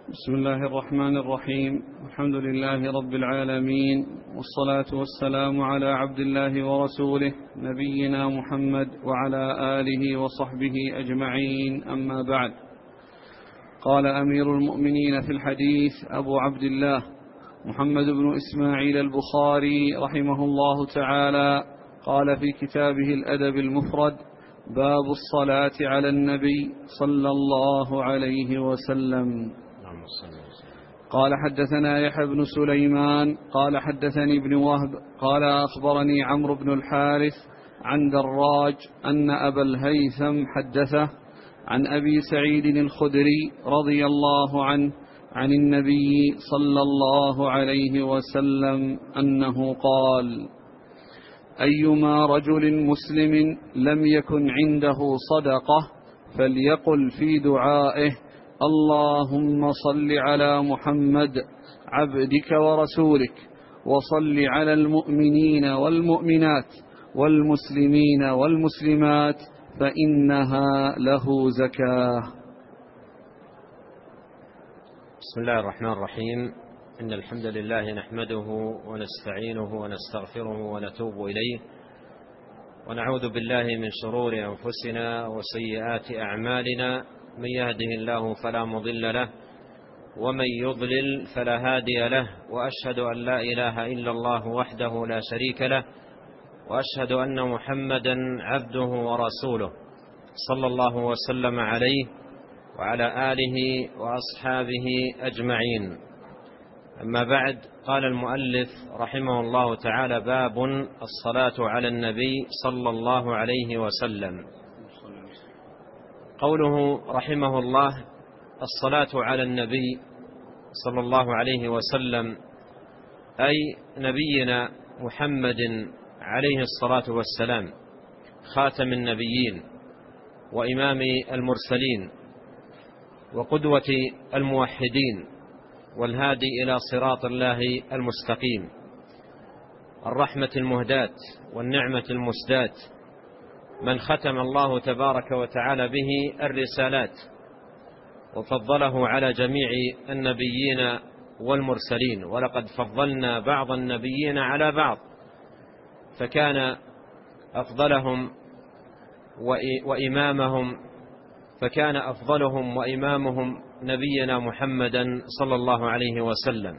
بسم الله الرحمن الرحيم. الحمد لله رب العالمين، والصلاة والسلام على عبد الله ورسوله نبينا محمد وعلى آله وصحبه أجمعين، أما بعد. قال أمير المؤمنين في الحديث أبو عبد الله محمد بن إسماعيل البخاري رحمه الله تعالى، قال في كتابه الأدب المفرد: باب الصلاة على النبي صلى الله عليه وسلم. قال حدثنا يحيى بن سليمان قال حدثني ابن وهب قال أخبرني عمرو بن الحارث عن دراج أن أبا الهيثم حدثه عن أبي سعيد الخدري رضي الله عنه عن النبي صلى الله عليه وسلم أنه قال: أيما رجل مسلم لم يكن عنده صدقة فليقل في دعائه: اللهم صل على محمد عبدك ورسولك، وصل على المؤمنين والمؤمنات والمسلمين والمسلمات، فإنها له زكاة. بسم الله الرحمن الرحيم. إن الحمد لله نحمده ونستعينه ونستغفره ونتوب إليه، ونعوذ بالله من شرور أنفسنا وسيئات أعمالنا. من يهده الله فلا مضل له، ومن يضلل فلا هادي له، وأشهد أن لا إله إلا الله وحده لا شريك له، وأشهد أن محمدا عبده ورسوله صلى الله وسلم عليه وعلى آله وأصحابه أجمعين. أما بعد، قال المؤلف رحمه الله تعالى: باب الصلاة على النبي صلى الله عليه وسلم. قوله رحمه الله الصلاة على النبي صلى الله عليه وسلم، أي نبينا محمد عليه الصلاة والسلام، خاتم النبيين وإمام المرسلين وقدوة الموحدين والهادي إلى صراط الله المستقيم، الرحمة المهداة والنعمة المسداة، من ختم الله تبارك وتعالى به الرسالات وفضله على جميع النبيين والمرسلين. ولقد فضلنا بعض النبيين على بعض، فكان أفضلهم وإمامهم نبينا محمدا صلى الله عليه وسلم.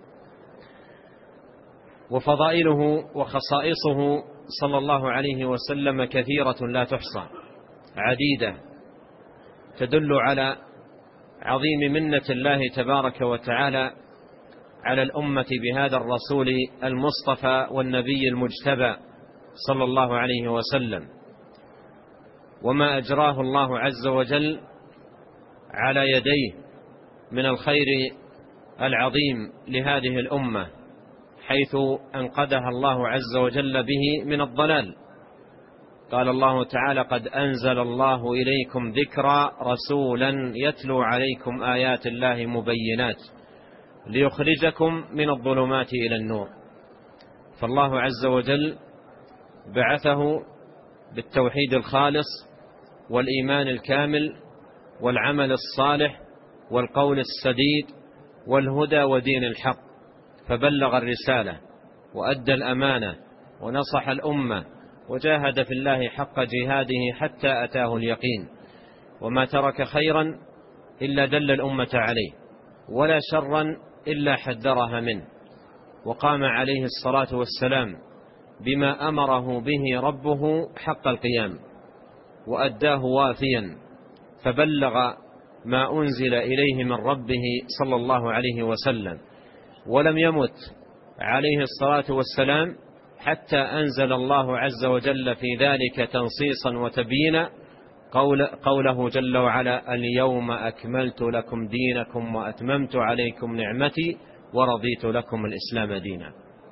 وفضائله وخصائصه صلى الله عليه وسلم كثيرة لا تحصى، عديدة، تدل على عظيم منة الله تبارك وتعالى على الأمة بهذا الرسول المصطفى والنبي المجتبى صلى الله عليه وسلم، وما أجراه الله عز وجل على يديه من الخير العظيم لهذه الأمة، حيث أنقذها الله عز وجل به من الضلال. قال الله تعالى: قد أنزل الله إليكم ذكرا رسولا يتلو عليكم آيات الله مبينات ليخرجكم من الظلمات إلى النور. فالله عز وجل بعثه بالتوحيد الخالص والإيمان الكامل والعمل الصالح والقول السديد والهدى ودين الحق، فبلغ الرسالة وأدى الأمانة ونصح الأمة وجاهد في الله حق جهاده حتى أتاه اليقين، وما ترك خيرا إلا دل الأمة عليه، ولا شرا إلا حذرها منه، وقام عليه الصلاة والسلام بما أمره به ربه حق القيام، وأداه وافيا، فبلغ ما أنزل إليه من ربه صلى الله عليه وسلم، ولم يمت عليه الصلاة والسلام حتى أنزل الله عز وجل في ذلك تنصيصا وتبيينا قوله جل وعلا: اليوم أكملت لكم دينكم وأتممت عليكم نعمتي ورضيت لكم الإسلام دينا.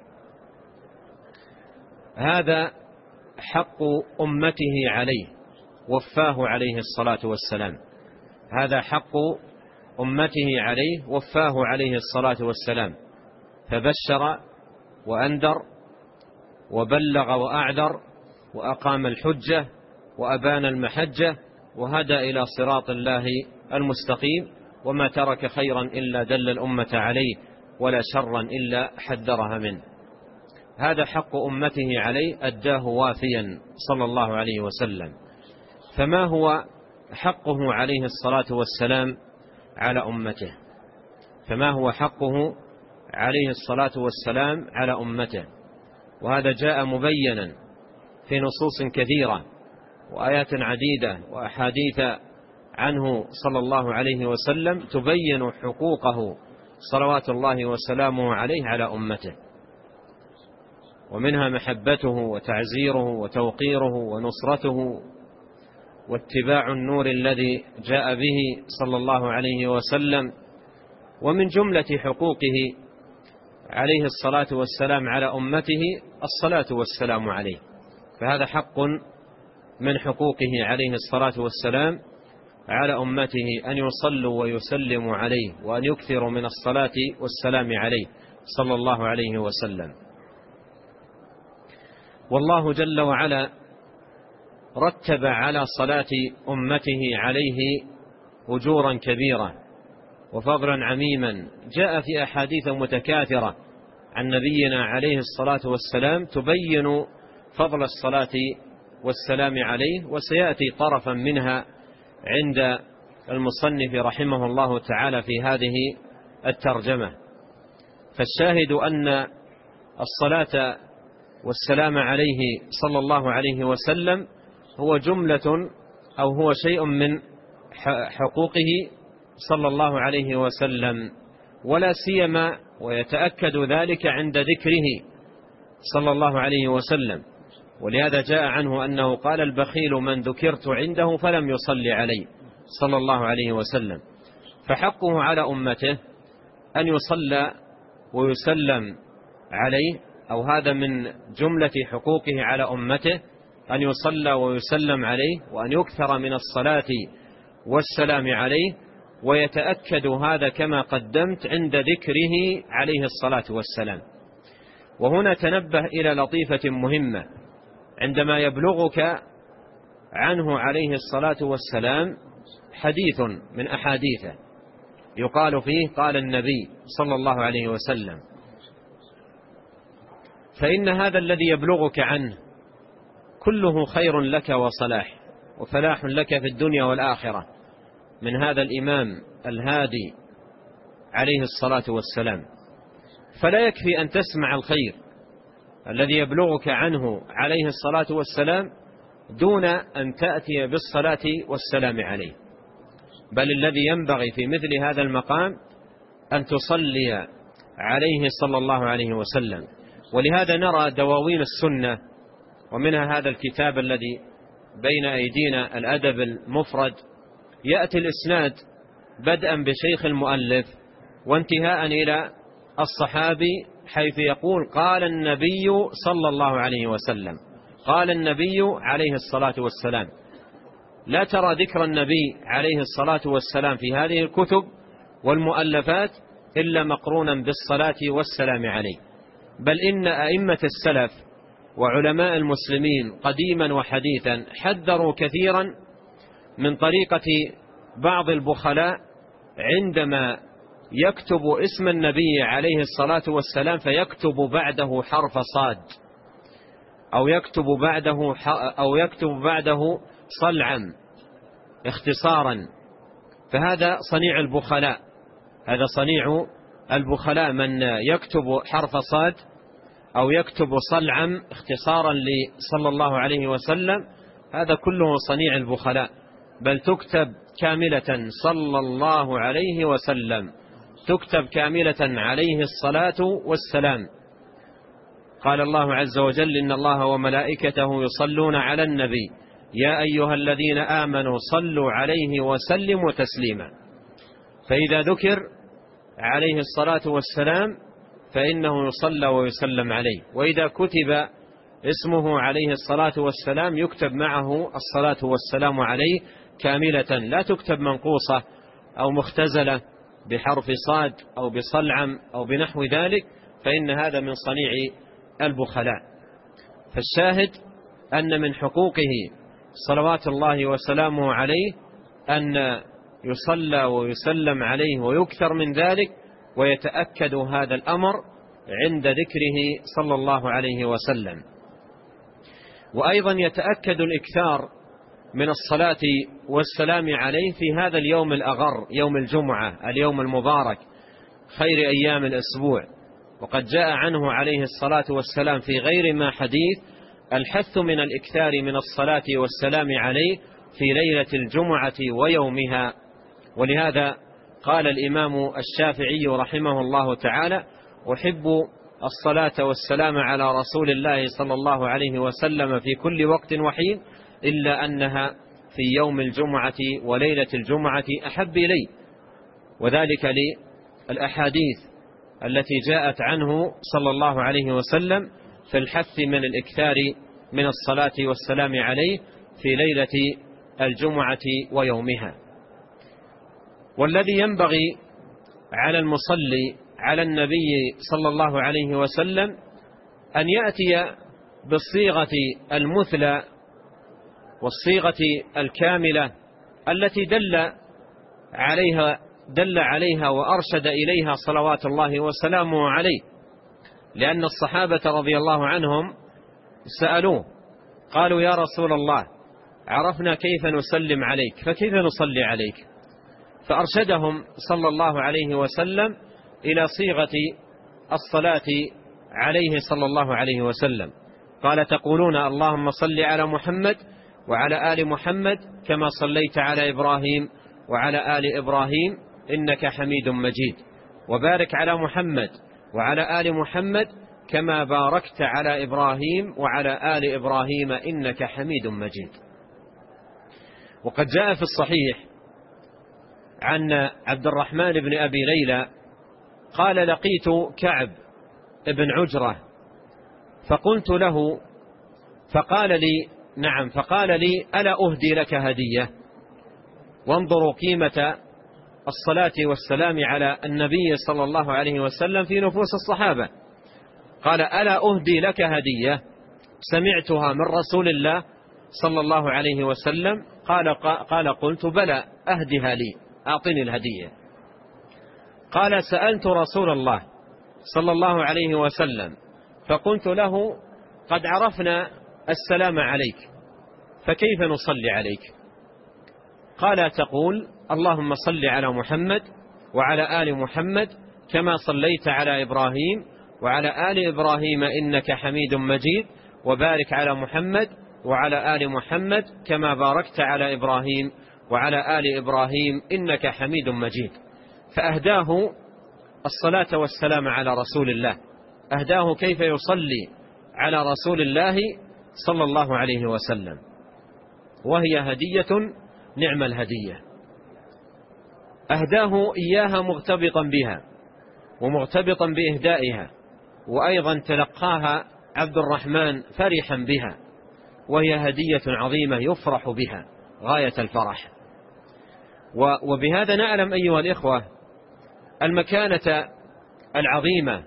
هذا حق أمته عليه، وفاه عليه الصلاة والسلام. هذا حق أمته عليه، وفاه عليه الصلاة والسلام، فبشر وأنذر وبلغ وأعذر وأقام الحجة وأبان المحجة وهدى إلى صراط الله المستقيم، وما ترك خيرا إلا دل الأمة عليه ولا شرا إلا حذرها منه. هذا حق أمته عليه أداه وافيا صلى الله عليه وسلم. فما هو حقه عليه الصلاة والسلام على أمته؟ فما هو حقه عليه الصلاة والسلام على أمته؟ وهذا جاء مبينا في نصوص كثيرة وآيات عديدة وأحاديث عنه صلى الله عليه وسلم تبين حقوقه صلوات الله وسلامه عليه على أمته، ومنها محبته وتعزيره وتوقيره ونصرته واتباع النور الذي جاء به صلى الله عليه وسلم. ومن جملة حقوقه عليه الصلاة والسلام على أمته الصلاة والسلام عليه، فهذا حق من حقوقه عليه الصلاة والسلام على أمته أن يصلوا ويسلموا عليه وأن يكثروا من الصلاة والسلام عليه صلى الله عليه وسلم. والله جل وعلا رتب على صلاة أمته عليه أجورا كبيرة وفضلا عميما، جاء في أحاديث متكاثرة عن نبينا عليه الصلاة والسلام تبين فضل الصلاة والسلام عليه، وسيأتي طرفا منها عند المصنف رحمه الله تعالى في هذه الترجمة. فالشاهد أن الصلاة والسلام عليه صلى الله عليه وسلم هو جملة أو هو شيء من حقوقه صلى الله عليه وسلم، ولا سيما ويتأكد ذلك عند ذكره صلى الله عليه وسلم. ولهذا جاء عنه أنه قال: البخيل من ذكرت عنده فلم يصلي عليه صلى الله عليه وسلم. فحقه على أمته أن يصلى ويسلم عليه، أو هذا من جملة حقوقه على أمته أن يصلى ويسلم عليه وأن يكثر من الصلاة والسلام عليه، ويتأكد هذا كما قدمت عند ذكره عليه الصلاة والسلام. وهنا تنبه إلى لطيفة مهمة: عندما يبلغك عنه عليه الصلاة والسلام حديث من أحاديثه يقال فيه قال النبي صلى الله عليه وسلم، فإن هذا الذي يبلغك عنه كله خير لك وصلاح وفلاح لك في الدنيا والآخرة من هذا الإمام الهادي عليه الصلاة والسلام. فلا يكفي أن تسمع الخير الذي يبلغك عنه عليه الصلاة والسلام دون أن تأتي بالصلاة والسلام عليه، بل الذي ينبغي في مثل هذا المقام أن تصلي عليه صلى الله عليه وسلم. ولهذا نرى دواوين السنة، ومنها هذا الكتاب الذي بين أيدينا الأدب المفرد، يأتي الإسناد بدءا بشيخ المؤلف وانتهاء إلى الصحابي، حيث يقول: قال النبي صلى الله عليه وسلم، قال النبي عليه الصلاة والسلام. لا ترى ذكر النبي عليه الصلاة والسلام في هذه الكتب والمؤلفات إلا مقرونا بالصلاة والسلام عليه، بل إن أئمة السلف وعلماء المسلمين قديما وحديثا حذروا كثيرا من طريقة بعض البخلاء عندما يكتب اسم النبي عليه الصلاة والسلام فيكتب بعده حرف صاد، أو يكتب بعده صلعا اختصارا. فهذا صنيع البخلاء، هذا صنيع البخلاء، من يكتب حرف صاد أو يكتب صلعا اختصارا لصلى الله عليه وسلم، هذا كله صنيع البخلاء، بل تكتب كاملة صلى الله عليه وسلم، تكتب كاملة عليه الصلاة والسلام. قال الله عز وجل: إن الله وملائكته يصلون على النبي يا أيها الذين آمنوا صلوا عليه وسلموا تسليما. فإذا ذكر عليه الصلاة والسلام فإنه يصلى ويسلم عليه، وإذا كتب اسمه عليه الصلاة والسلام يكتب معه الصلاة والسلام عليه كاملة، لا تكتب منقوصة أو مختزلة بحرف صاد أو بصلعم أو بنحو ذلك، فإن هذا من صنيع البخلاء. فالشاهد أن من حقوقه صلوات الله وسلامه عليه أن يصلى ويسلم عليه ويكثر من ذلك، ويتأكد هذا الأمر عند ذكره صلى الله عليه وسلم. وأيضا يتأكد الإكثار من الصلاة والسلام عليه في هذا اليوم الأغر، يوم الجمعة، اليوم المبارك، خير أيام الأسبوع. وقد جاء عنه عليه الصلاة والسلام في غير ما حديث الحث من الإكثار من الصلاة والسلام عليه في ليلة الجمعة ويومها. ولهذا قال الإمام الشافعي رحمه الله تعالى: أحب الصلاة والسلام على رسول الله صلى الله عليه وسلم في كل وقت وحين، إلا أنها في يوم الجمعة وليلة الجمعة أحب إلي، وذلك للأحاديث التي جاءت عنه صلى الله عليه وسلم في الحث من الإكثار من الصلاة والسلام عليه في ليلة الجمعة ويومها. والذي ينبغي على المصلي على النبي صلى الله عليه وسلم أن يأتي بالصيغة المثلى والصيغة الكاملة التي دل عليها وأرشد إليها صلوات الله وسلامه عليه، لأن الصحابة رضي الله عنهم سألوه قالوا: يا رسول الله، عرفنا كيف نسلم عليك، فكيف نصلي عليك؟ فأرشدهم صلى الله عليه وسلم إلى صيغة الصلاة عليه صلى الله عليه وسلم. قال: تقولون اللهم صل على محمد وعلى آل محمد كما صليت على إبراهيم وعلى آل إبراهيم إنك حميد مجيد، وبارك على محمد وعلى آل محمد كما باركت على إبراهيم وعلى آل إبراهيم إنك حميد مجيد. وقد جاء في الصحيح عن عبد الرحمن بن أبي ليلى قال: لقيت كعب بن عجرة فقلت له فقال لي: ألا أهدي لك هدية؟ وانظروا قيمة الصلاة والسلام على النبي صلى الله عليه وسلم في نفوس الصحابة. قال: ألا أهدي لك هدية سمعتها من رسول الله صلى الله عليه وسلم؟ قال: قلت: بلى، أهدها لي، أعطني الهدية. قال: سألت رسول الله صلى الله عليه وسلم فقلت له: قد عرفنا السلام عليك، فكيف نصلي عليك؟ قال: تقول اللهم صل على محمد وعلى آل محمد كما صليت على إبراهيم وعلى آل إبراهيم إنك حميد مجيد، وبارك على محمد وعلى آل محمد كما باركت على إبراهيم وعلى آل إبراهيم إنك حميد مجيد. فأهداه الصلاة والسلام على رسول الله، أهداه كيف يصلي على رسول الله صلى الله عليه وسلم، وهي هدية نعم الهدية. أهداه إياها مغتبطا بها ومغتبطا بإهدائها، وأيضا تلقاها عبد الرحمن فرحا بها، وهي هدية عظيمة يفرح بها غاية الفرح. وبهذا نعلم أيها الإخوة المكانة العظيمة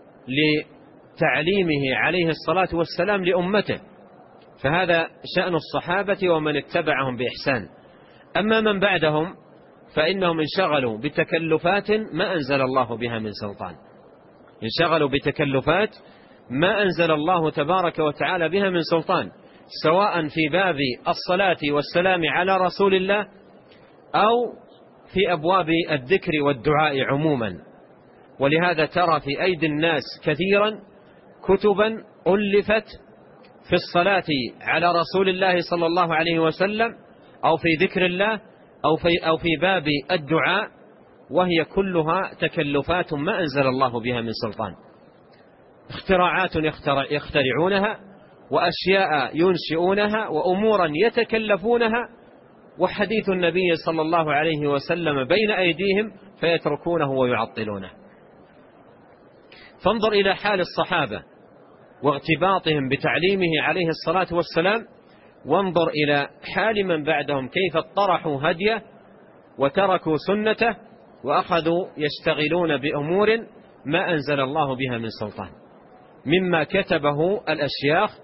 لتعليمه عليه الصلاة والسلام لأمته، فهذا شأن الصحابة ومن اتبعهم بإحسان. أما من بعدهم فإنهم انشغلوا بتكلفات ما أنزل الله بها من سلطان، انشغلوا بتكلفات ما أنزل الله تبارك وتعالى بها من سلطان، سواء في باب الصلاة والسلام على رسول الله أو في أبواب الذكر والدعاء عموما. ولهذا ترى في أيدي الناس كثيرا كتبا ألفت في الصلاة على رسول الله صلى الله عليه وسلم أو في ذكر الله أو في باب الدعاء، وهي كلها تكلفات ما أنزل الله بها من سلطان، اختراعات يخترعونها وأشياء ينشئونها وأمورا يتكلفونها، وحديث النبي صلى الله عليه وسلم بين أيديهم فيتركونه ويعطلونه. فانظر إلى حال الصحابة واغتباطهم بتعليمه عليه الصلاة والسلام، وانظر إلى حال من بعدهم كيف اطرحوا هديه وتركوا سنته وأخذوا يشتغلون بأمور ما أنزل الله بها من سلطان، مما كتبه الأشياخ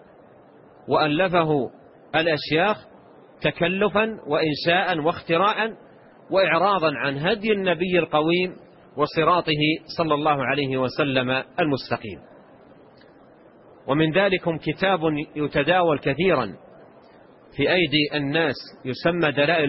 وألفه الأشياخ تكلفا وإنشاء واختراعا، وإعراضا عن هدي النبي القويم وصراطه صلى الله عليه وسلم المستقيم. ومن ذلكم كتاب يتداول كثيرا في أيدي الناس يسمى دلائل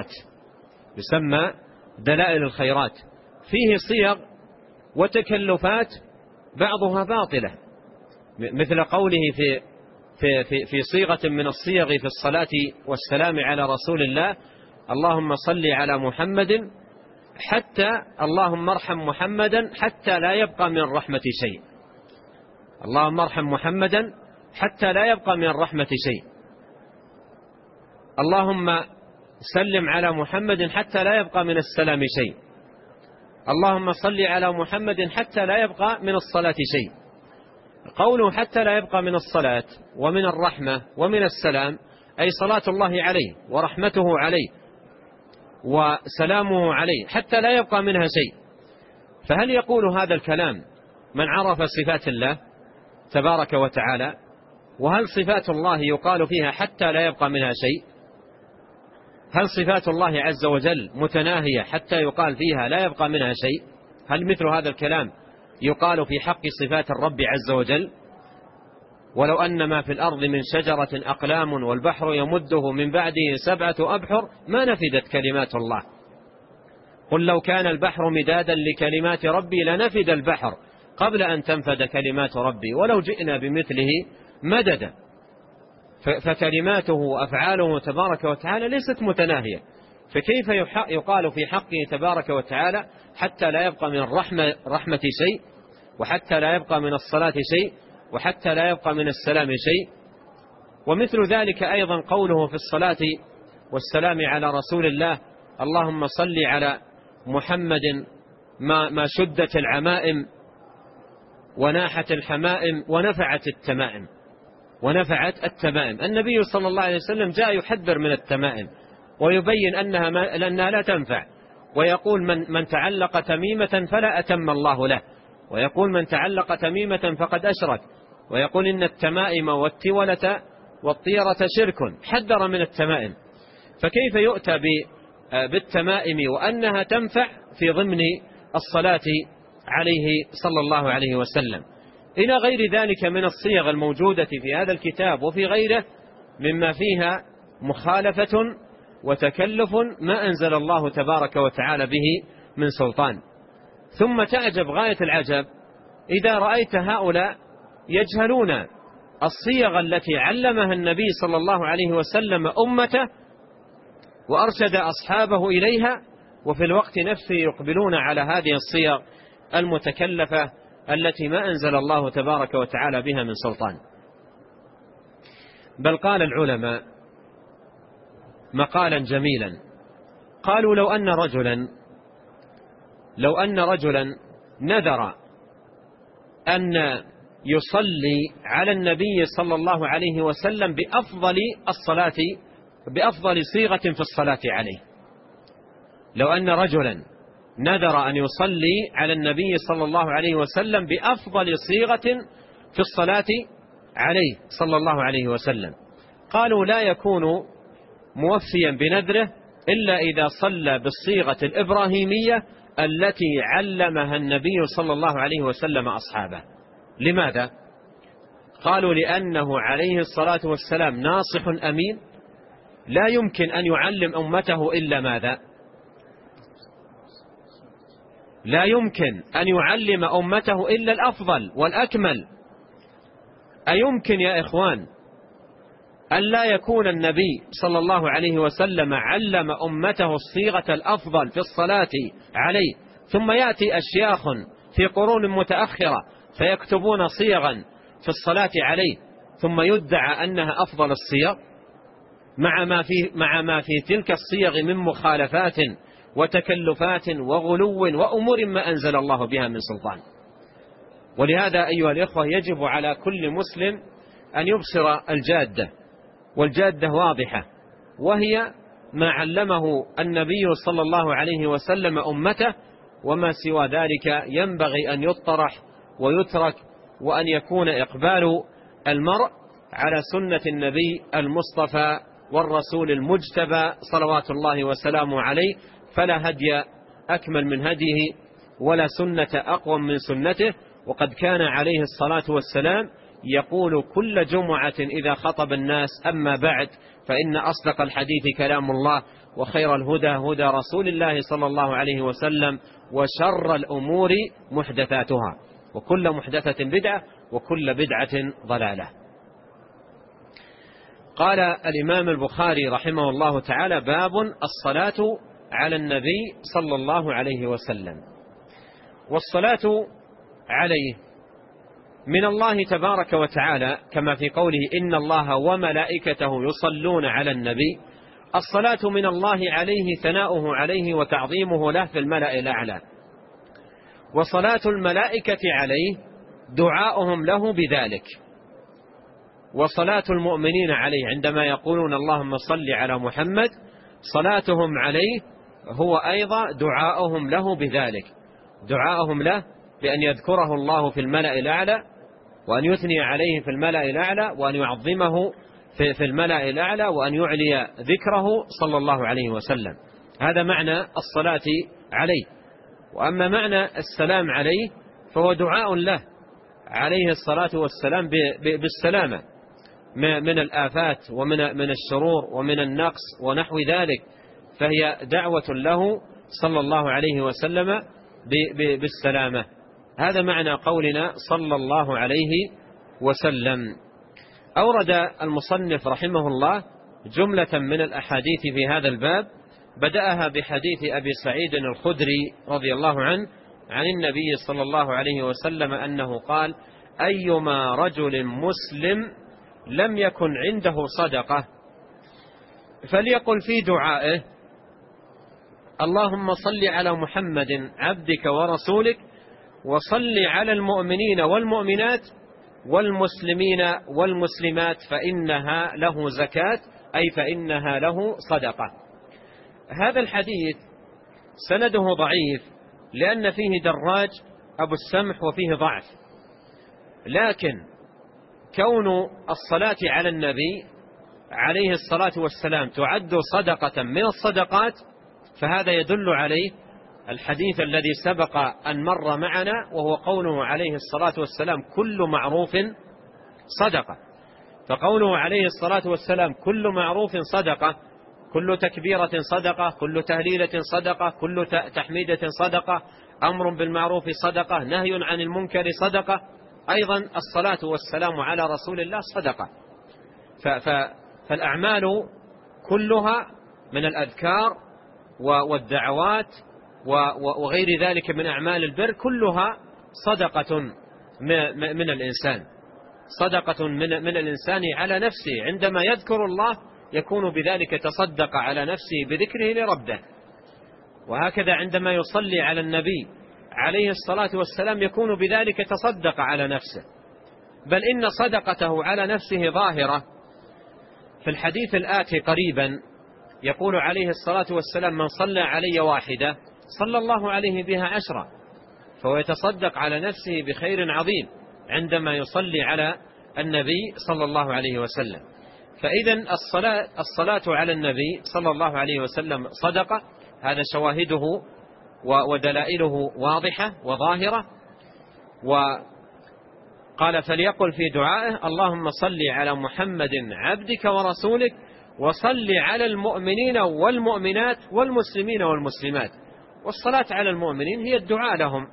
الخيرات، فيه صيغ وتكلفات بعضها باطلة، مثل قوله في صيغة من الصيغ في الصلاة والسلام على رسول الله: اللهم صل على محمد حتى اللهم ارحم محمدا حتى لا يبقى من الرحمة شيء. اللهم ارحم محمدا حتى لا يبقى من الرحمة شيء. اللهم سلم على محمد حتى لا يبقى من السلام شيء. اللهم صل على محمد حتى لا يبقى من الصلاة شيء. قوله حتى لا يبقى من الصلاة ومن الرحمة ومن السلام أي صلاة الله عليه ورحمته عليه وسلامه عليه حتى لا يبقى منها شيء. فهل يقول هذا الكلام من عرف صفات الله تبارك وتعالى؟ وهل صفات الله يقال فيها حتى لا يبقى منها شيء؟ هل صفات الله عز وجل متناهية حتى يقال فيها لا يبقى منها شيء؟ هل مثل هذا الكلام يقال في حق صفات الرب عز وجل؟ ولو أن ما في الأرض من شجرة أقلام والبحر يمده من بعده 7 أبحر ما نفدت كلمات الله. قل لو كان البحر مدادا لكلمات ربي لنفد البحر قبل أن تنفد كلمات ربي ولو جئنا بمثله مددا. فكلماته وأفعاله تبارك وتعالى ليست متناهية، فكيف يقال في حقه تبارك وتعالى حتى لا يبقى من الرحمة شيء، وحتى لا يبقى من الصلاة شيء، وحتى لا يبقى من السلام شيء؟ ومثل ذلك أيضا قوله في الصلاة والسلام على رسول الله: اللهم صل على محمد ما شدت العمائم وناحت الحمائم ونفعت التمائم. النبي صلى الله عليه وسلم جاء يحذر من التمائم ويبين أنها لا تنفع، ويقول من تعلق تميمة فلا أتم الله له، ويقول من تعلق تميمة فقد أشرك، ويقول إن التمائم والتولة والطيرة شرك، حذر من التمائم. فكيف يؤتى بالتمائم وأنها تنفع في ضمن الصلاة عليه صلى الله عليه وسلم؟ إلى غير ذلك من الصيغ الموجودة في هذا الكتاب وفي غيره مما فيها مخالفة وتكلف ما أنزل الله تبارك وتعالى به من سلطان. ثم تعجب غاية العجب إذا رأيت هؤلاء يجهلون الصيغ التي علمها النبي صلى الله عليه وسلم أمته وأرشد أصحابه إليها، وفي الوقت نفسه يقبلون على هذه الصيغ المتكلفة التي ما أنزل الله تبارك وتعالى بها من سلطان. بل قال العلماء مقالا جميلا، قالوا لو أن رجلا نذر أن يصلي على النبي صلى الله عليه وسلم بأفضل صيغة في الصلاة عليه، لو أن رجلا نذر أن يصلي على النبي صلى الله عليه وسلم بأفضل صيغة في الصلاة عليه صلى الله عليه وسلم، قالوا لا يكون موفيا بنذره إلا إذا صلى بالصيغة الإبراهيمية التي علمها النبي صلى الله عليه وسلم أصحابه. لماذا؟ قالوا لأنه عليه الصلاة والسلام ناصح أمين، لا يمكن أن يعلم أمته إلا ماذا؟ لا يمكن أن يعلم أمته إلا الأفضل والأكمل. أيمكن يا إخوان أن لا يكون النبي صلى الله عليه وسلم علم أمته الصيغة الأفضل في الصلاة عليه، ثم يأتي أشياخ في قرون متأخرة فيكتبون صيغا في الصلاة عليه ثم يدعى أنها أفضل الصيغ، مع ما في تلك الصيغ من مخالفات وتكلفات وغلو وأمور ما أنزل الله بها من سلطان. ولهذا أيها الإخوة يجب على كل مسلم أن يبصر الجادة، والجادة واضحة، وهي ما علمه النبي صلى الله عليه وسلم أمته، وما سوى ذلك ينبغي أن يطرح ويترك، وأن يكون إقبال المرء على سنة النبي المصطفى والرسول المجتبى صلوات الله وسلامه عليه فلا هدي أكمل من هديه ولا سنة أقوم من سنته. وقد كان عليه الصلاة والسلام يقول كل جمعة إذا خطب الناس: أما بعد، فإن أصدق الحديث كلام الله، وخير الهدى هدى رسول الله صلى الله عليه وسلم، وشر الأمور محدثاتها، وكل محدثة بدعة، وكل بدعة ضلالة. قال الإمام البخاري رحمه الله تعالى: باب الصلاة على النبي صلى الله عليه وسلم. والصلاة عليه من الله تبارك وتعالى، كما في قوله: إن الله وملائكته يصلون على النبي. الصلاة من الله عليه ثناؤه عليه وتعظيمه له في الملأ الأعلى، وصلاة الملائكة عليه دعاؤهم له بذلك، وصلاة المؤمنين عليه عندما يقولون اللهم صل على محمد، صلاتهم عليه هو أيضا دعاؤهم له بذلك، دعاؤهم له بأن يذكره الله في الملأ الأعلى، وأن يثني عليه في الملأ الأعلى، وأن يعظمه في الملأ الأعلى، وأن يعلي ذكره صلى الله عليه وسلم. هذا معنى الصلاة عليه. وأما معنى السلام عليه فهو دعاء له عليه الصلاة والسلام بالسلامة من الآفات ومن الشرور ومن النقص ونحو ذلك، فهي دعوة له صلى الله عليه وسلم بالسلامة. هذا معنى قولنا صلى الله عليه وسلم. أورد المصنف رحمه الله جملة من الأحاديث في هذا الباب، بدأها بحديث أبي سعيد الخدري رضي الله عنه عن النبي صلى الله عليه وسلم أنه قال: أيما رجل مسلم لم يكن عنده صدقة فليقل في دعائه: اللهم صل على محمد عبدك ورسولك، وصل على المؤمنين والمؤمنات والمسلمين والمسلمات، فإنها له زكاة، أي فإنها له صدقة. هذا الحديث سنده ضعيف لأن فيه دراج أبو السمح وفيه ضعف، لكن كون الصلاة على النبي عليه الصلاة والسلام تعد صدقة من الصدقات، فهذا يدل عليه الحديث الذي سبق أن مر معنا، وهو قوله عليه الصلاة والسلام: كل معروف صدقة. فقوله عليه الصلاة والسلام: كل معروف صدقة، كل تكبيرة صدقة، كل تهليلة صدقة، كل تحميدة صدقة، أمر بالمعروف صدقة، نهي عن المنكر صدقة. أيضا الصلاة والسلام على رسول الله صدقة. فالأعمال كلها من الأذكار والدعوات وغير ذلك من أعمال البر كلها صدقة من الإنسان، صدقة من الإنسان على نفسه. عندما يذكر الله يكون بذلك تصدق على نفسه بذكره لربه، وهكذا عندما يصلي على النبي عليه الصلاة والسلام يكون بذلك تصدق على نفسه، بل إن صدقته على نفسه ظاهرة. في الحديث الآتي قريبا يقول عليه الصلاة والسلام: من صلى علي واحدة صلى الله عليه بها 10، فهو يتصدق على نفسه بخير عظيم عندما يصلي على النبي صلى الله عليه وسلم. فإذا الصلاة على النبي صلى الله عليه وسلم صدقة، هذا شواهده ودلائله واضحة وظاهرة. وقال: فليقل في دعائه: اللهم صل على محمد عبدك ورسولك، وصل على المؤمنين والمؤمنات والمسلمين والمسلمات. والصلاة على المؤمنين هي الدعاء لهم.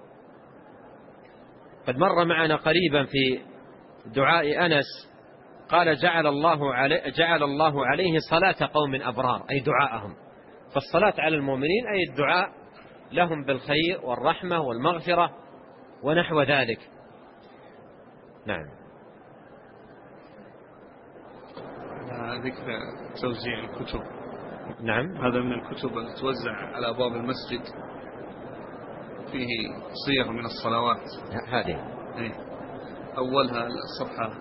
قد مر معنا قريبا في دعاء أنس قال: جعل الله عليه صلاة قوم أبرار، أي دعاءهم. فالصلاة على المؤمنين أي الدعاء لهم بالخير والرحمة والمغفرة ونحو ذلك. نعم. ذكر توزيع الكتب. نعم. هذا من الكتب التي توزع على أبواب المسجد، فيه صيغ من الصلوات. هذه أولها الصفحة.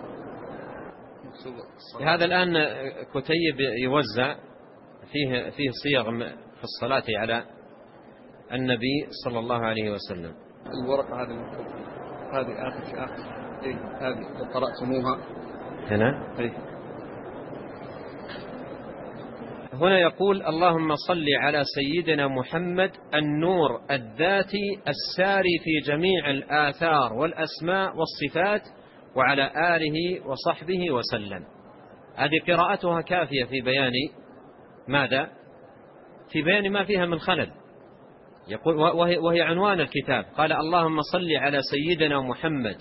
هذا الآن كتيب يوزع فيه صيغ في الصلاة على النبي صلى الله عليه وسلم. الورقة هذه المكتوبة، هذه آخر هذه قرأتموها هنا. هنا يقول اللهم صل على سيدنا محمد النور الذاتي الساري في جميع الآثار والأسماء والصفات وعلى آله وصحبه وسلم. هذه قراءتها كافية في بيان ماذا؟ في بيان ما فيها من خلل. يقول وهي عنوان الكتاب. قال اللهم صل على سيدنا محمد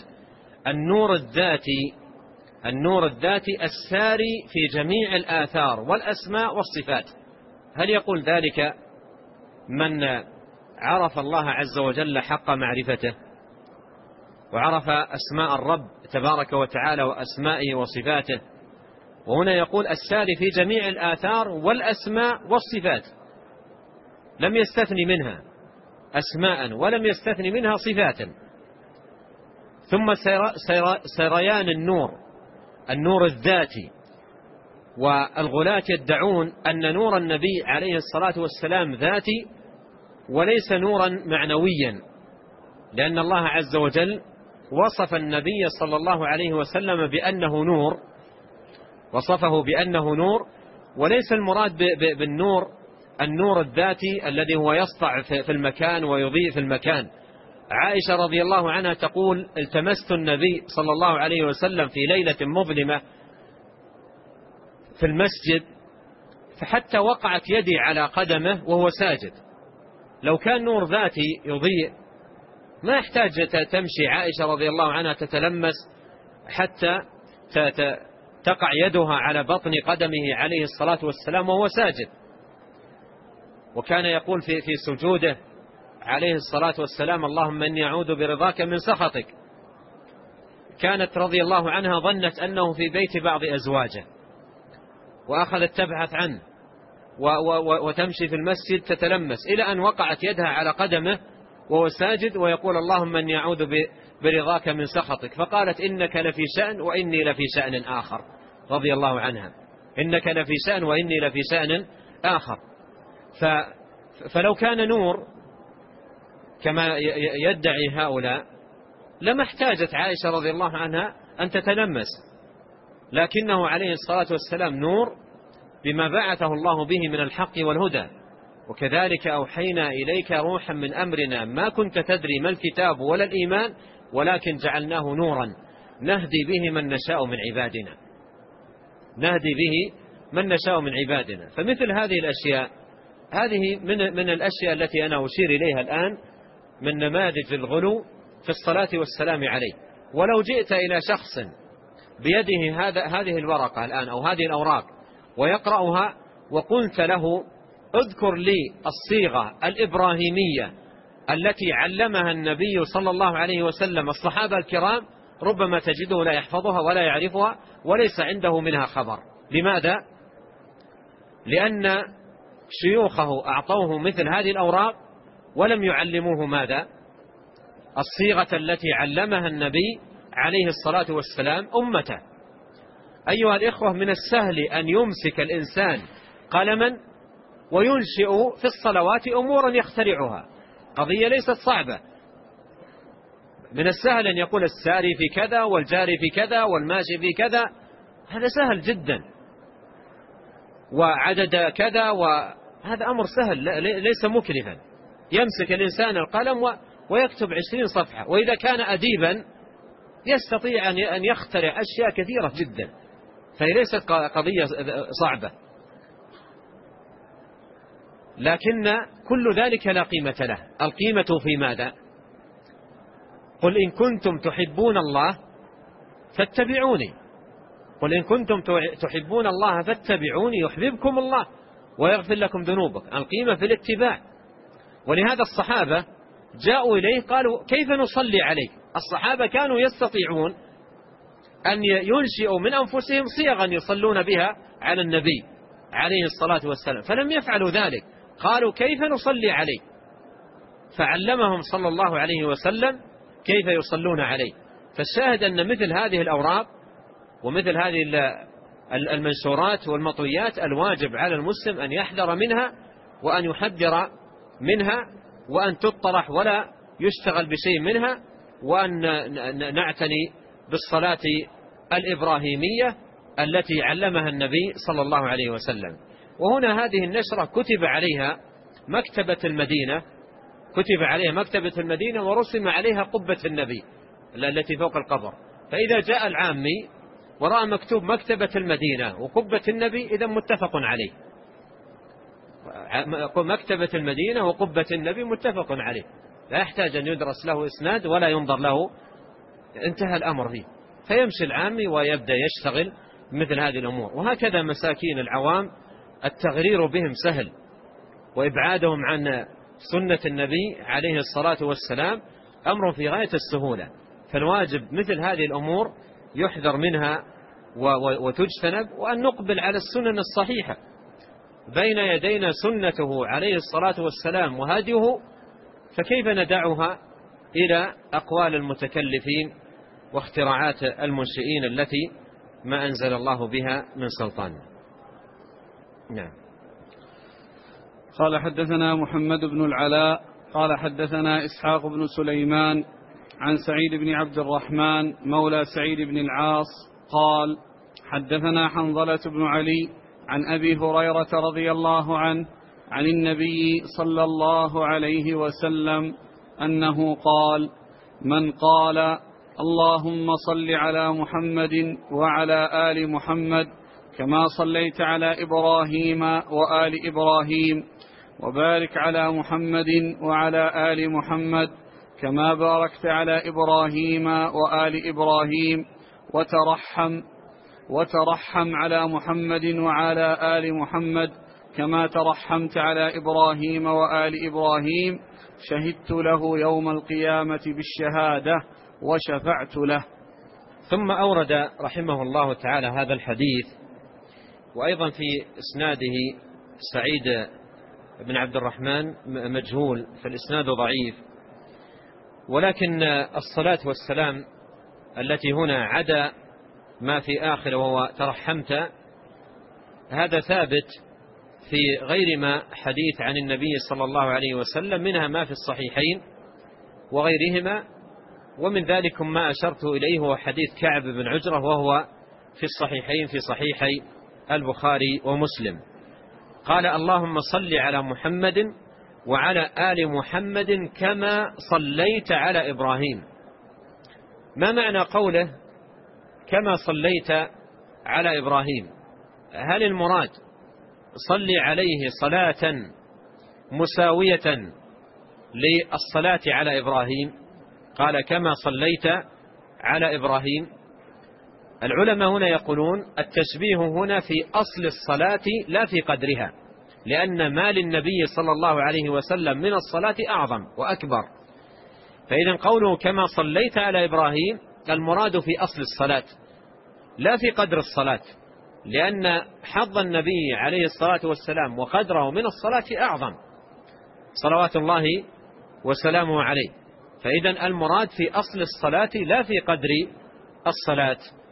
النور الذاتي الساري في جميع الآثار والأسماء والصفات. هل يقول ذلك من عرف الله عز وجل حق معرفته وعرف أسماء الرب تبارك وتعالى وأسمائه وصفاته؟ وهنا يقول الساري في جميع الآثار والأسماء والصفات، لم يستثني منها أسماء ولم يستثني منها صفات. ثم سريان النور الذاتي. والغلاة يدعون أن نور النبي عليه الصلاة والسلام ذاتي وليس نورا معنويا، لأن الله عز وجل وصف النبي صلى الله عليه وسلم بأنه نور، وصفه بأنه نور، وليس المراد بالنور النور الذاتي الذي هو يسطع في المكان ويضيء في المكان. عائشة رضي الله عنها تقول التمست النبي صلى الله عليه وسلم في ليلة مظلمة في المسجد فحتى وقعت يدي على قدمه وهو ساجد. لو كان نور ذاتي يضيء ما يحتاج تمشي عائشة رضي الله عنها تتلمس حتى تقع يدها على بطن قدمه عليه الصلاة والسلام وهو ساجد. وكان يقول في سجوده عليه الصلاة والسلام اللهم إني أعوذ برضاك من سخطك. كانت رضي الله عنها ظنت أنه في بيت بعض أزواجه وأخذت تبحث عنه وتمشي في المسجد تتلمس إلى أن وقعت يدها على قدمه وهو ساجد ويقول اللهم إني أعوذ برضاك من سخطك. فقالت إنك لفي شأن وإني لفي شأن آخر رضي الله عنها، إنك لفي شأن وإني لفي شأن آخر. فلو كان نور كما يدعي هؤلاء لما احتاجت عائشة رضي الله عنها أن تتلمس، لكنه عليه الصلاة والسلام نور بما بعثه الله به من الحق والهدى. وكذلك أوحينا إليك روحا من أمرنا ما كنت تدري ما الكتاب ولا الإيمان ولكن جعلناه نورا نهدي به من نشاء من عبادنا، نهدي به من نشاء من عبادنا. فمثل هذه الأشياء هذه من الأشياء التي أنا أشير إليها الآن من نماذج الغلو في الصلاة والسلام عليه. ولو جئت إلى شخص بيده هذه الورقة الآن أو هذه الأوراق ويقرأها وقلت له اذكر لي الصيغة الإبراهيمية التي علمها النبي صلى الله عليه وسلم الصحابة الكرام، ربما تجده لا يحفظها ولا يعرفها وليس عنده منها خبر. لماذا؟ لأن شيوخه أعطوه مثل هذه الأوراق ولم يعلموه ماذا؟ الصيغة التي علمها النبي عليه الصلاة والسلام أمته. أيها الإخوة، من السهل أن يمسك الإنسان قلما وينشئ في الصلوات أمورا يخترعها، قضية ليست صعبة. من السهل أن يقول الساري في كذا والجاري في كذا والماشي في كذا، هذا سهل جدا، وعدد كذا، وهذا أمر سهل ليس مكلفا. يمسك الإنسان القلم ويكتب 20 صفحة، وإذا كان أديبا يستطيع أن يخترع أشياء كثيرة جدا، فهي ليست قضية صعبة. لكن كل ذلك لا قيمة له. القيمة في ماذا؟ قل إن كنتم تحبون الله فاتبعوني، قل إن كنتم تحبون الله فاتبعوني يحببكم الله ويغفر لكم ذنوبكم. القيمة في الاتباع. ولهذا الصحابة جاءوا إليه قالوا كيف نصلي عليك؟ الصحابة كانوا يستطيعون أن ينشئوا من أنفسهم صيغا يصلون بها على النبي عليه الصلاة والسلام، فلم يفعلوا ذلك. قالوا كيف نصلي عليك؟ فعلمهم صلى الله عليه وسلم كيف يصلون عليه. فالشاهد أن مثل هذه الأوراق ومثل هذه المنشورات والمطويات الواجب على المسلم أن يحذر منها وأن يحذر منها وأن تطرح ولا يشتغل بشيء منها، وأن نعتني بالصلاة الإبراهيمية التي علمها النبي صلى الله عليه وسلم. وهنا هذه النشرة كتب عليها مكتبة المدينة ورسم عليها قبة النبي التي فوق القبر. فإذا جاء العامي ورأى مكتوب مكتبة المدينة وقبة النبي إذا متفق عليه، مكتبة المدينة وقبة النبي متفق عليه، لا يحتاج أن يدرس له إسناد ولا ينظر له، انتهى الأمر فيه. فيمشي العامي ويبدأ يشتغل مثل هذه الأمور. وهكذا مساكين العوام التغرير بهم سهل، وإبعادهم عن سنة النبي عليه الصلاة والسلام أمر في غاية السهولة. فالواجب مثل هذه الأمور يحذر منها وتجتنب، وأن نقبل على السنن الصحيحة. بين يدينا سنته عليه الصلاة والسلام وهديه، فكيف ندعها إلى أقوال المتكلفين واختراعات المنشئين التي ما أنزل الله بها من سلطان. نعم. قال حدثنا محمد بن العلاء قال حدثنا إسحاق بن سليمان عن سعيد بن عبد الرحمن مولى سعيد بن العاص قال حدثنا حنظلة بن علي عن أبي هريرة رضي الله عنه عن النبي صلى الله عليه وسلم أنه قال: من قال اللهم صل على محمد وعلى آل محمد كما صليت على إبراهيم وآل إبراهيم، وبارك على محمد وعلى آل محمد كما باركت على إبراهيم وآل إبراهيم، وترحم على محمد وعلى آل محمد كما ترحمت على إبراهيم وآل إبراهيم، شهدت له يوم القيامة بالشهادة وشفعت له. ثم أورد رحمه الله تعالى هذا الحديث، وأيضا في إسناده سعيد بن عبد الرحمن مجهول، فالإسناد ضعيف، ولكن الصلاة والسلام التي هنا عدا ما في آخر وهو ترحمت، هذا ثابت في غير ما حديث عن النبي صلى الله عليه وسلم، منها ما في الصحيحين وغيرهما، ومن ذلك ما أشرت إليه هو حديث كعب بن عجرة، وهو في الصحيحين في صحيحي البخاري ومسلم. قال: اللهم صل على محمد وعلى آل محمد كما صليت على إبراهيم. ما معنى قوله كما صليت على إبراهيم؟ هل المراد صل عليه صلاة مساوية للصلاة على إبراهيم؟ قال كما صليت على إبراهيم. العلماء هنا يقولون التشبيه هنا في أصل الصلاة لا في قدرها، لأن ما للنبي صلى الله عليه وسلم من الصلاة أعظم وأكبر. فإذا قوله كما صليت على إبراهيم المراد في أصل الصلاة لا في قدر الصلاة، لأن حظ النبي عليه الصلاة والسلام وقدره من الصلاة أعظم صلوات الله وسلامه عليه. فإذا المراد في أصل الصلاة لا في قدر الصلاة.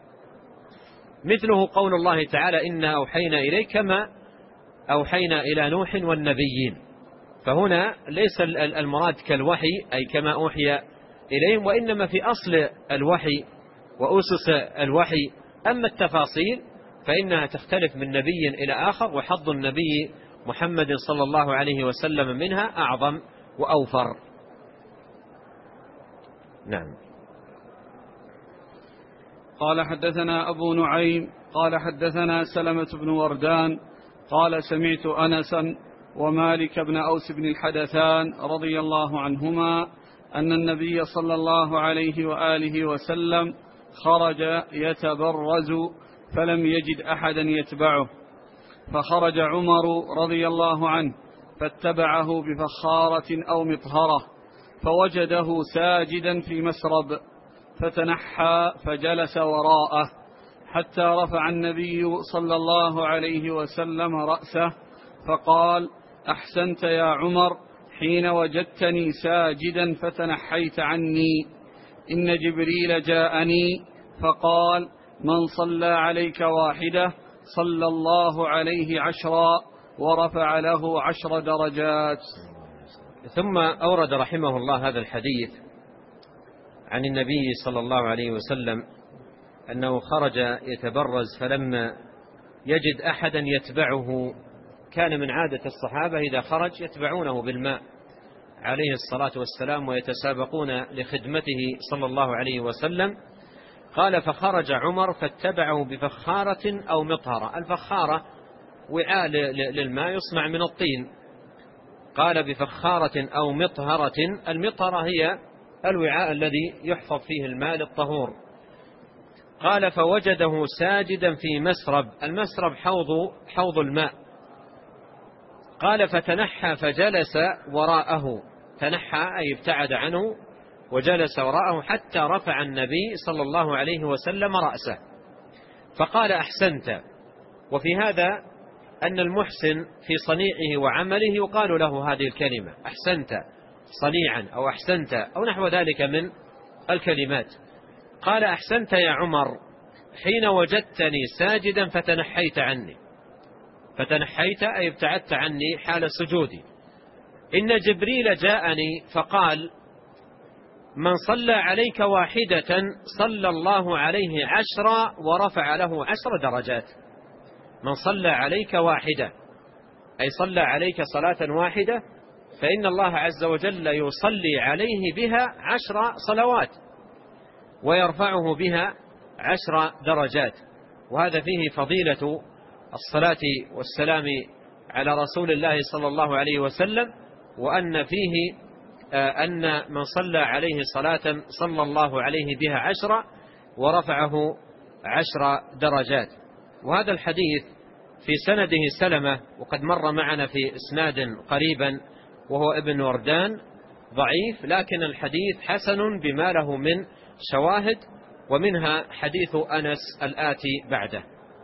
مثله قول الله تعالى: إنا أوحينا إليك كما أوحينا إلى نوح والنبيين. فهنا ليس المراد كالوحي أي كما أوحي إليهم، وإنما في أصل الوحي وأسس الوحي. أما التفاصيل فإنها تختلف من نبي إلى آخر، وحظ النبي محمد صلى الله عليه وسلم منها أعظم وأوفر. نعم. قال حدثنا أبو نعيم قال حدثنا سلمة بن وردان قال سمعت أنسا ومالك بن أوس بن الحدثان رضي الله عنهما أن النبي صلى الله عليه وآله وسلم خرج يتبرز فلم يجد أحدا يتبعه، فخرج عمر رضي الله عنه فاتبعه بفخارة أو مطهرة، فوجده ساجدا في مسرب، فتنحى فجلس وراءه حتى رفع النبي صلى الله عليه وسلم رأسه فقال: أحسنت يا عمر حين وجدتني ساجدا فتنحيت عني. إن جبريل جاءني فقال: من صلى عليك واحدة صلى الله عليه 10 ورفع له 10 درجات. ثم أورد رحمه الله هذا الحديث عن النبي صلى الله عليه وسلم أنه خرج يتبرز فلما يجد أحدا يتبعه كان من عادة الصحابة إذا خرج يتبعونه بالماء عليه الصلاة والسلام ويتسابقون لخدمته صلى الله عليه وسلم. قال فخرج عمر فاتبعه بفخارة أو مطهرة. الفخارة وعاء للماء يصنع من الطين. قال بفخارة أو مطهرة. المطهرة هي الوعاء الذي يحفظ فيه الماء للطهور. قال فوجده ساجدا في مسرب. المسرب حوض الماء. قال فتنحى فجلس وراءه. تنحى أي ابتعد عنه وجلس وراءه حتى رفع النبي صلى الله عليه وسلم رأسه فقال أحسنت. وفي هذا أن المحسن في صنيعه وعمله يقال له هذه الكلمة أحسنت صنيعا أو أحسنت أو نحو ذلك من الكلمات. قال أحسنت يا عمر حين وجدتني ساجدا فتنحيت عني. فتنحيت أي ابتعدت عني حال سجودي. إن جبريل جاءني فقال من صلى عليك واحدة صلى الله عليه 10 ورفع له 10 درجات. من صلى عليك واحدة أي صلى عليك صلاة واحدة فإن الله عز وجل يصلي عليه بها 10 صلوات ويرفعه بها 10 درجات. وهذا فيه فضيلة الصلاة والسلام على رسول الله صلى الله عليه وسلم، وأن فيه أن من صلى عليه صلاة صلى الله عليه بها 10 ورفعه 10 درجات. وهذا الحديث في سنده سلمة، وقد مر معنا في إسناد قريبا وهو ابن وردان ضعيف، لكن الحديث حسن بما له من شواهد، ومنها حديث أنس الآتي بعده.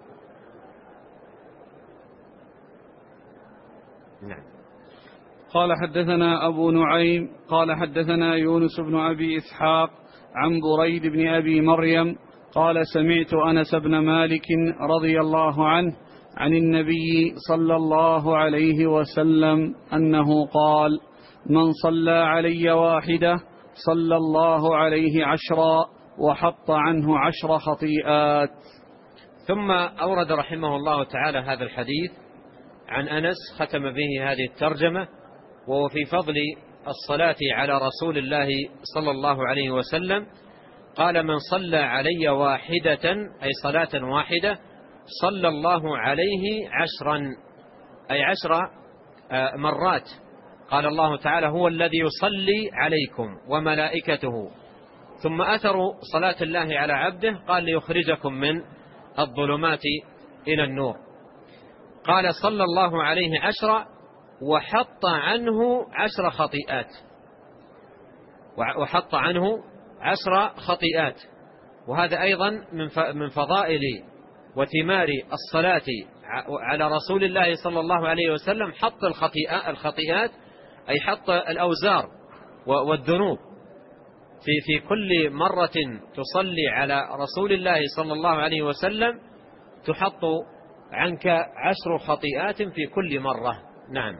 نعم. قال حدثنا أبو نعيم قال حدثنا يونس بن أبي إسحاق عن بريد بن أبي مريم قال سمعت أنس بن مالك رضي الله عنه عن النبي صلى الله عليه وسلم أنه قال من صلى علي واحدة صلى الله عليه 10 وحط عنه 10 خطيئات. ثم أورد رحمه الله تعالى هذا الحديث عن أنس، ختم به هذه الترجمة، وهو في فضل الصلاة على رسول الله صلى الله عليه وسلم. قال من صلى علي واحدة أي صلاة واحدة صلى الله عليه 10 أي 10 مرات. قال الله تعالى هو الذي يصلي عليكم وملائكته. ثم أثر صلاة الله على عبده قال ليخرجكم من الظلمات إلى النور. قال صلى الله عليه 10 وحط عنه 10 خطيئات. وحط عنه 10 خطيئات. وهذا أيضا من فضائل وثمار الصلاة على رسول الله صلى الله عليه وسلم، حط الخطيئات أي حط الأوزار والذنوب. في كل مرة تصلي على رسول الله صلى الله عليه وسلم تحط عنك 10 خطيئات في كل مرة. نعم.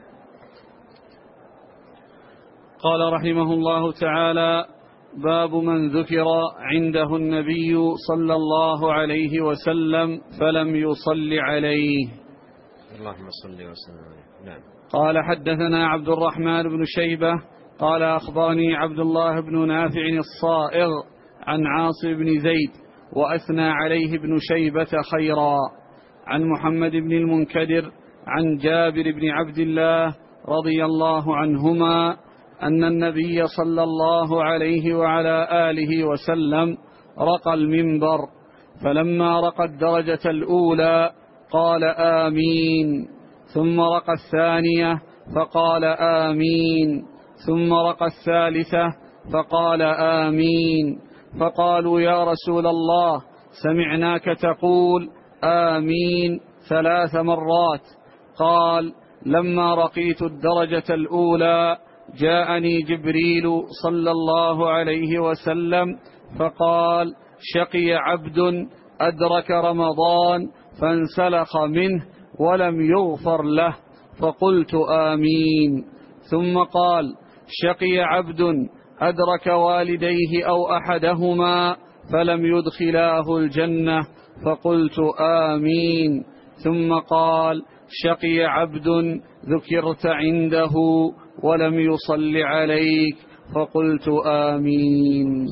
قال رحمه الله تعالى باب من ذكر عنده النبي صلى الله عليه وسلم فلم يصل عليه. اللهم صل وسلم عليه. نعم. قال حدثنا عبد الرحمن بن شيبة قال أخبرني عبد الله بن نافع الصائغ عن عاصم بن زيد وأثنى عليه ابن شيبة خيرا عن محمد بن المنكدر عن جابر بن عبد الله رضي الله عنهما أن النبي صلى الله عليه وعلى آله وسلم رقى المنبر، فلما رقى الدرجة الأولى قال آمين، ثم رقى الثانية فقال آمين، ثم رقى الثالثة فقال آمين. فقالوا يا رسول الله سمعناك تقول آمين 3 مرات. قال لما رقيت الدرجة الأولى جاءني جبريل صلى الله عليه وسلم فقال شقي عبد أدرك رمضان فانسلخ منه ولم يغفر له، فقلت آمين. ثم قال شقي عبد أدرك والديه أو أحدهما فلم يدخلاه الجنة، فقلت آمين. ثم قال شقي عبد ذكرت عنده ولم يصل عليك فقلت آمين.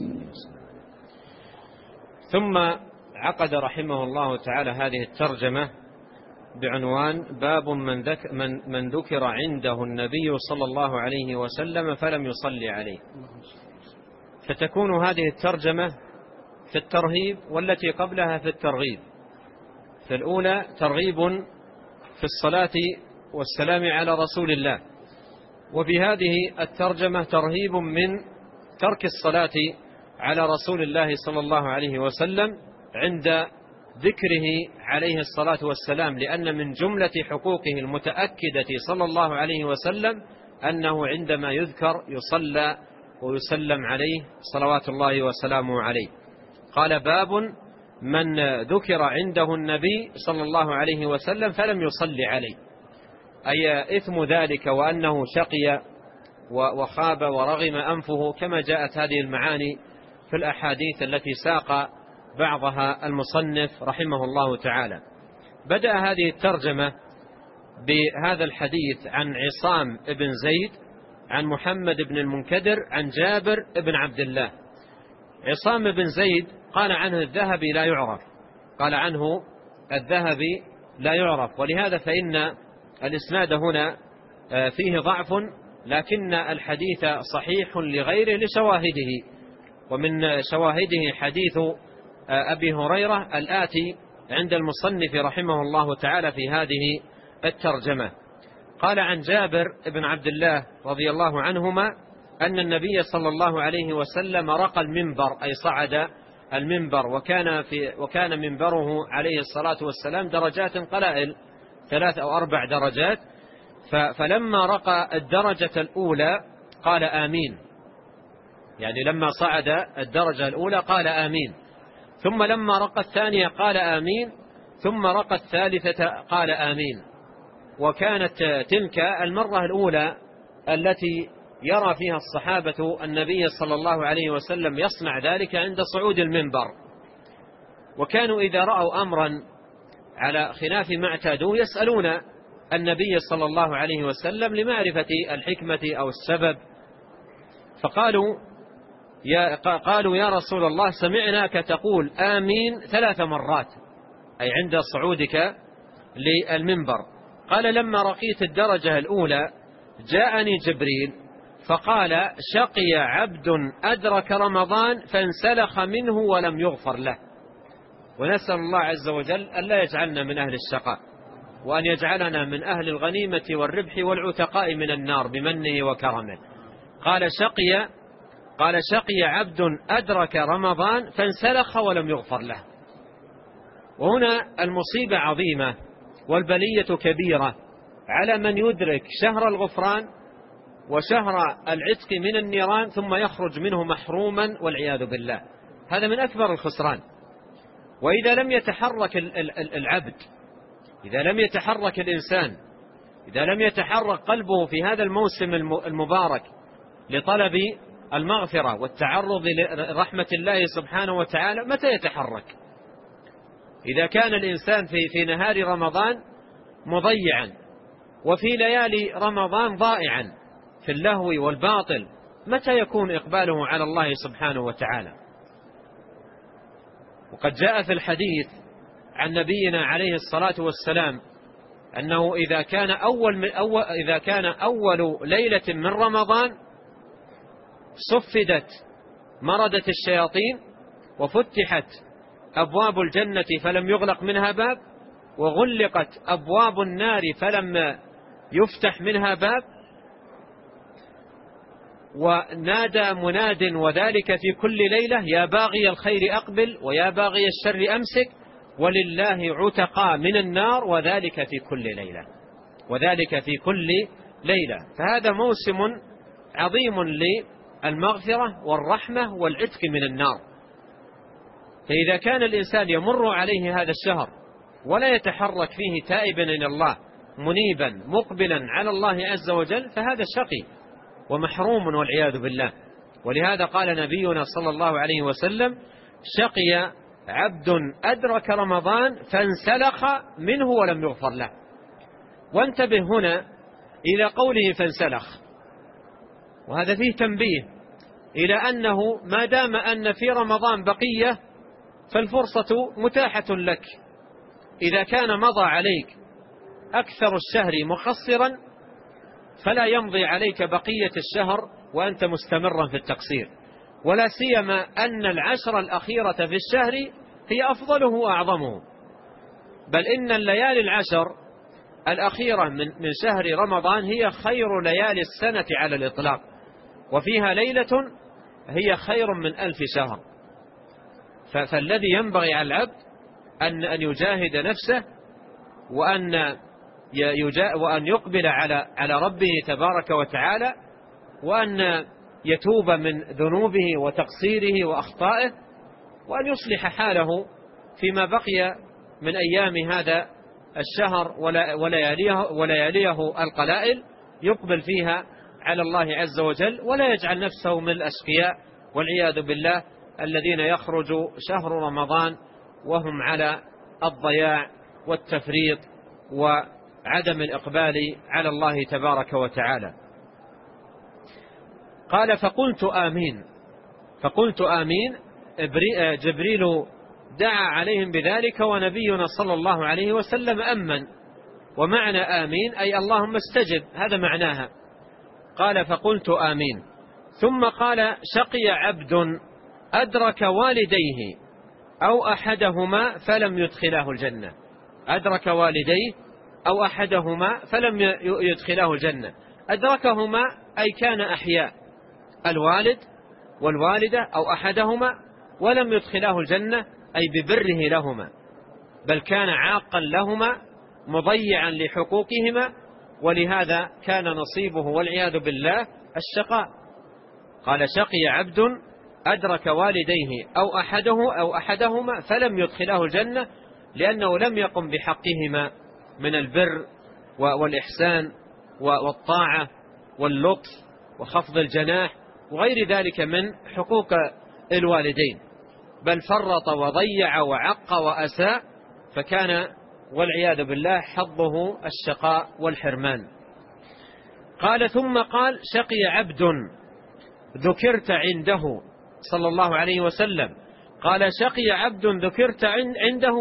ثم عقد رحمه الله تعالى هذه الترجمة بعنوان باب من ذكر عنده النبي صلى الله عليه وسلم فلم يصلي عليه. فتكون هذه الترجمة في الترهيب والتي قبلها في الترغيب. في الأولى ترغيب في الصلاة والسلام على رسول الله، وفي هذه الترجمة ترهيب من ترك الصلاة على رسول الله صلى الله عليه وسلم عند ذكره عليه الصلاة والسلام، لأن من جملة حقوقه المتأكدة صلى الله عليه وسلم أنه عندما يذكر يصلى ويسلم عليه صلوات الله وسلامه عليه. قال باب من ذكر عنده النبي صلى الله عليه وسلم فلم يصلي عليه، أي إثم ذلك وأنه شقي وخاب ورغم أنفه، كما جاءت هذه المعاني في الأحاديث التي ساق بعضها المصنف رحمه الله تعالى. بدأ هذه الترجمة بهذا الحديث عن عصام بن زيد عن محمد بن المنكدر عن جابر بن عبد الله. عصام بن زيد قال عنه الذهبي لا يعرف، قال عنه الذهبي لا يعرف، ولهذا فإن الإسناد هنا فيه ضعف، لكن الحديث صحيح لغيره لشواهده، ومن شواهده حديث أبي هريرة الآتي عند المصنف رحمه الله تعالى في هذه الترجمة. قال عن جابر بن عبد الله رضي الله عنهما أن النبي صلى الله عليه وسلم رقى المنبر، أي صعد المنبر، وكان منبره عليه الصلاة والسلام درجات قلائل 3 أو 4 درجات، فلما رقى الدرجة الأولى قال آمين، يعني لما صعد الدرجة الأولى قال آمين، ثم لما رقى الثانية قال آمين، ثم رقى الثالثة قال آمين. وكانت تلك المرة الأولى التي يرى فيها الصحابة النبي صلى الله عليه وسلم يصنع ذلك عند صعود المنبر، وكانوا إذا رأوا أمرا على خلاف ما اعتادوه يسألون النبي صلى الله عليه وسلم لمعرفة الحكمة أو السبب، فقالوا يا رسول الله سمعناك تقول آمين 3 مرات، أي عند صعودك للمنبر. قال لما رقيت الدرجة الأولى جاءني جبريل فقال شقي عبد أدرك رمضان فانسلخ منه ولم يغفر له. ونسأل الله عز وجل ألا يجعلنا من أهل الشقاء، وأن يجعلنا من أهل الغنيمة والربح والعتقاء من النار بمنه وكرمه. قال شقي عبد أدرك رمضان فانسلخ ولم يغفر له. وهنا المصيبة عظيمة والبلية كبيرة على من يدرك شهر الغفران وشهر العتق من النيران ثم يخرج منه محروما والعياذ بالله. هذا من أكبر الخسران. وإذا لم يتحرك العبد، إذا لم يتحرك الإنسان، إذا لم يتحرك قلبه في هذا الموسم المبارك لطلب المغفرة والتعرض لرحمة الله سبحانه وتعالى، متى يتحرك؟ إذا كان الإنسان في نهار رمضان مضيعا وفي ليالي رمضان ضائعا في اللهو والباطل، متى يكون إقباله على الله سبحانه وتعالى؟ وقد جاء في الحديث عن نبينا عليه الصلاة والسلام أنه إذا كان أول ليلة من رمضان صفدت مردت الشياطين وفتحت أبواب الجنة فلم يغلق منها باب، وغلقت أبواب النار فلم يفتح منها باب، ونادى مناد وذلك في كل ليلة يا باغي الخير أقبل ويا باغي الشر أمسك ولله عتقى من النار وذلك في كل ليلة، وذلك في كل ليلة. فهذا موسم عظيم للمغفرة والرحمة والعتق من النار. فإذا كان الإنسان يمر عليه هذا الشهر ولا يتحرك فيه تائبا إلى الله منيبا مقبلا على الله عز وجل، فهذا شقي ومحروم والعياذ بالله. ولهذا قال نبينا صلى الله عليه وسلم شقي عبد أدرك رمضان فانسلخ منه ولم يغفر له. وانتبه هنا إلى قوله فانسلخ، وهذا فيه تنبيه إلى أنه ما دام أن في رمضان بقية فالفرصة متاحة لك. إذا كان مضى عليك أكثر الشهر مقصرا فلا يمضي عليك بقية الشهر وأنت مستمرا في التقصير، ولا سيما أن العشر الأخيرة في الشهر هي أفضله وأعظمه، بل إن الليالي العشر الأخيرة من شهر رمضان هي خير ليالي السنة على الإطلاق، وفيها ليلة هي خير من 1000 شهر. فالذي ينبغي على العبد أن يجاهد نفسه وأن يقبل على ربه تبارك وتعالى، وأن يتوب من ذنوبه وتقصيره وأخطائه، وأن يصلح حاله فيما بقي من أيام هذا الشهر ولياليه القلائل، يقبل فيها على الله عز وجل، ولا يجعل نفسه من الأشقياء والعياذ بالله الذين يخرج شهر رمضان وهم على الضياع والتفريط وعدم الإقبال على الله تبارك وتعالى. قال فقلت آمين جبريل دعا عليهم بذلك ونبينا صلى الله عليه وسلم أمن، ومعنى آمين أي اللهم استجب، هذا معناها. قال فقلت آمين. ثم قال شقي عبد أدرك والديه أو أحدهما فلم يدخله الجنة. أدرك والديه أو أحدهما فلم يدخله الجنة. أدركهما أي كان أحياء، الوالد والوالدة أو أحدهما، ولم يدخله الجنة أي ببره لهما، بل كان عاقا لهما مضيعا لحقوقهما، ولهذا كان نصيبه والعياذ بالله الشقاء. قال شقي عبد أدرك والديه أو أحدهما فلم يدخله الجنة، لأنه لم يقم بحقهما من البر والإحسان والطاعة واللطف وخفض الجناح وغير ذلك من حقوق الوالدين، بل فرط وضيع وعق وأساء، فكان والعياذ بالله حظه الشقاء والحرمان. قال ثم قال شقي عبد ذكرت عنده صلى الله عليه وسلم. قال شقي عبد ذكرت عنده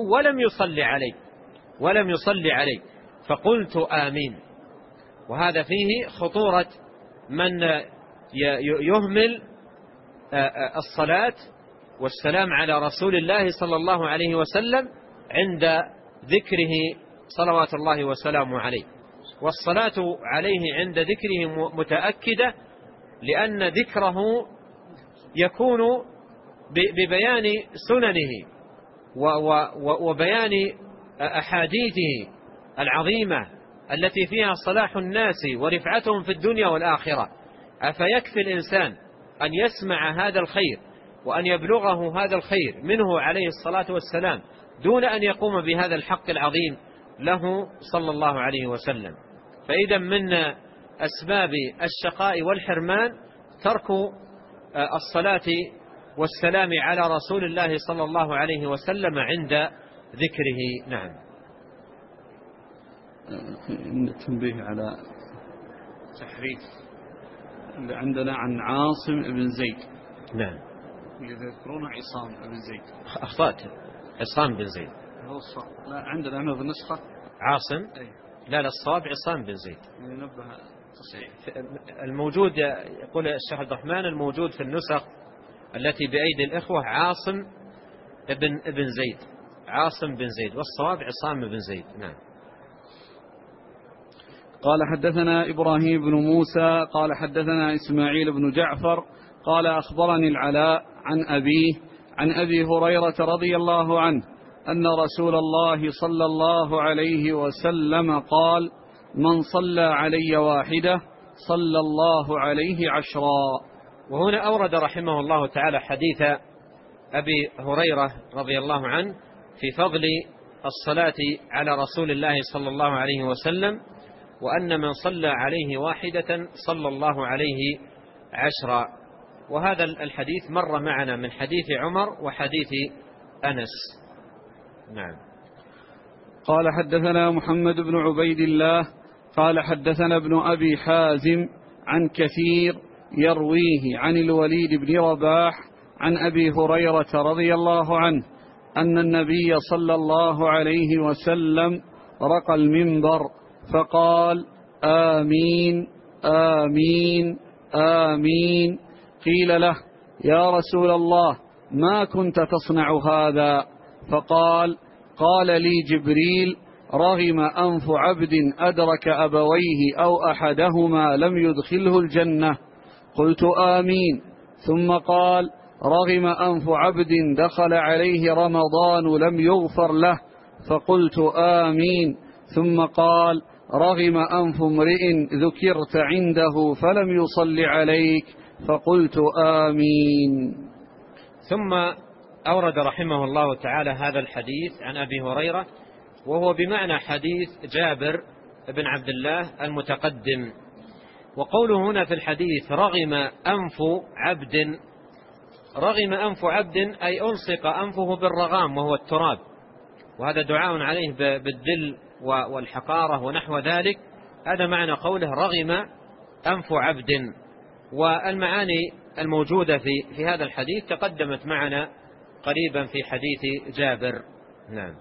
ولم يصلي عليه فقلت آمين. وهذا فيه خطورة من يهمل الصلاة والسلام على رسول الله صلى الله عليه وسلم عند ذكره صلوات الله وسلامه عليه. والصلاة عليه عند ذكره متأكدة، لأن ذكره يكون ببيان سننه وبيان أحاديثه العظيمة التي فيها صلاح الناس ورفعتهم في الدنيا والآخرة. أفيكفي الإنسان أن يسمع هذا الخير وأن يبلغه هذا الخير منه عليه الصلاة والسلام دون أن يقوم بهذا الحق العظيم له صلى الله عليه وسلم؟ فإذا من أسباب الشقاء والحرمان ترك الصلاة والسلام على رسول الله صلى الله عليه وسلم عند ذكره. نعم. تنبيه على تحريف اللي عندنا عن عاصم بن زيد. نعم. يذكرون عصام بن زيد. أخطأت، عصام بن زيد. هو الصواب. لا عندنا هنا في النسخة عاصم. أي. لا الصواب عصام بن زيد. ينبه تصحيح. الموجود يقول الشيخ عبد الرحمن الموجود في النسخ التي بأيدي الإخوة عاصم ابن زيد، عاصم بن زيد، والصواب عصام بن زيد. نعم. قال حدثنا إبراهيم بن موسى قال حدثنا إسماعيل بن جعفر قال أخبرني العلاء عن أبيه عن أبي هريرة رضي الله عنه أن رسول الله صلى الله عليه وسلم قال: من صلى علي واحدة صلى الله عليه 10. وهنا أورد رحمه الله تعالى حديث أبي هريرة رضي الله عنه في فضل الصلاة على رسول الله صلى الله عليه وسلم، وأن من صلى عليه واحدة صلى الله عليه 10. وهذا الحديث مر معنا من حديث عمر وحديث أنس. نعم. قال حدثنا محمد بن عبيد الله قال حدثنا ابن أبي حازم عن كثير يرويه عن الوليد بن رباح عن أبي هريرة رضي الله عنه أن النبي صلى الله عليه وسلم رقى المنبر فقال آمين آمين آمين. قيل له يا رسول الله ما كنت تصنع هذا؟ فقال قال لي جبريل رغم أنف عبد أدرك أبويه أو أحدهما لم يدخله الجنة. قلت آمين. ثم قال رغم أنف عبد دخل عليه رمضان لم يغفر له. فقلت آمين. ثم قال رغم أنف امرئ ذكرت عنده فلم يصل عليك. فقلت آمين. ثم أورد رحمه الله تعالى هذا الحديث عن أبي هريرة، وهو بمعنى حديث جابر بن عبد الله المتقدم. وقوله هنا في الحديث رغم أنف عبد أي ألصق أنفه بالرغام وهو التراب، وهذا دعاء عليه بالذل والحقارة ونحو ذلك. هذا معنى قوله رغم أنف عبد. والمعاني الموجودة في هذا الحديث تقدمت معنا قريبا في حديث جابر. نعم.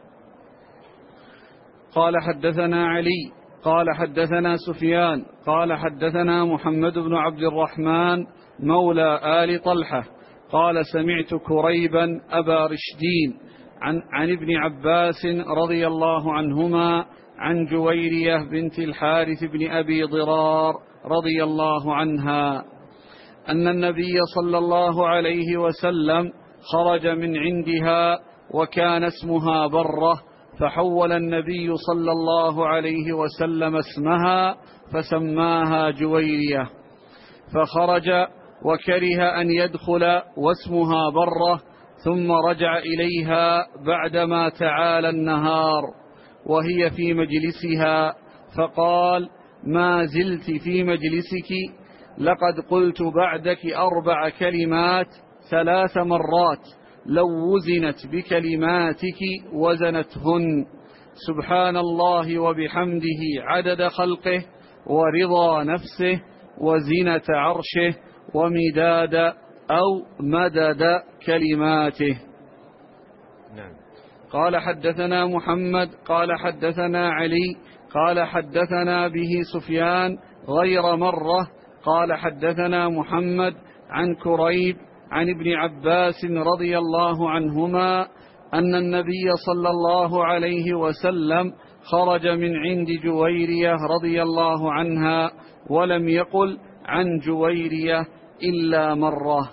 قال حدثنا علي قال حدثنا سفيان قال حدثنا محمد بن عبد الرحمن مولى آل طلحة قال سمعت كريبا أبا رشدين عن ابن عباس رضي الله عنهما عن جويرية بنت الحارث بن أبي ضرار رضي الله عنها أن النبي صلى الله عليه وسلم خرج من عندها وكان اسمها برة، فحول النبي صلى الله عليه وسلم اسمها فسماها جويرية، فخرج وكره أن يدخل واسمها برة، ثم رجع إليها بعدما تعالى النهار وهي في مجلسها فقال ما زلت في مجلسك، لقد قلت بعدك 4 كلمات 3 مرات لو وزنت بكلماتك وزنتهن، سبحان الله وبحمده عدد خلقه ورضا نفسه وزنة عرشه ومداد أو مدد كلماته. نعم. قال حدثنا محمد قال حدثنا علي قال حدثنا به سفيان غير مرة قال حدثنا محمد عن كريب عن ابن عباس رضي الله عنهما أن النبي صلى الله عليه وسلم خرج من عند جويرية رضي الله عنها ولم يقل عن جويرية إلا مرة.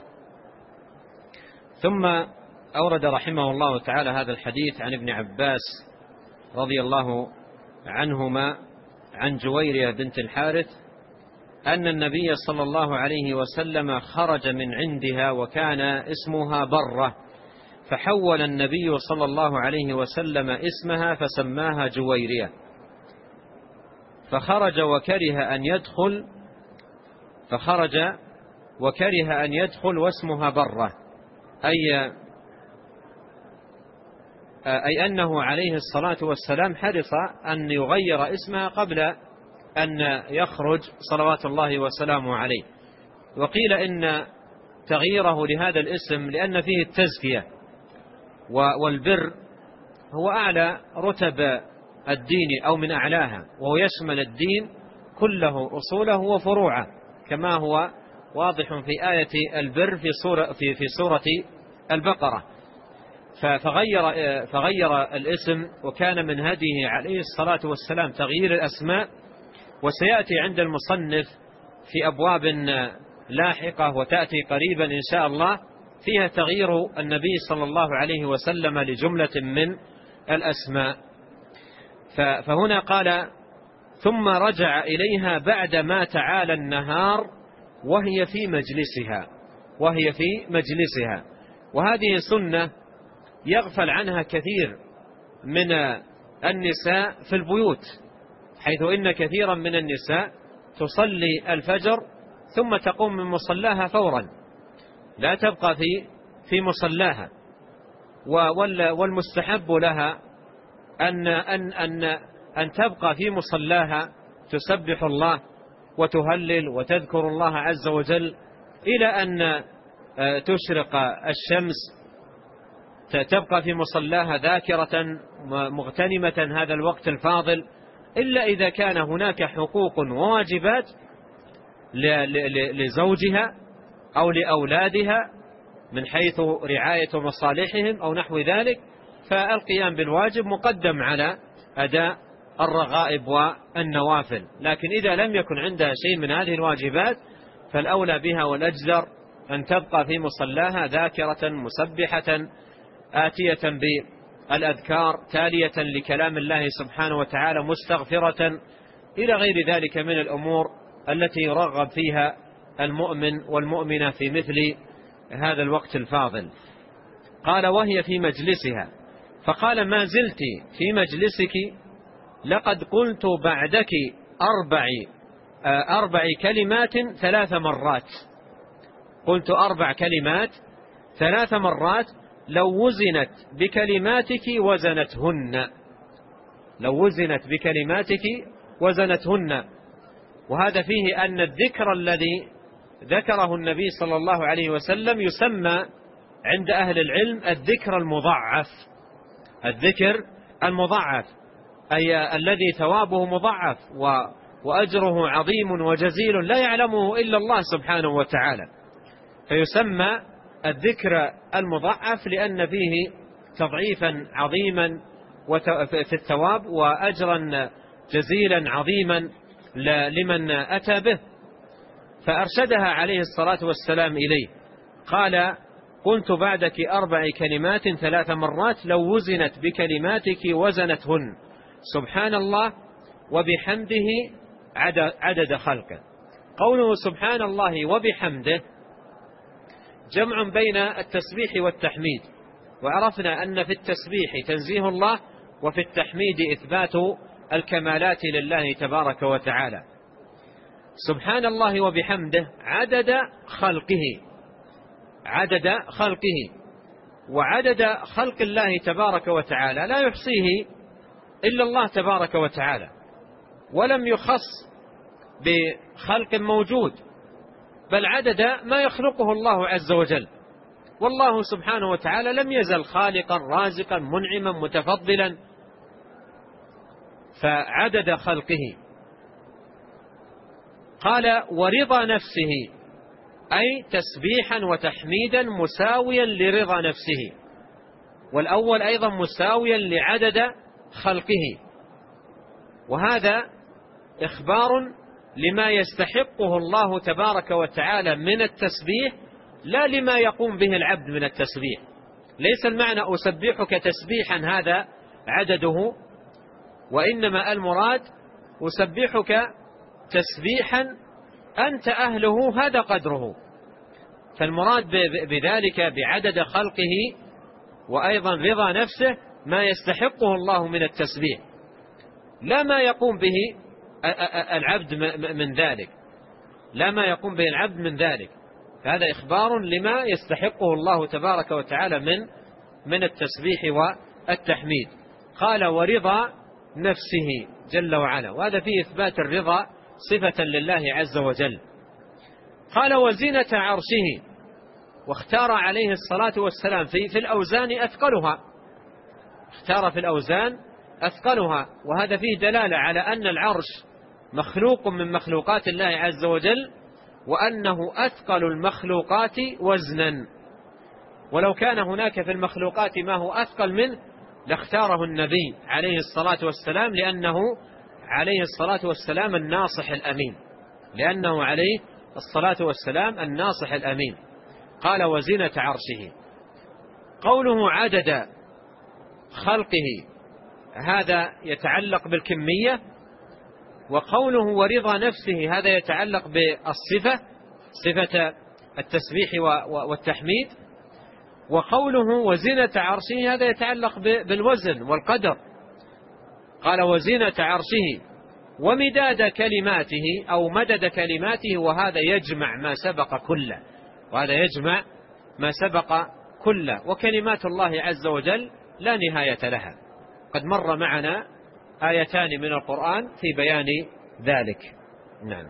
ثم أورد رحمه الله تعالى هذا الحديث عن ابن عباس رضي الله عنهما عن جويرية بنت الحارث أن النبي صلى الله عليه وسلم خرج من عندها وكان اسمها برة، فحول النبي صلى الله عليه وسلم اسمها فسماها جويرية، فخرج وكره أن يدخل واسمها برة، أي أنه عليه الصلاة والسلام حرص أن يغير اسمها قبل أن يخرج صلوات الله وسلامه عليه. وقيل إن تغييره لهذا الاسم لأن فيه التزكية، والبر هو أعلى رتب الدين أو من أعلاها، وهو يشمل الدين كله أصوله وفروعه، كما هو واضح في آية البر في سورة البقرة. فغير الاسم، وكان من هديه عليه الصلاة والسلام تغيير الأسماء، وسيأتي عند المصنف في أبواب لاحقة وتأتي قريبا إن شاء الله فيها تغيير النبي صلى الله عليه وسلم لجملة من الأسماء. فهنا قال ثم رجع إليها بعدما تعالى النهار وهي في مجلسها. وهذه سنة يغفل عنها كثير من النساء في البيوت، حيث إن كثيرا من النساء تصلي الفجر ثم تقوم من مصلاها فورا، لا تبقى في مصلاها، والمستحب لها أن تبقى في مصلاها تسبح الله وتهلل وتذكر الله عز وجل إلى أن تشرق الشمس، تبقى في مصلاها ذاكرة مغتنمة هذا الوقت الفاضل، إلا إذا كان هناك حقوق وواجبات لزوجها أو لأولادها من حيث رعاية مصالحهم أو نحو ذلك، فالقيام بالواجب مقدم على أداء الرغائب والنوافل. لكن إذا لم يكن عندها شيء من هذه الواجبات فالأولى بها والأجدر أن تبقى في مصلاها ذاكرة مسبحة آتية بالأذكار تالية لكلام الله سبحانه وتعالى مستغفرة إلى غير ذلك من الأمور التي يرغب فيها المؤمن والمؤمنة في مثل هذا الوقت الفاضل. قال وهي في مجلسها، فقال ما زلت في مجلسك لقد قلت بعدك أربع كلمات 3 مرات. قلت 4 كلمات 3 مرات لو وزنت بكلماتك وزنتهن، لو وزنت بكلماتك وزنتهن. وهذا فيه أن الذكر الذي ذكره النبي صلى الله عليه وسلم يسمى عند أهل العلم الذكر المضاعف. الذكر المضاعف أي الذي ثوابه مضاعف وأجره عظيم وجزيل لا يعلمه إلا الله سبحانه وتعالى، فيسمى الذكر المضاعف لأن فيه تضعيفا عظيما في الثواب وأجرا جزيلا عظيما لمن أتى به. فأرشدها عليه الصلاة والسلام إليه، قال قلت بعدك 4 كلمات 3 مرات لو وزنت بكلماتك وزنتهن سبحان الله وبحمده عدد خلقه. قوله سبحان الله وبحمده جمع بين التسبيح والتحميد، وعرفنا أن في التسبيح تنزيه الله وفي التحميد إثبات الكمالات لله تبارك وتعالى. سبحان الله وبحمده عدد خلقه، عدد خلقه، وعدد خلق الله تبارك وتعالى لا يحصيه إلا الله تبارك وتعالى، ولم يخص بخلق موجود، بل عدد ما يخلقه الله عز وجل. والله سبحانه وتعالى لم يزل خالقا رازقا منعما متفضلا، فعدد خلقه. قال ورضا نفسه أي تسبيحا وتحميدا مساويا لرضا نفسه، والأول أيضا مساويا لعدد خلقه. وهذا إخبار لما يستحقه الله تبارك وتعالى من التسبيح لا لما يقوم به العبد من التسبيح. ليس المعنى أسبحك تسبيحا هذا عدده، وإنما المراد أسبحك تسبيحا أنت أهله هذا قدره. فالمراد بذلك بعدد خلقه وأيضا رضا نفسه ما يستحقه الله من التسبيح، لا ما يقوم به العبد من ذلك، لا ما يقوم به العبد من ذلك. فهذا إخبار لما يستحقه الله تبارك وتعالى من التسبيح والتحميد. قال ورضا نفسه جل وعلا، وهذا فيه إثبات الرضا صفة لله عز وجل. قال وزنة عرشه، واختار عليه الصلاة والسلام في الأوزان أثقلها، اختار في الأوزان أثقلها، وهذا فيه دلالة على أن العرش مخلوق من مخلوقات الله عز وجل، وأنه أثقل المخلوقات وزنا. ولو كان هناك في المخلوقات ما هو أثقل منه لاختاره النبي عليه الصلاة والسلام، لأنه عليه الصلاة والسلام الناصح الأمين، لأنه عليه الصلاة والسلام الناصح الأمين. قال وزنة عرشه. قوله عدد خلقه هذا يتعلق بالكمية، وقوله ورضا نفسه هذا يتعلق بالصفة، صفة التسبيح والتحميد. وقوله وزنة عرشه هذا يتعلق بالوزن والقدر. قال وزنة عرشه ومداد كلماته أو مدد كلماته، وهذا يجمع ما سبق كله، وهذا يجمع ما سبق كله. وكلمات الله عز وجل لا نهاية لها. قد مر معنا آيتان من القرآن في بيان ذلك. نعم.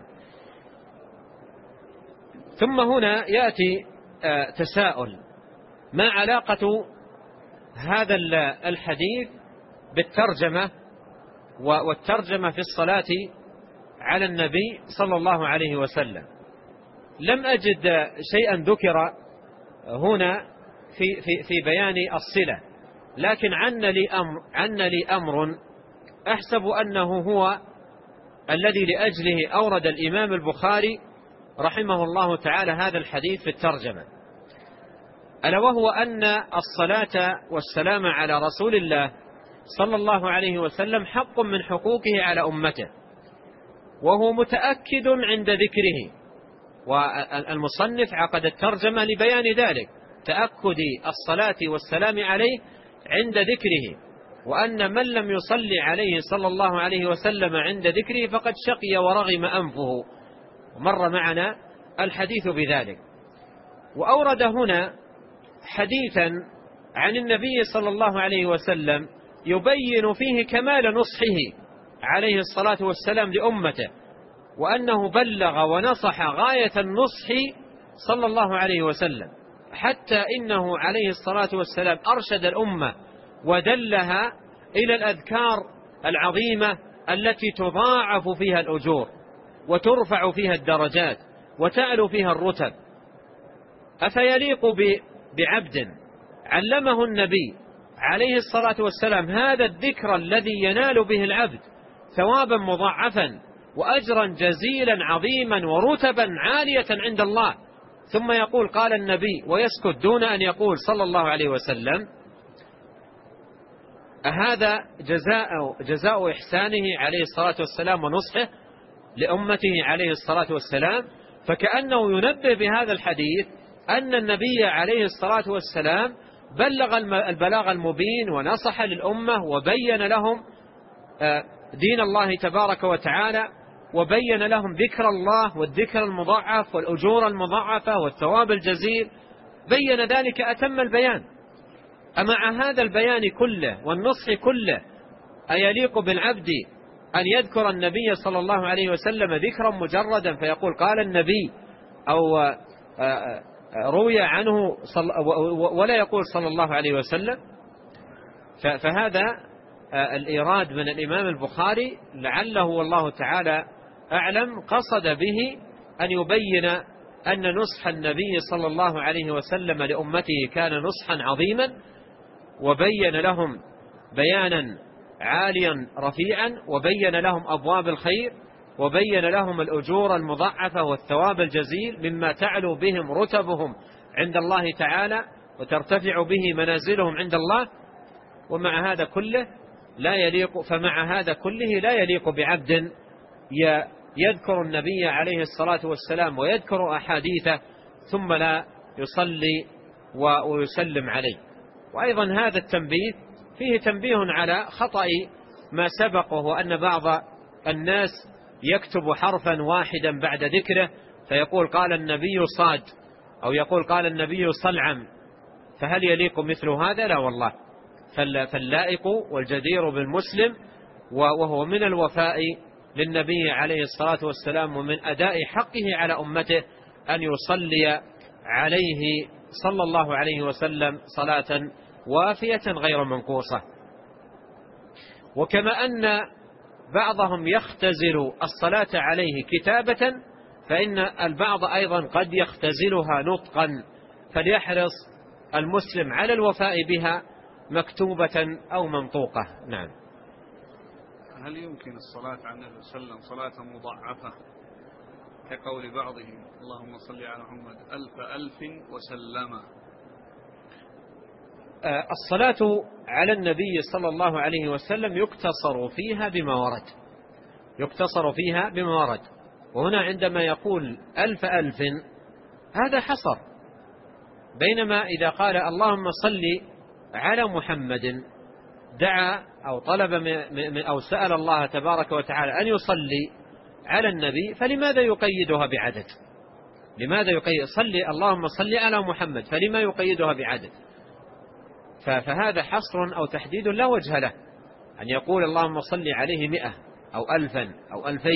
ثم هنا يأتي تساؤل: ما علاقة هذا الحديث بالترجمة والترجمة في الصلاة على النبي صلى الله عليه وسلم؟ لم أجد شيئا ذكر هنا في بيان الصلة، لكن عن لي أمر أحسب أنه هو الذي لأجله أورد الإمام البخاري رحمه الله تعالى هذا الحديث في الترجمة، ألا وهو أن الصلاة والسلام على رسول الله صلى الله عليه وسلم حق من حقوقه على أمته، وهو متأكد عند ذكره، والمصنف عقد الترجمة لبيان ذلك، تأكد الصلاة والسلام عليه عند ذكره، وأن من لم يصلي عليه صلى الله عليه وسلم عند ذكره فقد شقي ورغم أنفه، ومر معنا الحديث بذلك. وأورد هنا حديثا عن النبي صلى الله عليه وسلم يبين فيه كمال نصحه عليه الصلاة والسلام لأمته، وأنه بلغ ونصح غاية النصح صلى الله عليه وسلم، حتى إنه عليه الصلاة والسلام أرشد الأمة ودلها إلى الأذكار العظيمة التي تضاعف فيها الأجور وترفع فيها الدرجات وتعلو فيها الرتب. أفيليق بعبد علمه النبي عليه الصلاة والسلام هذا الذكر الذي ينال به العبد ثوابا مضاعفا وأجرا جزيلا عظيما ورتبا عالية عند الله، ثم يقول قال النبي ويسكت دون أن يقول صلى الله عليه وسلم؟ هذا جزاء إحسانه عليه الصلاة والسلام ونصحه لأمته عليه الصلاة والسلام. فكأنه ينبه بهذا الحديث أن النبي عليه الصلاة والسلام بلغ البلاغ المبين ونصح للأمة وبين لهم دين الله تبارك وتعالى، وبين لهم ذكر الله والذكر المضاعف والأجور المضاعفة والثواب الجزيل، بين ذلك أتم البيان. أمع هذا البيان كله والنصح كله أيليق بالعبد أن يذكر النبي صلى الله عليه وسلم ذكرا مجردا فيقول قال النبي أو روي عنه ولا يقول صلى الله عليه وسلم؟ فهذا الإيراد من الإمام البخاري لعله والله تعالى أعلم قصد به أن يبين أن نصح النبي صلى الله عليه وسلم لأمته كان نصحا عظيما، وبين لهم بيانا عاليا رفيعا، وبين لهم أبواب الخير، وبين لهم الأجور المضاعفة والثواب الجزيل مما تعلو بهم رتبهم عند الله تعالى وترتفع به منازلهم عند الله. ومع هذا كله لا يليق بعبد يذكر النبي عليه الصلاة والسلام ويذكر أحاديثه ثم لا يصلي ويسلم عليه. وأيضا هذا التنبيه فيه تنبيه على خطأ ما سبق، وهو أن بعض الناس يكتب حرفا واحدا بعد ذكره فيقول قال النبي صاد أو يقول قال النبي صلعم، فهل يليق مثل هذا؟ لا والله. فاللائق والجدير بالمسلم وهو من الوفاء للنبي عليه الصلاة والسلام ومن أداء حقه على أمته أن يصلي عليه صلى الله عليه وسلم صلاة وافية غير منقوصة. وكما أن بعضهم يختزل الصلاة عليه كتابة، فإن البعض أيضا قد يختزلها نطقا، فليحرص المسلم على الوفاء بها مكتوبة أو منطوقة. نعم. هل يمكن الصلاة على النبي صلى الله عليه وسلم صلاة مضاعفة كقول بعضهم اللهم صل على محمد ألف وسلم؟ الصلاة على النبي صلى الله عليه وسلم يقتصر فيها بما ورد، وهنا عندما يقول ألف هذا حصر، بينما إذا قال اللهم صل على محمد دعا أو طلب أو سأل الله تبارك وتعالى أن يصلي على النبي، فلماذا يقيدها بعدد؟ لماذا يقيد صلي اللهم صل على محمد، فلما يقيدها بعدد؟ فهذا حصر أو تحديد لا وجه له، أن يقول اللهم صل عليه 100 أو 1000 أو 2000.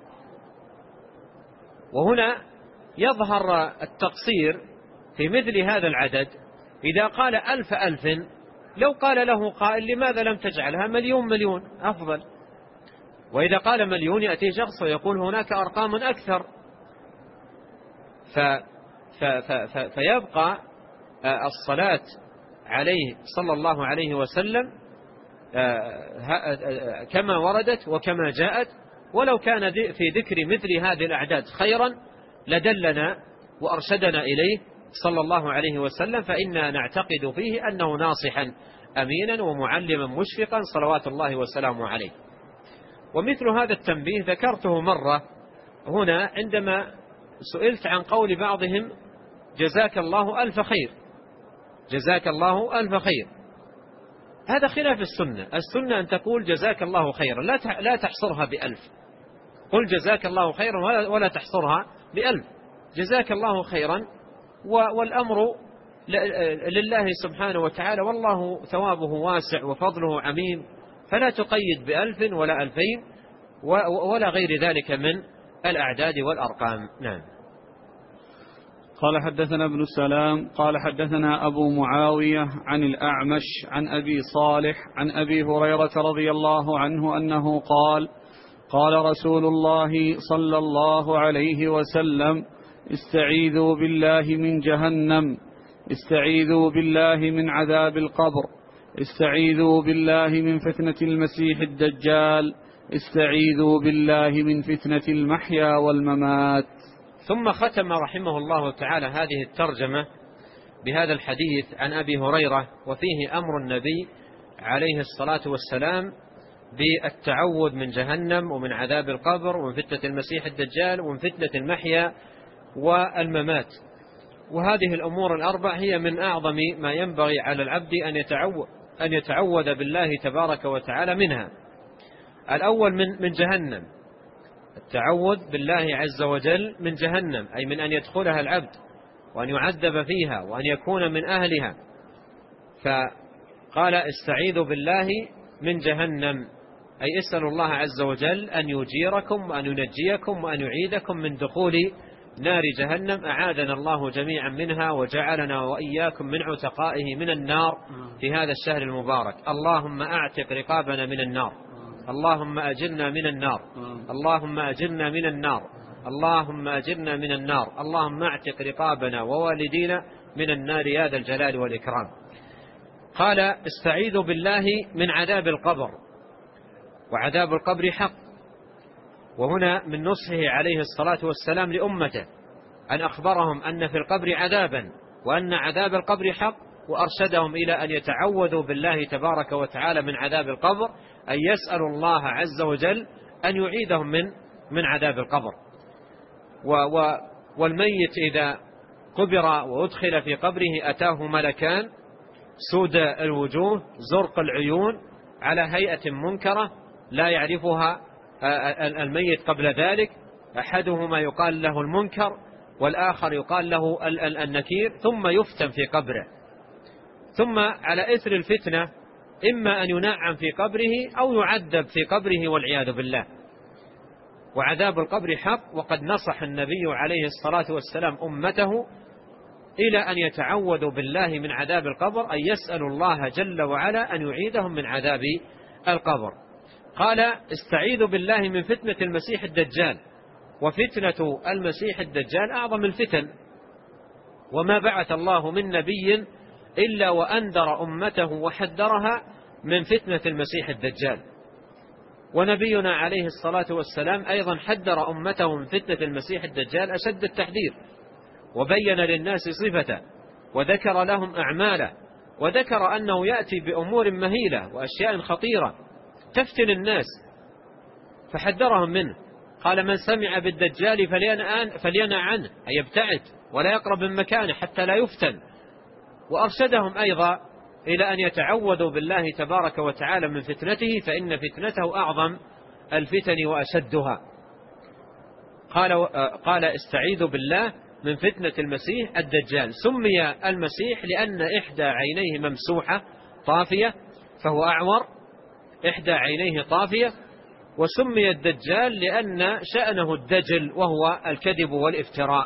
وهنا يظهر التقصير في مثل هذا العدد. إذا قال 1000 لو قال له قائل لماذا لم تجعلها 1,000,000 أفضل. وإذا قال 1,000,000 يأتي شخص ويقول هناك أرقام أكثر. فيبقى الصلاة عليه صلى الله عليه وسلم كما وردت وكما جاءت. ولو كان في ذكر مثل هذه الأعداد خيرا لدلنا وأرشدنا إليه صلى الله عليه وسلم، فإنا نعتقد فيه أنه ناصحا أمينا ومعلما مشفقا صلوات الله وسلامه عليه. ومثل هذا التنبيه ذكرته مرة هنا عندما سئلت عن قول بعضهم جزاك الله ألف خير، جزاك الله ألف خير. هذا خلاف السنة. السنة أن تقول جزاك الله خيرا، لا تحصرها ب1000. قل جزاك الله خيرا ولا تحصرها ب1000. جزاك الله خيرا والأمر لله سبحانه وتعالى، والله ثوابه واسع وفضله عميم، فلا تقيد ب1000 ولا 2000 ولا غير ذلك من الأعداد والأرقام. نعم. قال حدثنا ابن السلام قال حدثنا أبو معاوية عن الأعمش عن أبي صالح عن أبي هريرة رضي الله عنه أنه قال قال رسول الله صلى الله عليه وسلم استعيذوا بالله من جهنم، استعيذوا بالله من عذاب القبر، استعيذوا بالله من فتنة المسيح الدجال، استعيذوا بالله من فتنة المحيا والممات. ثم ختم رحمه الله تعالى هذه الترجمة بهذا الحديث عن أبي هريرة، وفيه أمر النبي عليه الصلاة والسلام بالتعوذ من جهنم ومن عذاب القبر ومن فتنة المسيح الدجال ومن فتنة المحيا والممات. وهذه الأمور الأربع هي من أعظم ما ينبغي على العبد أن يتعوذ بالله تبارك وتعالى منها. الأول من جهنم، التعوذ بالله عز وجل من جهنم، أي من أن يدخلها العبد وأن يعذب فيها وأن يكون من أهلها. فقال استعيذوا بالله من جهنم، أي اسألوا الله عز وجل أن يجيركم وأن ينجيكم وأن يعيدكم من دخول نار جهنم، أعاذنا الله جميعا منها وجعلنا وإياكم من عتقائه من النار في هذا الشهر المبارك. اللهم أعتق رقابنا من النار، اللهم أجرنا من النار، اللهم أجرنا من النار، اللهم أجرنا من النار، اللهم أعتق رقابنا ووالدينا من النار يا ذا الجلال والإكرام. قال استعيذوا بالله من عذاب القبر، وعذاب القبر حق. وهنا من نصحه عليه الصلاة والسلام لأمته أن أخبرهم أن في القبر عذابا وأن عذاب القبر حق، وأرشدهم إلى أن يتعوذوا بالله تبارك وتعالى من عذاب القبر، أن يسألوا الله عز وجل أن يعيدهم من عذاب القبر. والميت إذا قبر وأدخل في قبره أتاه ملكان سود الوجوه زرق العيون على هيئة منكرة لا يعرفها الميت قبل ذلك، أحدهما يقال له المنكر والآخر يقال له النكير، ثم يفتن في قبره، ثم على إثر الفتنة إما أن ينعم في قبره أو يعذب في قبره والعياذ بالله. وعذاب القبر حق، وقد نصح النبي عليه الصلاة والسلام أمته إلى أن يتعوذوا بالله من عذاب القبر، أن يسألوا الله جل وعلا أن يعيدهم من عذاب القبر. قال استعيذوا بالله من فتنة المسيح الدجال، وفتنة المسيح الدجال أعظم الفتن، وما بعث الله من نبي إلا وأنذر أمته وحذرها من فتنة المسيح الدجال. ونبينا عليه الصلاة والسلام أيضا حذر أمته من فتنة المسيح الدجال أشد التحذير، وبين للناس صفته وذكر لهم أعماله، وذكر أنه يأتي بأمور مهيلة وأشياء خطيرة تفتن الناس، فحذرهم منه. قال من سمع بالدجال فلينأ عنه، أي يبتعد ولا يقرب من مكانه حتى لا يفتن. وأرشدهم أيضا إلى أن يتعوذوا بالله تبارك وتعالى من فتنته، فإن فتنته أعظم الفتن وأشدها. قال استعيذوا بالله من فتنة المسيح الدجال. سمي المسيح لأن إحدى عينيه ممسوحة طافية، فهو أعور، إحدى عينيه طافية، وسمي الدجال لأن شأنه الدجل وهو الكذب والافتراء.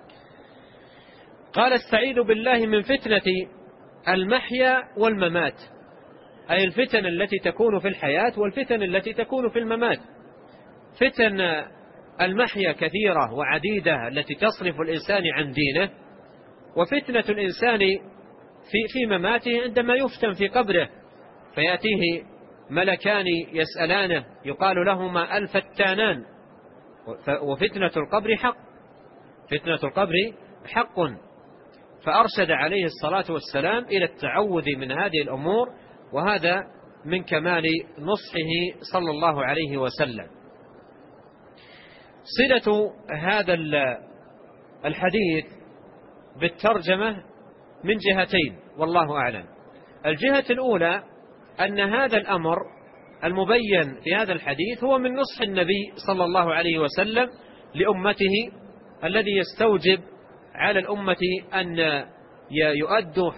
قال استعيذ بالله من فتنة المحيا والممات، أي الفتن التي تكون في الحياة والفتن التي تكون في الممات. فتن المحيا كثيرة وعديدة التي تصرف الإنسان عن دينه، وفتنة الإنسان في مماته عندما يفتن في قبره فيأتيه ملكان يسألانه يقال لهما الفتانان. وفتنة القبر حق، فتنة القبر حق. فأرشد عليه الصلاة والسلام إلى التعوذ من هذه الأمور، وهذا من كمال نصحه صلى الله عليه وسلم. صلة هذا الحديث بالترجمة من جهتين والله أعلم. الجهة الأولى أن هذا الأمر المبين في هذا الحديث هو من نصح النبي صلى الله عليه وسلم لأمته، الذي يستوجب على الأمة أن يؤدوا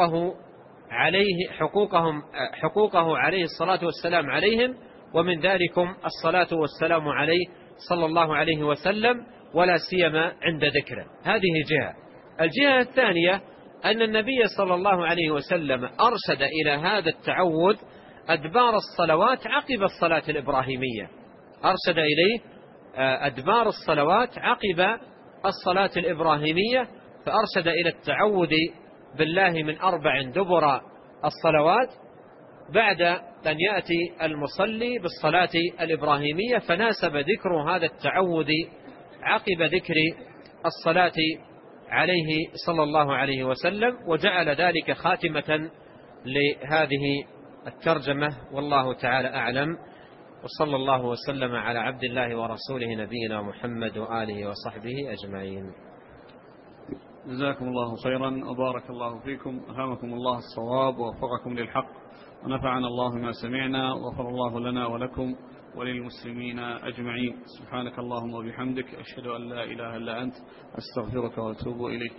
حقوقه عليه الصلاة والسلام عليهم، ومن ذلكم الصلاة والسلام عليه صلى الله عليه وسلم، ولا سيما عند ذكره. هذه جهة. الجهة الثانية أن النبي صلى الله عليه وسلم أرشد إلى هذا التعوذ أدبار الصلوات عقب الصلاة الإبراهيمية، أرشد إليه أدبار الصلوات عقب الصلاة الإبراهيمية، فأرشد إلى التعوذ بالله من 4 دبر الصلوات بعد أن يأتي المصلي بالصلاة الإبراهيمية، فناسب ذكر هذا التعوذ عقب ذكر الصلاة عليه صلى الله عليه وسلم، وجعل ذلك خاتمة لهذه الترجمة، والله تعالى أعلم. وصلى الله وسلم على عبد الله ورسوله نبينا محمد وآله وصحبه أجمعين. جزاكم الله خيرا وبارك الله فيكم، ألهمكم الله الصواب ووفقكم للحق، ونفعنا الله ما سمعنا، وغفر الله لنا ولكم وللمسلمين أجمعين. سبحانك اللهم وبحمدك، أشهد أن لا إله إلا أنت، أستغفرك وأتوب إليك.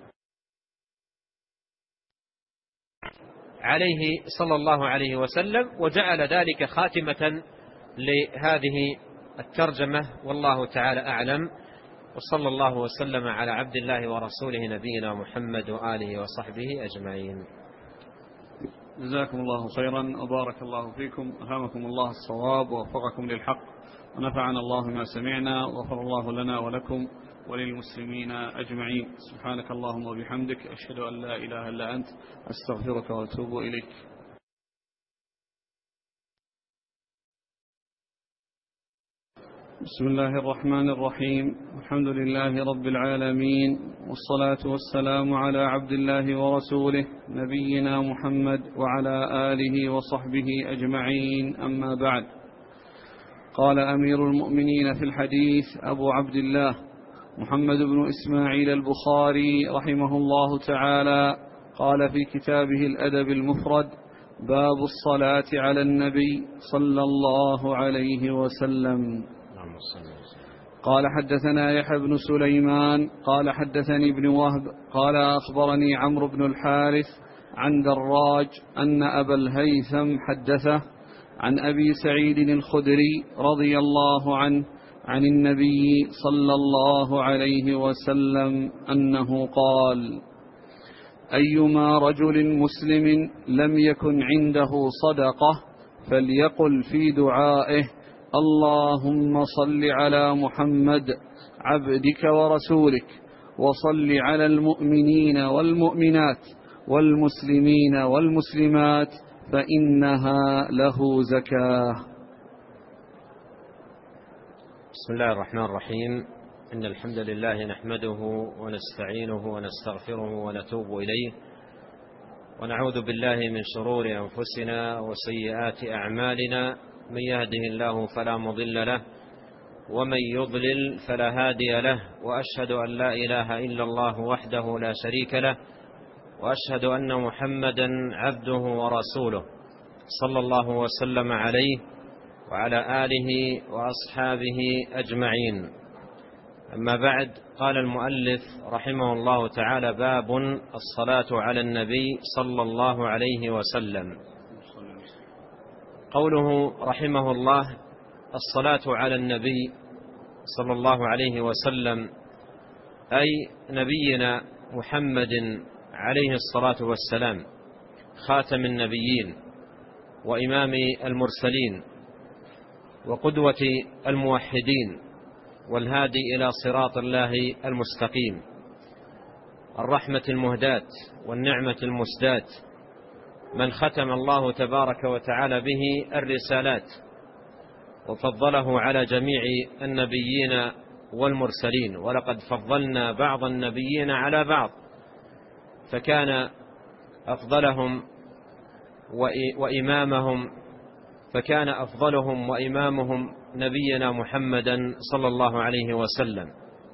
عليه صلى الله عليه وسلم، وجعل ذلك خاتمة لهذه الترجمة، والله تعالى أعلم. وصلى الله وسلم على عبد الله ورسوله نبينا محمد وآله وصحبه أجمعين. جزاكم الله خيرا وبارك الله فيكم، ألهمكم الله الصواب ووفقكم للحق، ونفعنا الله ما سمعنا، وغفر الله لنا ولكم وللمسلمين أجمعين. سبحانك اللهم وبحمدك، أشهد أن لا إله إلا أنت، أستغفرك وأتوب إليك. بسم الله الرحمن الرحيم، الحمد لله رب العالمين، والصلاة والسلام على عبد الله ورسوله نبينا محمد وعلى آله وصحبه أجمعين، أما بعد. قال أمير المؤمنين في الحديث أبو عبد الله محمد بن إسماعيل البخاري رحمه الله تعالى، قال في كتابه الأدب المفرد: باب الصلاة على النبي صلى الله عليه وسلم. قال حدثنا يحيى بن سليمان قال حدثني ابن وهب قال أخبرني عمرو بن الحارث عن دراج أن أبا الهيثم حدثه عن أبي سعيد الخدري رضي الله عنه عن النبي صلى الله عليه وسلم أنه قال: أيما رجل مسلم لم يكن عنده صدقة فليقل في دعائه: اللهم صل على محمد عبدك ورسولك، وصل على المؤمنين والمؤمنات والمسلمين والمسلمات، فإنها له زكاة. بسم الله الرحمن الرحيم. إن الحمد لله نحمده ونستعينه ونستغفره ونتوب إليه، ونعوذ بالله من شرور أنفسنا وسيئات أعمالنا، من يهده الله فلا مضل له، ومن يضلل فلا هادي له، وأشهد أن لا إله إلا الله وحده لا شريك له، وأشهد أن محمدا عبده ورسوله، صلى الله وسلم عليه وعلى آله وأصحابه أجمعين. أما بعد، قال المؤلف رحمه الله تعالى: باب الصلاة على النبي صلى الله عليه وسلم. قوله رحمه الله الصلاة على النبي صلى الله عليه وسلم، أي نبينا محمد عليه الصلاة والسلام، خاتم النبيين وإمام المرسلين وقدوة الموحدين والهادي إلى صراط الله المستقيم، الرحمة المهداة والنعمة المسداة، من ختم الله تبارك وتعالى به الرسالات وفضله على جميع النبيين والمرسلين. ولقد فضلنا بعض النبيين على بعض، فكان أفضلهم وإمامهم نبينا محمدا صلى الله عليه وسلم.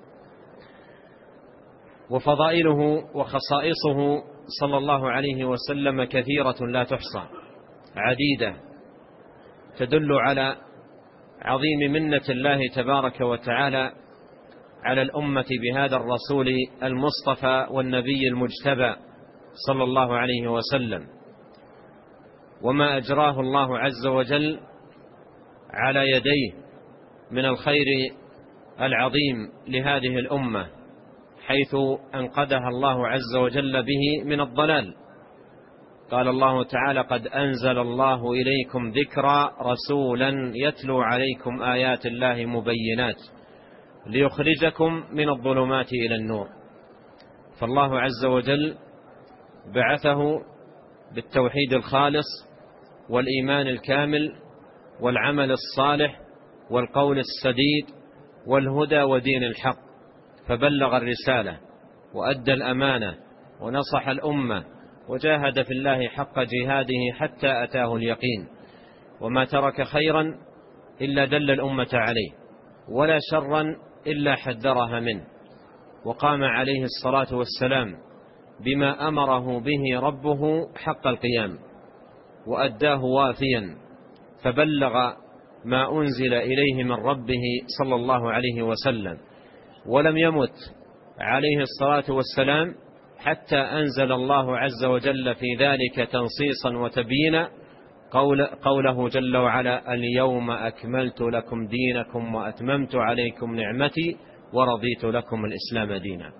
وفضائله وخصائصه صلى الله عليه وسلم كثيرة لا تحصى، عديدة، تدل على عظيم منة الله تبارك وتعالى على الأمة بهذا الرسول المصطفى والنبي المجتبى صلى الله عليه وسلم، وما أجراه الله عز وجل على يديه من الخير العظيم لهذه الأمة، حيث أنقذها الله عز وجل به من الضلال. قال الله تعالى: قد أنزل الله إليكم ذكرا رسولا يتلو عليكم آيات الله مبينات ليخرجكم من الظلمات إلى النور. فالله عز وجل بعثه بالتوحيد الخالص والإيمان الكامل والعمل الصالح والقول السديد والهدى ودين الحق، فبلغ الرسالة وأدى الأمانة ونصح الأمة وجاهد في الله حق جهاده حتى أتاه اليقين، وما ترك خيرا إلا دل الأمة عليه، ولا شرا إلا حذرها منه، وقام عليه الصلاة والسلام بما أمره به ربه حق القيام، وأداه وافيا، فبلغ ما أنزل إليه من ربه صلى الله عليه وسلم، ولم يمت عليه الصلاة والسلام حتى أنزل الله عز وجل في ذلك تنصيصا وتبيينا قوله جل وعلا: اليوم أكملت لكم دينكم وأتممت عليكم نعمتي ورضيت لكم الإسلام دينا.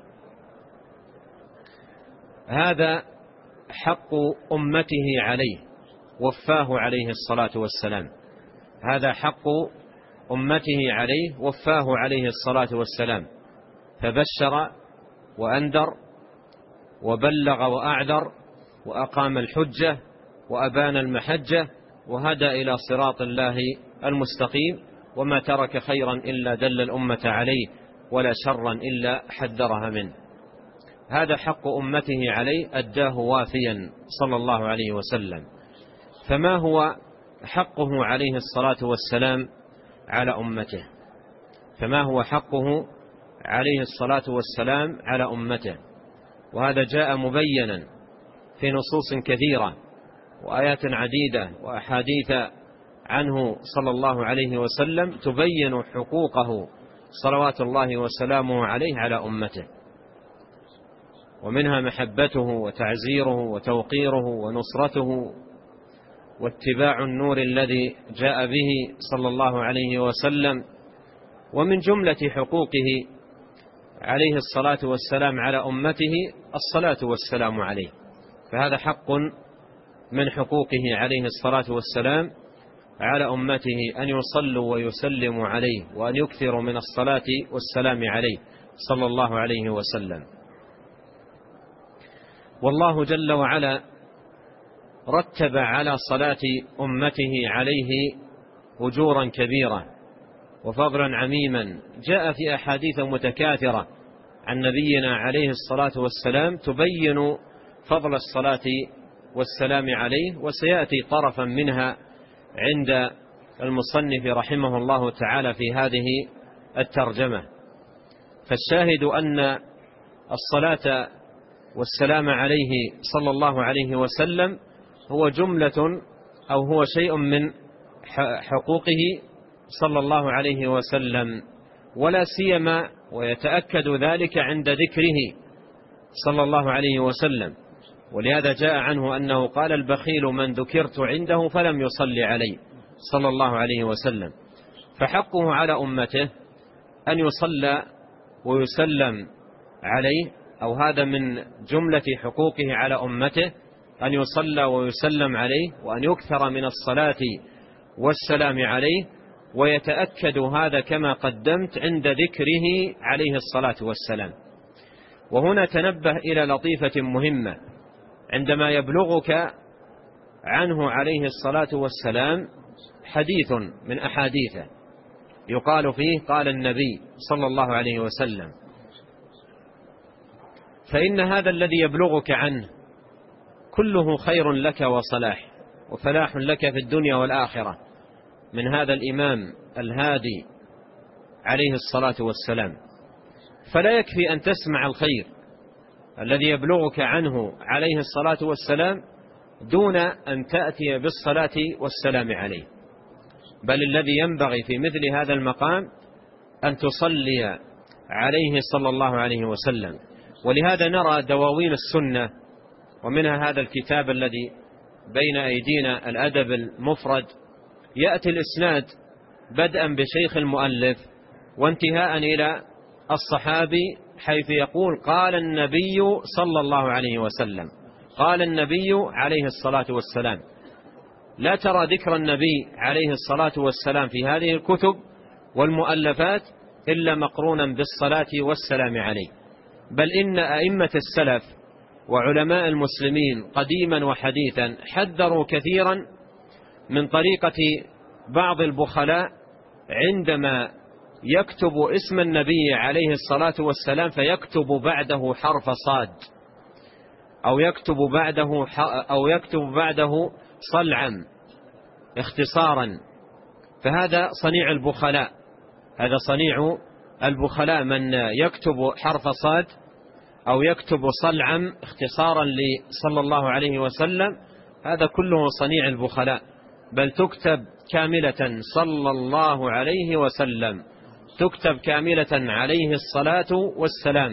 هذا حق أمته عليه، وفاه عليه الصلاة والسلام. هذا حق أمته عليه، وفاه عليه الصلاة والسلام، فبشر وأنذر وبلغ وأعذر وأقام الحجة وأبان المحجة وهدى إلى صراط الله المستقيم، وما ترك خيرا إلا دل الأمة عليه، ولا شرا إلا حذرها منه. هذا حق أمته عليه، أداه وافيا صلى الله عليه وسلم. فما هو حقه عليه الصلاة والسلام على أمته؟ فما هو حقه عليه الصلاة والسلام على أمته؟ وهذا جاء مبينا في نصوص كثيرة وآيات عديدة وأحاديث عنه صلى الله عليه وسلم تبين حقوقه صلوات الله وسلامه عليه على أمته، ومنها محبته وتعزيره وتوقيره ونصرته واتباع النور الذي جاء به صلى الله عليه وسلم. ومن جملة حقوقه عليه الصلاة والسلام على أمته الصلاة والسلام عليه، فهذا حق من حقوقه عليه الصلاة والسلام على أمته أن يصلوا ويسلموا عليه، وأن يكثروا من الصلاة والسلام عليه صلى الله عليه وسلم. والله جل وعلا رتب على صلاة أمته عليه أجورا كبيرة وفضلا عميما، جاء في أحاديث متكاثرة عن نبينا عليه الصلاة والسلام تبين فضل الصلاة والسلام عليه، وسيأتي طرفا منها عند المصنف رحمه الله تعالى في هذه الترجمة. فالشاهد أن الصلاة والسلام عليه صلى الله عليه وسلم هو جملة أو هو شيء من حقوقه صلى الله عليه وسلم، ولا سيما ويتأكد ذلك عند ذكره صلى الله عليه وسلم. ولهذا جاء عنه أنه قال: البخيل من ذكرت عنده فلم يصلي عليه صلى الله عليه وسلم. فحقه على أمته أن يصلى ويسلم عليه، أو هذا من جملة حقوقه على أمته أن يصلى ويسلم عليه، وأن يكثر من الصلاة والسلام عليه، ويتأكد هذا كما قدمت عند ذكره عليه الصلاة والسلام. وهنا تنبه إلى لطيفة مهمة، عندما يبلغك عنه عليه الصلاة والسلام حديث من أحاديثه يقال فيه قال النبي صلى الله عليه وسلم، فإن هذا الذي يبلغك عنه كله خير لك وصلاح وفلاح لك في الدنيا والآخرة من هذا الإمام الهادي عليه الصلاة والسلام. فلا يكفي أن تسمع الخير الذي يبلغك عنه عليه الصلاة والسلام دون أن تأتي بالصلاة والسلام عليه، بل الذي ينبغي في مثل هذا المقام أن تصلي عليه صلى الله عليه وسلم. ولهذا نرى دواوين السنة، ومنها هذا الكتاب الذي بين أيدينا الأدب المفرد، يأتي الإسناد بدءا بشيخ المؤلف وانتهاء إلى الصحابي، حيث يقول قال النبي صلى الله عليه وسلم، قال النبي عليه الصلاة والسلام. لا ترى ذكر النبي عليه الصلاة والسلام في هذه الكتب والمؤلفات إلا مقرونا بالصلاة والسلام عليه، بل إن أئمة السلف وعلماء المسلمين قديما وحديثا حذروا كثيرا من طريقة بعض البخلاء عندما يكتب اسم النبي عليه الصلاة والسلام فيكتب بعده حرف صاد، أو يكتب بعده صلعا اختصارا. فهذا صنيع البخلاء، هذا صنيع البخلاء، من يكتب حرف صاد أو يكتب صلعا اختصارا لصلى الله عليه وسلم، هذا كله صنيع البخلاء. بل تكتب كاملة صلى الله عليه وسلم، تكتب كاملة عليه الصلاة والسلام.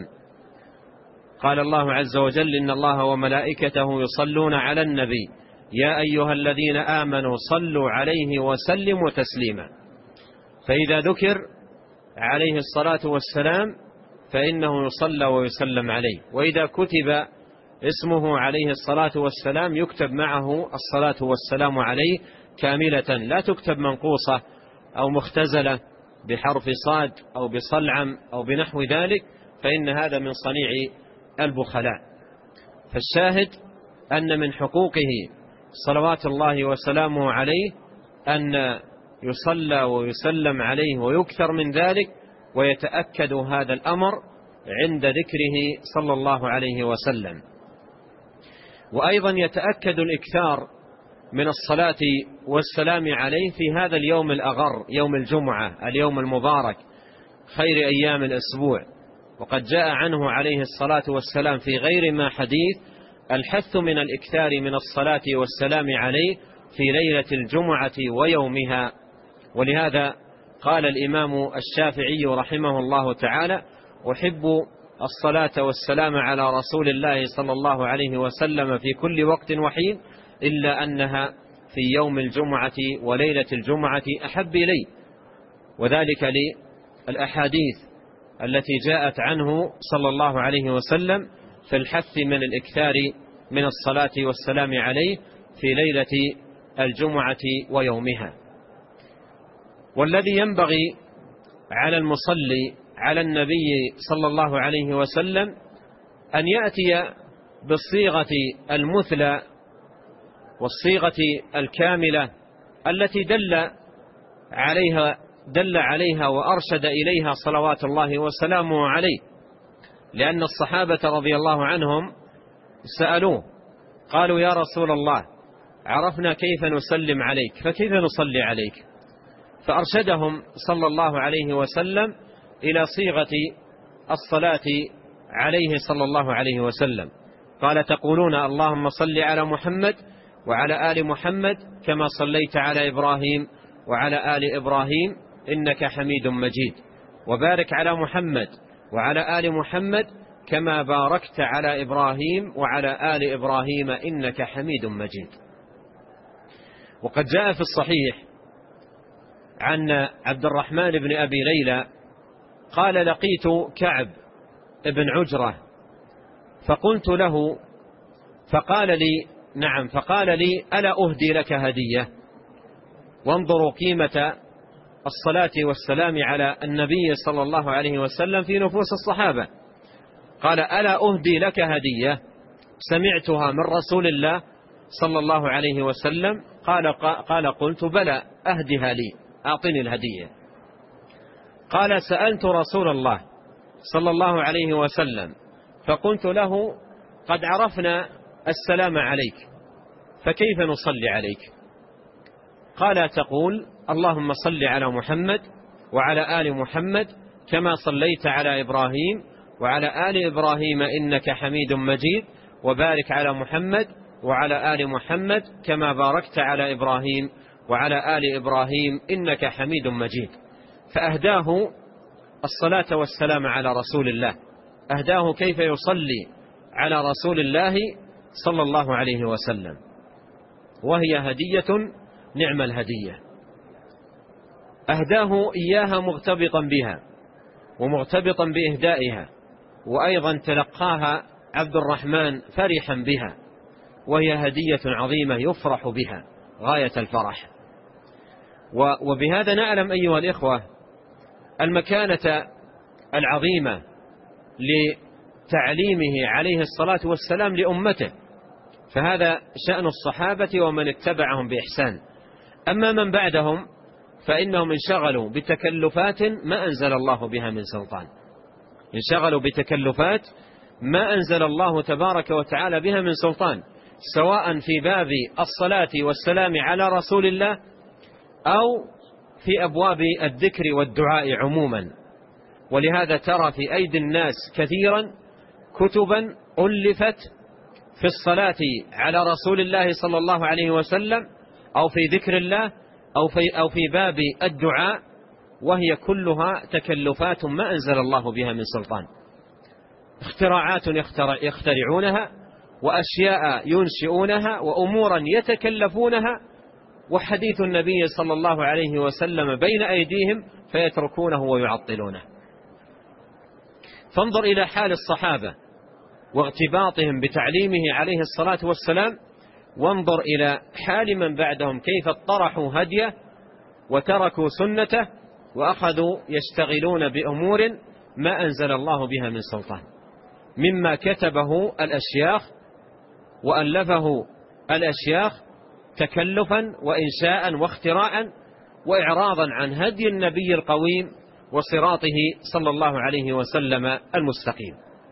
قال الله عز وجل إن الله وملائكته يصلون على النبي يا أيها الذين آمنوا صلوا عليه وسلموا تسليما. فإذا ذكر عليه الصلاة والسلام فإنه يصلى ويسلم عليه، وإذا كتب اسمه عليه الصلاة والسلام يكتب معه الصلاة والسلام عليه كاملة، لا تكتب منقوصة أو مختزلة بحرف صاد أو بصلعم أو بنحو ذلك، فإن هذا من صنيع البخلاء. فالشاهد أن من حقوقه صلوات الله وسلامه عليه أن يصلى ويسلم عليه ويكثر من ذلك، ويتأكد هذا الأمر عند ذكره صلى الله عليه وسلم. وأيضا يتأكد الإكثار من الصلاة والسلام عليه في هذا اليوم الأغر، يوم الجمعة، اليوم المبارك، خير أيام الأسبوع. وقد جاء عنه عليه الصلاة والسلام في غير ما حديث الحث من الإكثار من الصلاة والسلام عليه في ليلة الجمعة ويومها. ولهذا قال الإمام الشافعي رحمه الله تعالى أحب الصلاة والسلام على رسول الله صلى الله عليه وسلم في كل وقت وحين إلا أنها في يوم الجمعة وليلة الجمعة أحب إلي، وذلك للأحاديث التي جاءت عنه صلى الله عليه وسلم في الحث من الإكثار من الصلاة والسلام عليه في ليلة الجمعة ويومها. والذي ينبغي على المصلي على النبي صلى الله عليه وسلم أن يأتي بالصيغة المثلى والصيغة الكاملة التي دل عليها وأرشد إليها صلوات الله وسلامه عليه، لأن الصحابة رضي الله عنهم سألوه قالوا يا رسول الله عرفنا كيف نسلم عليك فكيف نصلي عليك؟ فأرشدهم صلى الله عليه وسلم إلى صيغة الصلاة عليه صلى الله عليه وسلم. قال تقولون اللهم صل على محمد وعلى آل محمد كما صليت على إبراهيم وعلى آل إبراهيم إنك حميد مجيد، وبارك على محمد وعلى آل محمد كما باركت على إبراهيم وعلى آل إبراهيم إنك حميد مجيد. وقد جاء في الصحيح عن عبد الرحمن بن أبي ليلى قال: لقيت كعب بن عجرة فقلت له، فقال لي: نعم. فقال لي: ألا أهدي لك هدية؟ وانظروا قيمة الصلاة والسلام على النبي صلى الله عليه وسلم في نفوس الصحابة. قال: ألا أهدي لك هدية سمعتها من رسول الله صلى الله عليه وسلم؟ قال: قلت: بلى، أهدها لي، أعطني الهدية. قال: سألت رسول الله صلى الله عليه وسلم فقلت له: قد عرفنا السلام عليك، فكيف نصلي عليك؟ قال: تقول: اللهم صل على محمد وعلى آل محمد كما صليت على إبراهيم وعلى آل إبراهيم إنك حميد مجيد، وبارك على محمد وعلى آل محمد كما باركت على إبراهيم وعلى آل إبراهيم إنك حميد مجيد. فأهداه الصلاة والسلام على رسول الله، أهداه كيف يصلي على رسول الله صلى الله عليه وسلم، وهي هدية نعم الهدية. أهداه إياها مغتبطا بها ومغتبطا بإهدائها، وأيضا تلقاها عبد الرحمن فرحا بها، وهي هدية عظيمة يفرح بها غاية الفرح. وبهذا نعلم أيها الإخوة المكانة العظيمة لتعليمه عليه الصلاة والسلام لأمته، فهذا شأن الصحابة ومن اتبعهم بإحسان. أما من بعدهم فإنهم انشغلوا بتكلفات ما أنزل الله بها من سلطان، انشغلوا بتكلفات ما أنزل الله تبارك وتعالى بها من سلطان، سواء في باب الصلاة والسلام على رسول الله أو في أبواب الذكر والدعاء عموما. ولهذا ترى في أيدي الناس كثيرا كتبا ألفت في الصلاة على رسول الله صلى الله عليه وسلم أو في ذكر الله أو في باب الدعاء، وهي كلها تكلفات ما أنزل الله بها من سلطان، اختراعات يخترعونها وأشياء ينشئونها وأمورا يتكلفونها، وحديث النبي صلى الله عليه وسلم بين أيديهم فيتركونه ويعطلونه. فانظر إلى حال الصحابة واغتباطهم بتعليمه عليه الصلاة والسلام، وانظر إلى حال من بعدهم كيف اطرحوا هديه وتركوا سنته وأخذوا يشتغلون بأمور ما أنزل الله بها من سلطان، مما كتبه الأشياخ وألفه الأشياخ تكلفا وإنشاء واختراعا وإعراضا عن هدي النبي القويم وصراطه صلى الله عليه وسلم المستقيم.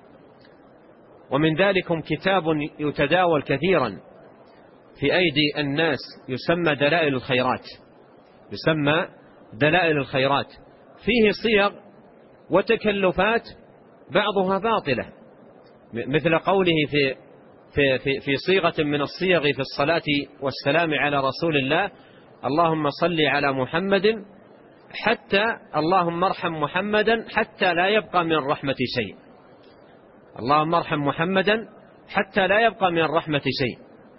ومن ذلكم كتاب يتداول كثيرا في أيدي الناس يسمى دلائل الخيرات، يسمى دلائل الخيرات، فيه صيغ وتكلفات بعضها باطلة، مثل قوله في صيغة من الصيغ في الصلاة والسلام على رسول الله: اللهم صل على محمد حتى اللهم ارحم محمدا حتى لا يبقى من الرحمة شيء، اللهم ارحم محمدا حتى لا يبقى من الرحمة شيء،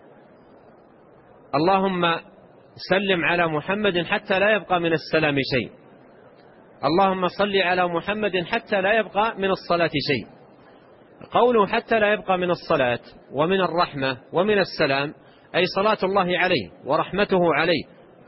اللهم سلم على محمد حتى لا يبقى من السلام شيء، اللهم صل على محمد حتى لا يبقى من الصلاة شيء. قوله حتى لا يبقى من الصلاة ومن الرحمة ومن السلام أي صلاة الله عليه ورحمته عليه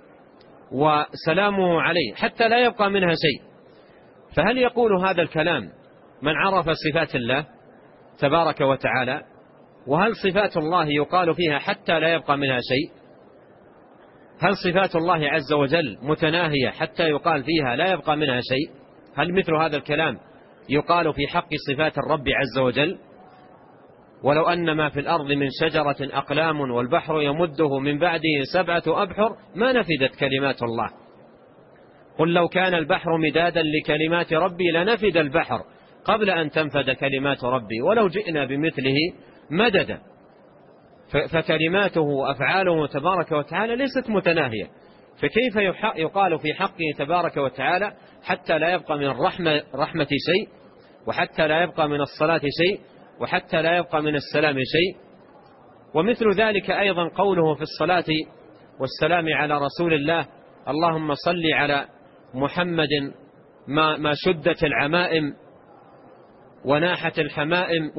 وسلامه عليه حتى لا يبقى منها شيء. فهل يقول هذا الكلام من عرف صفات الله تبارك وتعالى؟ وهل صفات الله يقال فيها حتى لا يبقى منها شيء؟ هل صفات الله عز وجل متناهية حتى يقال فيها لا يبقى منها شيء؟ هل مثل هذا الكلام يقال في حق صفات الرب عز وجل؟ ولو أن ما في الأرض من شجرة أقلام والبحر يمده من بعده 7 أبحر ما نفدت كلمات الله. قل لو كان البحر مدادا لكلمات ربي لنفد البحر قبل أن تنفد كلمات ربي ولو جئنا بمثله مددا. فكلماته وأفعاله تبارك وتعالى ليست متناهية، فكيف يقال في حقه تبارك وتعالى حتى لا يبقى من الرحمة شيء، وحتى لا يبقى من الصلاة شيء، وحتى لا يبقى من السلام شيء؟ ومثل ذلك أيضا قوله في الصلاة والسلام على رسول الله اللهم صل على محمد ما شدت العمائم وناحت الحمائم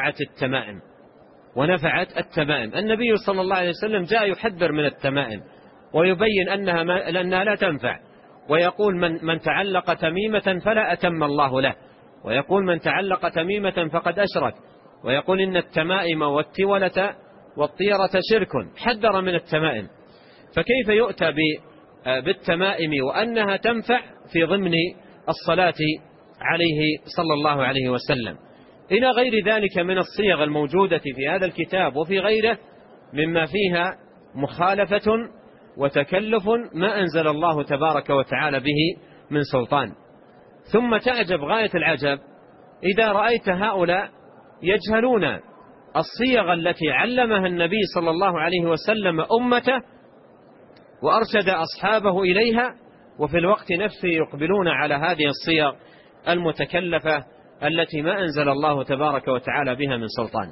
ونفعت التمائم. النبي صلى الله عليه وسلم جاء يحذر من التمائم ويبين أنها لا تنفع، ويقول من تعلق تميمة فلا أتم الله له، ويقول من تعلق تميمة فقد أشرك، ويقول إن التمائم والتولة والطيرة شرك، حذر من التمائم. فكيف يؤتى بالتمائم وأنها تنفع في ضمن الصلاة عليه صلى الله عليه وسلم، إلى غير ذلك من الصيغ الموجودة في هذا الكتاب وفي غيره مما فيها مخالفة وتكلف ما أنزل الله تبارك وتعالى به من سلطان. ثم تعجب غاية العجب إذا رأيت هؤلاء يجهلون الصيغ التي علمها النبي صلى الله عليه وسلم أمته وأرشد أصحابه إليها، وفي الوقت نفسه يقبلون على هذه الصيغ المتكلفة التي ما أنزل الله تبارك وتعالى بها من سلطان.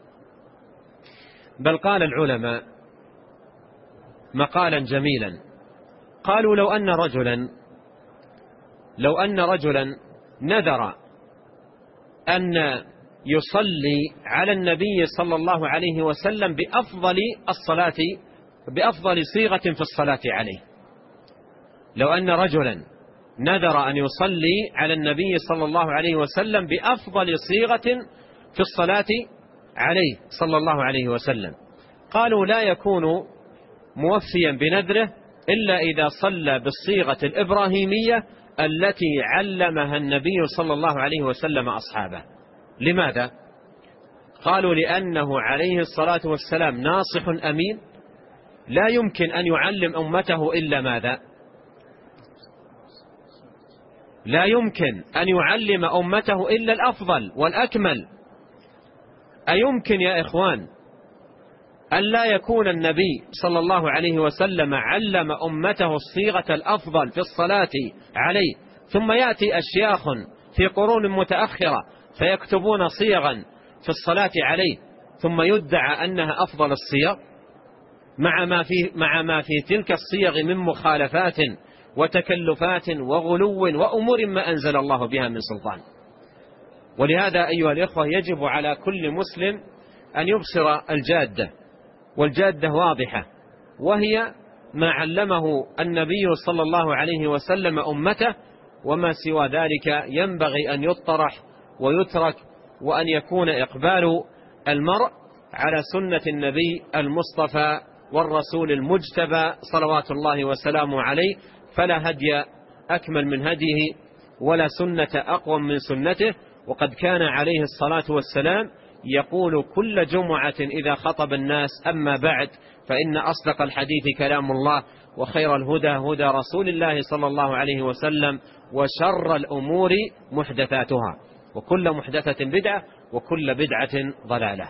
بل قال العلماء مقالا جميلا، قالوا لو أن رجلا نذر أن يصلي على النبي صلى الله عليه وسلم بأفضل صيغة في الصلاة عليه، لو أن رجلا نذر أن يصلي على النبي صلى الله عليه وسلم بأفضل صيغة في الصلاة عليه صلى الله عليه وسلم، قالوا لا يكون موفيا بنذره إلا إذا صلى بالصيغة الإبراهيمية التي علمها النبي صلى الله عليه وسلم أصحابه. لماذا؟ قالوا لأنه عليه الصلاة والسلام ناصح أمين، لا يمكن أن يعلم أمته إلا ماذا؟ لا يمكن أن يعلم أمته إلا الأفضل والأكمل. أيمكن يا إخوان أن لا يكون النبي صلى الله عليه وسلم علم أمته الصيغة الأفضل في الصلاة عليه، ثم يأتي أشياخ في قرون متأخرة فيكتبون صيغا في الصلاة عليه ثم يدعى أنها أفضل الصيغ، مع ما في تلك الصيغ من مخالفات وتكلفات وغلو وأمور ما أنزل الله بها من سلطان. ولهذا أيها الإخوة يجب على كل مسلم أن يبصر الجادة، والجادة واضحة، وهي ما علمه النبي صلى الله عليه وسلم أمته، وما سوى ذلك ينبغي أن يطرح ويترك، وأن يكون إقبال المرء على سنة النبي المصطفى والرسول المجتبى صلوات الله وسلامه عليه، فلا هدي أكمل من هديه ولا سنة أقوم من سنته. وقد كان عليه الصلاة والسلام يقول كل جمعة إذا خطب الناس: أما بعد فإن أصدق الحديث كلام الله، وخير الهدى هدى رسول الله صلى الله عليه وسلم، وشر الأمور محدثاتها، وكل محدثة بدعة، وكل بدعة ضلالة.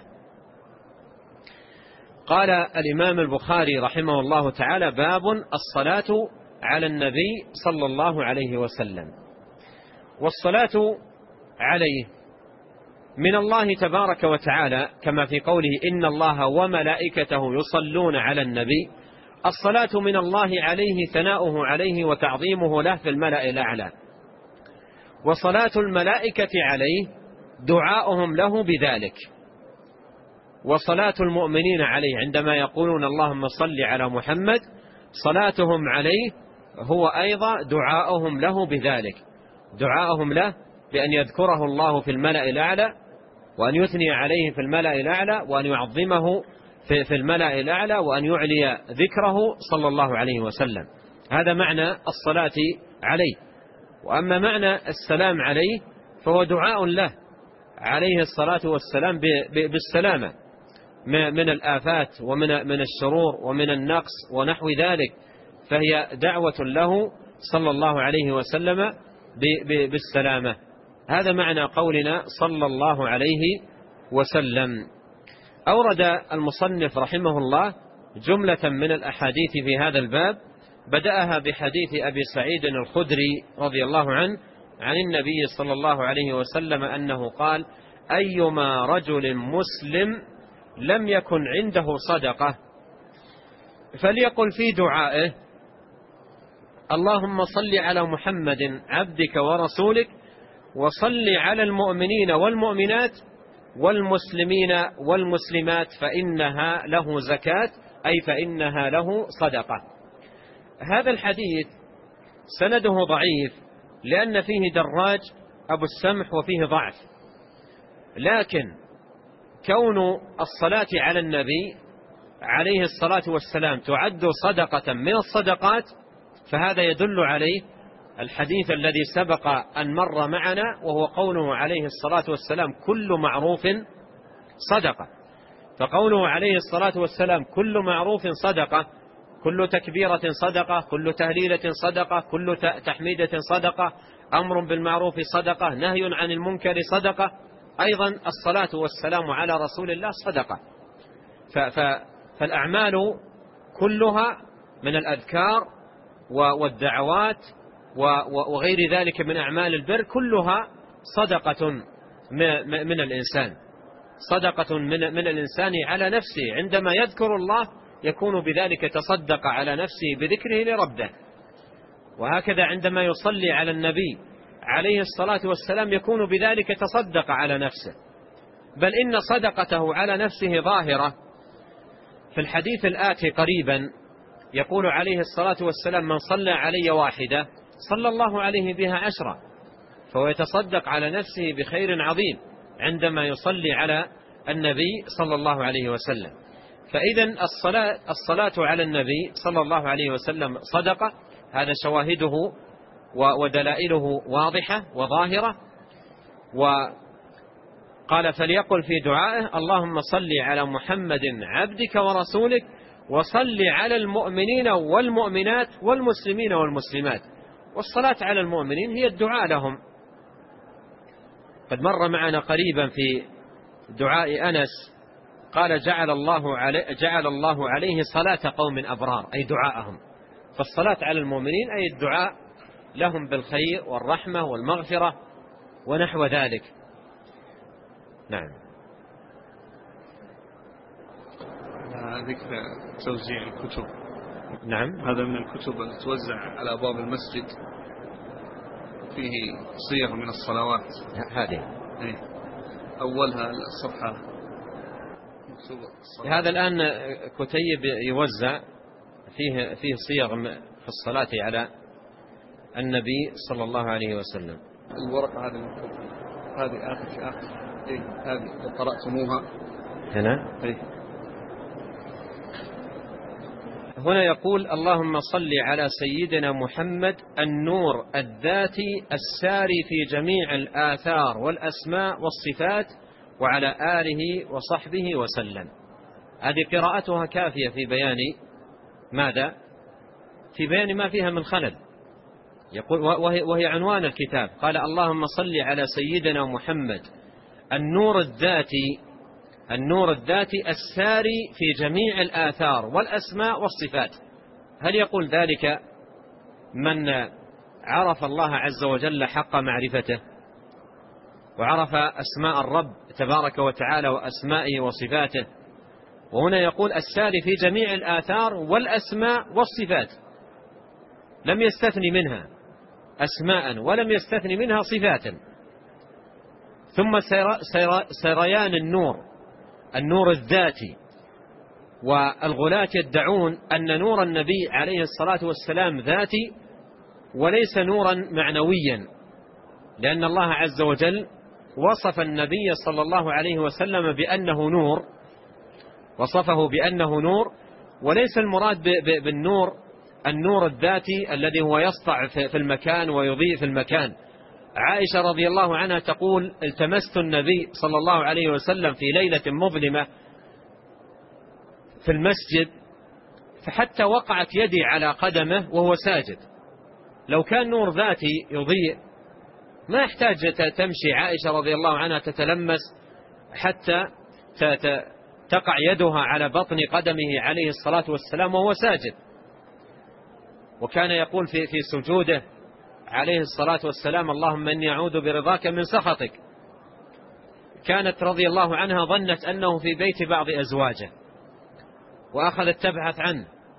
قال الإمام البخاري رحمه الله تعالى: باب الصلاة على النبي صلى الله عليه وسلم. والصلاة عليه من الله تبارك وتعالى، كما في قوله: إن الله وملائكته يصلون على النبي. الصلاة من الله عليه ثناؤه عليه وتعظيمه له في الملأ الأعلى، وصلاة الملائكة عليه دعاؤهم له بذلك، وصلاة المؤمنين عليه عندما يقولون اللهم صل على محمد صلاتهم عليه هو أيضا دعاؤهم له بذلك، دعاؤهم له بأن يذكره الله في الملأ الأعلى، وأن يثني عليه في الملأ الأعلى، وأن يعظمه في الملأ الأعلى، وأن يعلي ذكره صلى الله عليه وسلم. هذا معنى الصلاة عليه. وأما معنى السلام عليه فهو دعاء له عليه الصلاة والسلام بالسلامة من الآفات ومن الشرور ومن النقص ونحو ذلك، فهي دعوة له صلى الله عليه وسلم بالسلامة. هذا معنى قولنا صلى الله عليه وسلم. أورد المصنف رحمه الله جملة من الأحاديث في هذا الباب، بدأها بحديث أبي سعيد الخدري رضي الله عنه عن النبي صلى الله عليه وسلم أنه قال: أيما رجل مسلم لم يكن عنده صدقة فليقل في دعائه: اللهم صل على محمد عبدك ورسولك وصل على المؤمنين والمؤمنات والمسلمين والمسلمات فإنها له زكاة، أي فإنها له صدقة. هذا الحديث سنده ضعيف لأن فيه دراج أبو السمح وفيه ضعف، لكن كون الصلاة على النبي عليه الصلاة والسلام تعد صدقة من الصدقات فهذا يدل عليه الحديث الذي سبق أن مر معنا، وهو قوله عليه الصلاة والسلام كل معروف صدقة. فقوله عليه الصلاة والسلام كل معروف صدقة، كل تكبيرة صدقة، كل تهليلة صدقة، كل تحميدة صدقة، أمر بالمعروف صدقة، نهي عن المنكر صدقة، أيضا الصلاة والسلام على رسول الله صدقة. فالأعمال كلها من الأذكار والدعوات وغير ذلك من أعمال البر كلها صدقة من الإنسان، صدقة من الإنسان على نفسه. عندما يذكر الله يكون بذلك تصدق على نفسه بذكره لربه، وهكذا عندما يصلي على النبي عليه الصلاة والسلام يكون بذلك تصدق على نفسه، بل إن صدقته على نفسه ظاهرة. في الحديث الآتي قريبا يقول عليه الصلاة والسلام من صلى علي واحدة صلى الله عليه بها 10، فهو يتصدق على نفسه بخير عظيم عندما يصلي على النبي صلى الله عليه وسلم. فإذا الصلاة على النبي صلى الله عليه وسلم صدقة، هذا شواهده ودلائله واضحة وظاهرة. وقال فليقل في دعائه اللهم صل على محمد عبدك ورسولك وصل على المؤمنين والمؤمنات والمسلمين والمسلمات. والصلاة على المؤمنين هي الدعاء لهم. قد مر معنا قريبا في دعاء أنس قال جعل الله عليه صلاة قوم أبرار، أي دعاءهم. فالصلاة على المؤمنين أي الدعاء لهم بالخير والرحمة والمغفرة ونحو ذلك. نعم. ذكر توزيع الكتب. نعم. هذا من الكتب التي توزع على أبواب المسجد فيه صيغ من الصلوات. هذه أولها الصفحة. هذا الآن كتيب يوزع فيه صيغ في الصلاة على النبي صلى الله عليه وسلم. الورقة هذه آخر هذه قرأتموها هنا. هنا يقول اللهم صل على سيدنا محمد النور الذاتي الساري في جميع الآثار والأسماء والصفات وعلى آله وصحبه وسلم. هذه قراءتها كافية في بيان ماذا؟ في بيان ما فيها من خلل. يقول وهي عنوان الكتاب. قال اللهم صل على سيدنا محمد النور الذاتي الساري في جميع الآثار والأسماء والصفات. هل يقول ذلك من عرف الله عز وجل حق معرفته وعرف أسماء الرب تبارك وتعالى وأسمائه وصفاته؟ وهنا يقول الساري في جميع الآثار والأسماء والصفات، لم يستثني منها أسماء ولم يستثني منها صفات. ثم سريان النور الذاتي. والغلاة يدعون أن نور النبي عليه الصلاة والسلام ذاتي وليس نورا معنويا، لأن الله عز وجل وصف النبي صلى الله عليه وسلم بأنه نور، وصفه بأنه نور، وليس المراد النور الذاتي الذي هو يسطع في المكان ويضيء في المكان. عائشة رضي الله عنها تقول التمست النبي صلى الله عليه وسلم في ليلة مظلمة في المسجد فحتى وقعت يدي على قدمه وهو ساجد. لو كان نور ذاتي يضيء ما يحتاج تمشي عائشة رضي الله عنها تتلمس حتى تقع يدها على بطن قدمه عليه الصلاة والسلام وهو ساجد. وكان يقول في سجوده عليه الصلاة والسلام اللهم إني أعوذ برضاك من سخطك. كانت رضي الله عنها ظنت أنه في بيت بعض أزواجه وأخذت تبحث عنه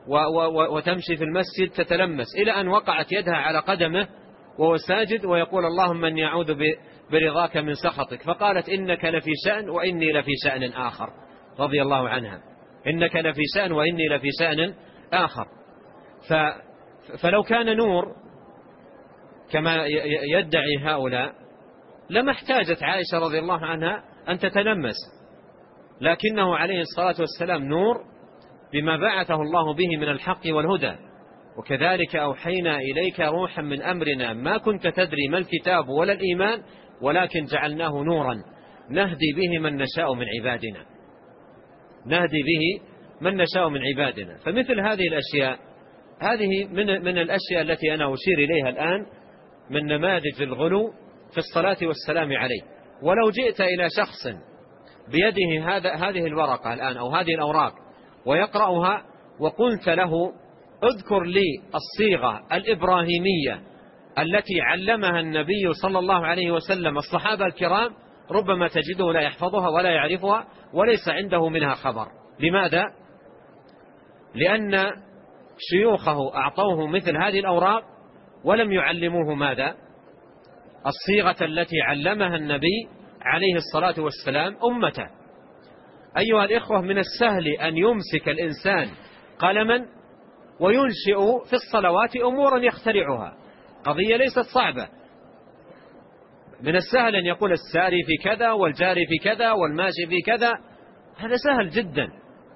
وتمشي في المسجد تتلمس، إلى أن وقعت يدها على قدمه وهو ساجد ويقول اللهم أني أعوذ برضاك من سخطك، فقالت إنك لفي شأن وإني لفي شأن آخر، رضي الله عنها، إنك لفي شأن وإني لفي شأن آخر. فلو كان نور كما يدعي هؤلاء لما احتاجت عائشة رضي الله عنها أن تتلمس، لكنه عليه الصلاة والسلام نور بما بعثه الله به من الحق والهدى. وكذلك أوحينا إليك روحا من أمرنا ما كنت تدري ما الكتاب ولا الإيمان ولكن جعلناه نورا نهدي به من نشاء من عبادنا، نهدي به من نشاء من عبادنا. فمثل هذه الأشياء، هذه من الأشياء التي أنا أشير إليها الآن من نماذج الغلو في الصلاة والسلام عليه. ولو جئت إلى شخص بيده هذه الورقة الآن أو هذه الأوراق ويقرأها وقلت له اذكر لي الصيغة الإبراهيمية التي علمها النبي صلى الله عليه وسلم الصحابة الكرام، ربما تجده لا يحفظها ولا يعرفها وليس عنده منها خبر. لماذا؟ لأن شيوخه أعطوه مثل هذه الأوراق ولم يعلموه ماذا؟ الصيغة التي علمها النبي عليه الصلاة والسلام أمته. أيها الإخوة، من السهل أن يمسك الإنسان قلما وينشئ في الصلوات أمورا يخترعها، قضية ليست صعبة. من السهل أن يقول الساري في كذا والجاري في كذا والماشي في كذا، هذا سهل جدا،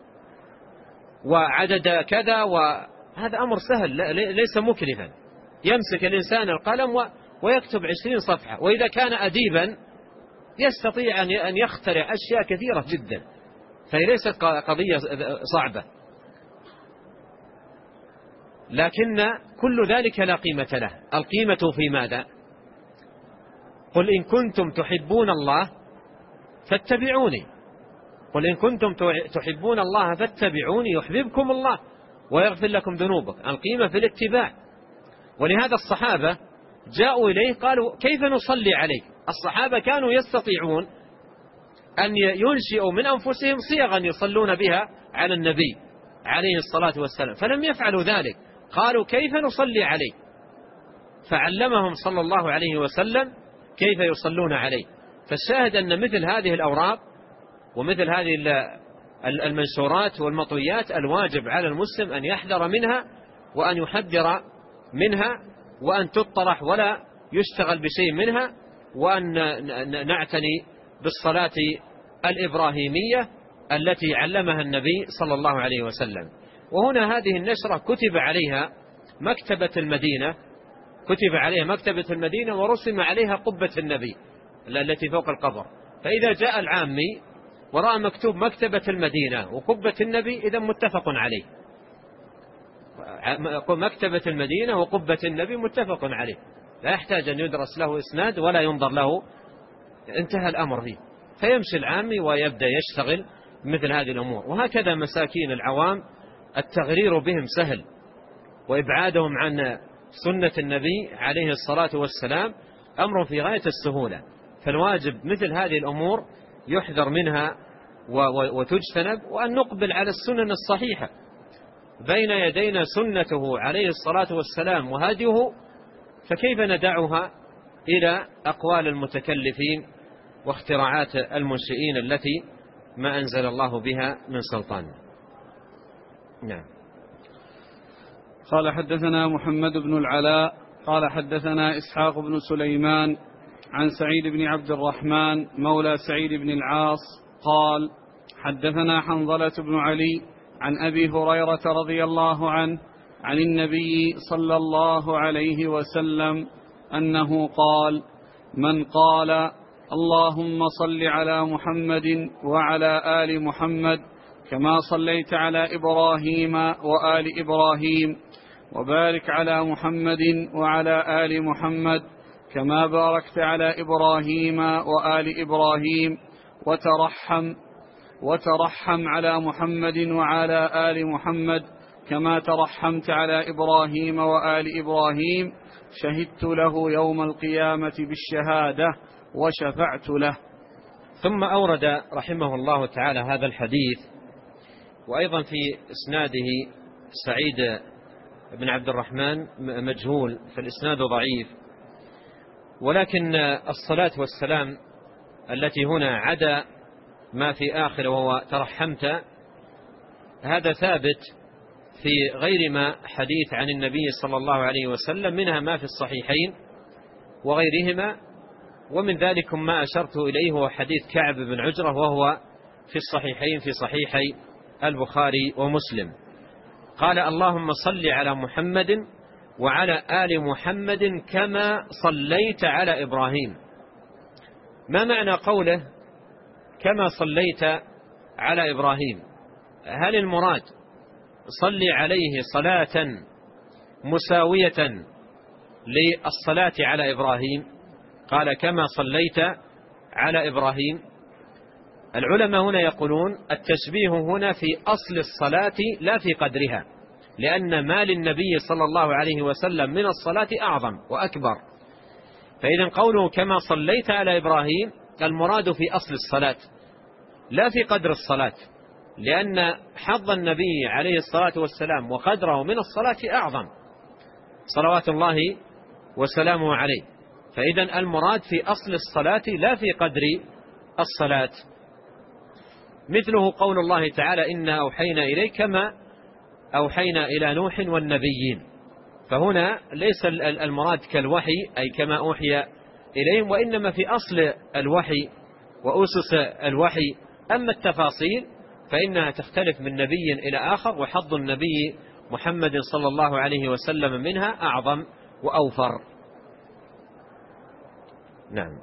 وعدد كذا، وهذا أمر سهل ليس مكلفا. يمسك الإنسان القلم ويكتب 20 صفحة، وإذا كان أديبا يستطيع أن يخترع أشياء كثيرة جدا، فهي ليست قضية صعبة. لكن كل ذلك لا قيمة له. القيمة في ماذا؟ قل إن كنتم تحبون الله فاتبعوني، قل إن كنتم تحبون الله فاتبعوني يحببكم الله ويغفر لكم ذنوبكم. القيمة في الاتباع. ولهذا الصحابة جاءوا إليه قالوا كيف نصلي عليك؟ الصحابة كانوا يستطيعون أن ينشئوا من أنفسهم صيغا يصلون بها على النبي عليه الصلاة والسلام، فلم يفعلوا ذلك، قالوا كيف نصلي عليه؟ فعلمهم صلى الله عليه وسلم كيف يصلون عليه. فالشاهد أن مثل هذه الأوراق ومثل هذه المنشورات والمطويات الواجب على المسلم أن يحذر منها وأن يحذر منها وأن تطرح ولا يشتغل بشيء منها، وأن نعتني بالصلاة الإبراهيمية التي علمها النبي صلى الله عليه وسلم. وهنا هذه النشرة كتب عليها مكتبة المدينة ورسم عليها قبة النبي التي فوق القبر. فإذا جاء العامي ورأى مكتوب مكتبة المدينة وقبة النبي إذا متفق عليه، مكتبة المدينة وقبة النبي متفق عليه، لا يحتاج أن يدرس له إسناد ولا ينظر له، انتهى الأمر فيه. فيمشي العامي ويبدأ يشتغل مثل هذه الأمور. وهكذا مساكين العوام التغرير بهم سهل، وإبعادهم عن سنة النبي عليه الصلاة والسلام أمر في غاية السهولة. فالواجب مثل هذه الأمور يحذر منها وتجتنب، وأن نقبل على السنن الصحيحة. بين يدينا سنته عليه الصلاة والسلام وهديه، فكيف ندعها إلى أقوال المتكلفين واختراعات المنشئين التي ما أنزل الله بها من سلطان. نعم. قال حدثنا محمد بن العلاء قال حدثنا إسحاق بن سليمان عن سعيد بن عبد الرحمن مولى سعيد بن العاص قال حدثنا حنظلة بن علي عن أبي هريرة رضي الله عنه عن النبي صلى الله عليه وسلم أنه قال من قال اللهم صل على محمد وعلى آل محمد كما صليت على إبراهيم وآل إبراهيم وبارك على محمد وعلى آل محمد كما باركت على إبراهيم وآل إبراهيم وترحم على محمد وعلى آل محمد كما ترحمت على إبراهيم وآل إبراهيم شهدت له يوم القيامة بالشهادة وشفعت له. ثم أورد رحمه الله تعالى هذا الحديث، وأيضا في إسناده سعيد بن عبد الرحمن مجهول، فالإسناد ضعيف، ولكن الصلاة والسلام التي هنا عدا ما في آخر وهو ترحمت، هذا ثابت في غير ما حديث عن النبي صلى الله عليه وسلم، منها ما في الصحيحين وغيرهما، ومن ذلك ما أشرت إليه هو حديث كعب بن عجرة، وهو في الصحيحين في صحيحي البخاري ومسلم. قال: اللهم صل على محمد وعلى آل محمد كما صليت على إبراهيم. ما معنى قوله كما صليت على إبراهيم؟ هل المراد صل عليه صلاة مساوية للصلاة على إبراهيم؟ قال كما صليت على إبراهيم. العلماء هنا يقولون التشبيه هنا في أصل الصلاة لا في قدرها، لأن ما للنبي صلى الله عليه وسلم من الصلاة أعظم وأكبر، فإذا قوله كما صليت على إبراهيم المراد في أصل الصلاة لا في قدر الصلاة، لأن حظ النبي عليه الصلاة والسلام وقدره من الصلاة أعظم صلوات الله وسلامه عليه، فإذا المراد في أصل الصلاة لا في قدر الصلاة. مثله قول الله تعالى: إنا أوحينا إليك كما أوحينا إلى نوح والنبيين، فهنا ليس المراد كالوحي أي كما أوحي إليهم، وإنما في أصل الوحي وأسس الوحي. أما التفاصيل فإنها تختلف من نبي إلى آخر، وحظ النبي محمد صلى الله عليه وسلم منها أعظم وأوفر. نعم.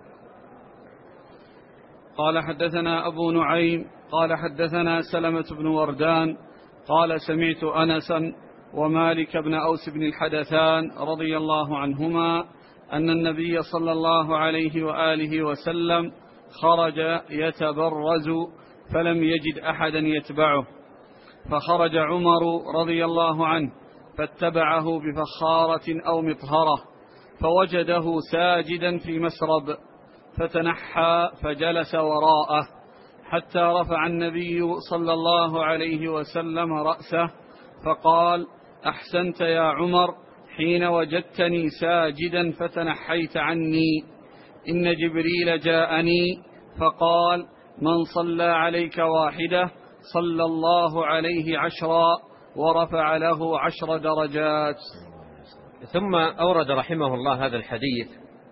قال: حدثنا أبو نعيم قال حدثنا سلمة بن وردان قال: سمعت أنسا ومالك بن أوس بن الحدثان رضي الله عنهما أن النبي صلى الله عليه وآله وسلم خرج يتبرز فلم يجد أحدا يتبعه، فخرج عمر رضي الله عنه فاتبعه بفخارة أو مطهرة، فوجده ساجدا في مسرب، فتنحى فجلس وراءه حتى رفع النبي صلى الله عليه وسلم رأسه فقال: أحسنت يا عمر حين وجدتني ساجدا فتنحيت عني. إن جبريل جاءني فقال: من صلى عليك واحدة صلى الله عليه 10 ورفع له 10 درجات. ثم أورد رحمه الله هذا الحديث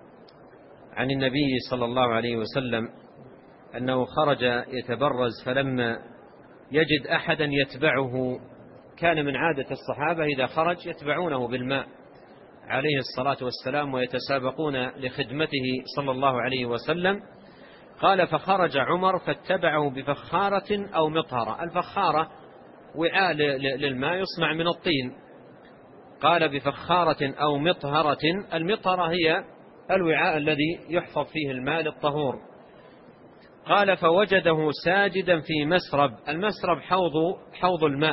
عن النبي صلى الله عليه وسلم أنه خرج يتبرز فلما يجد أحدا يتبعه. كان من عادة الصحابة إذا خرج يتبعونه بالماء عليه الصلاة والسلام ويتسابقون لخدمته صلى الله عليه وسلم. قال: فخرج عمر فاتبعه بفخارة أو مطهرة. الفخارة وعاء للماء يصنع من الطين. قال: بفخارة أو مطهرة. المطهرة هي الوعاء الذي يحفظ فيه الماء للطهور. قال: فوجده ساجدا في مسرب. المسرب حوض الماء.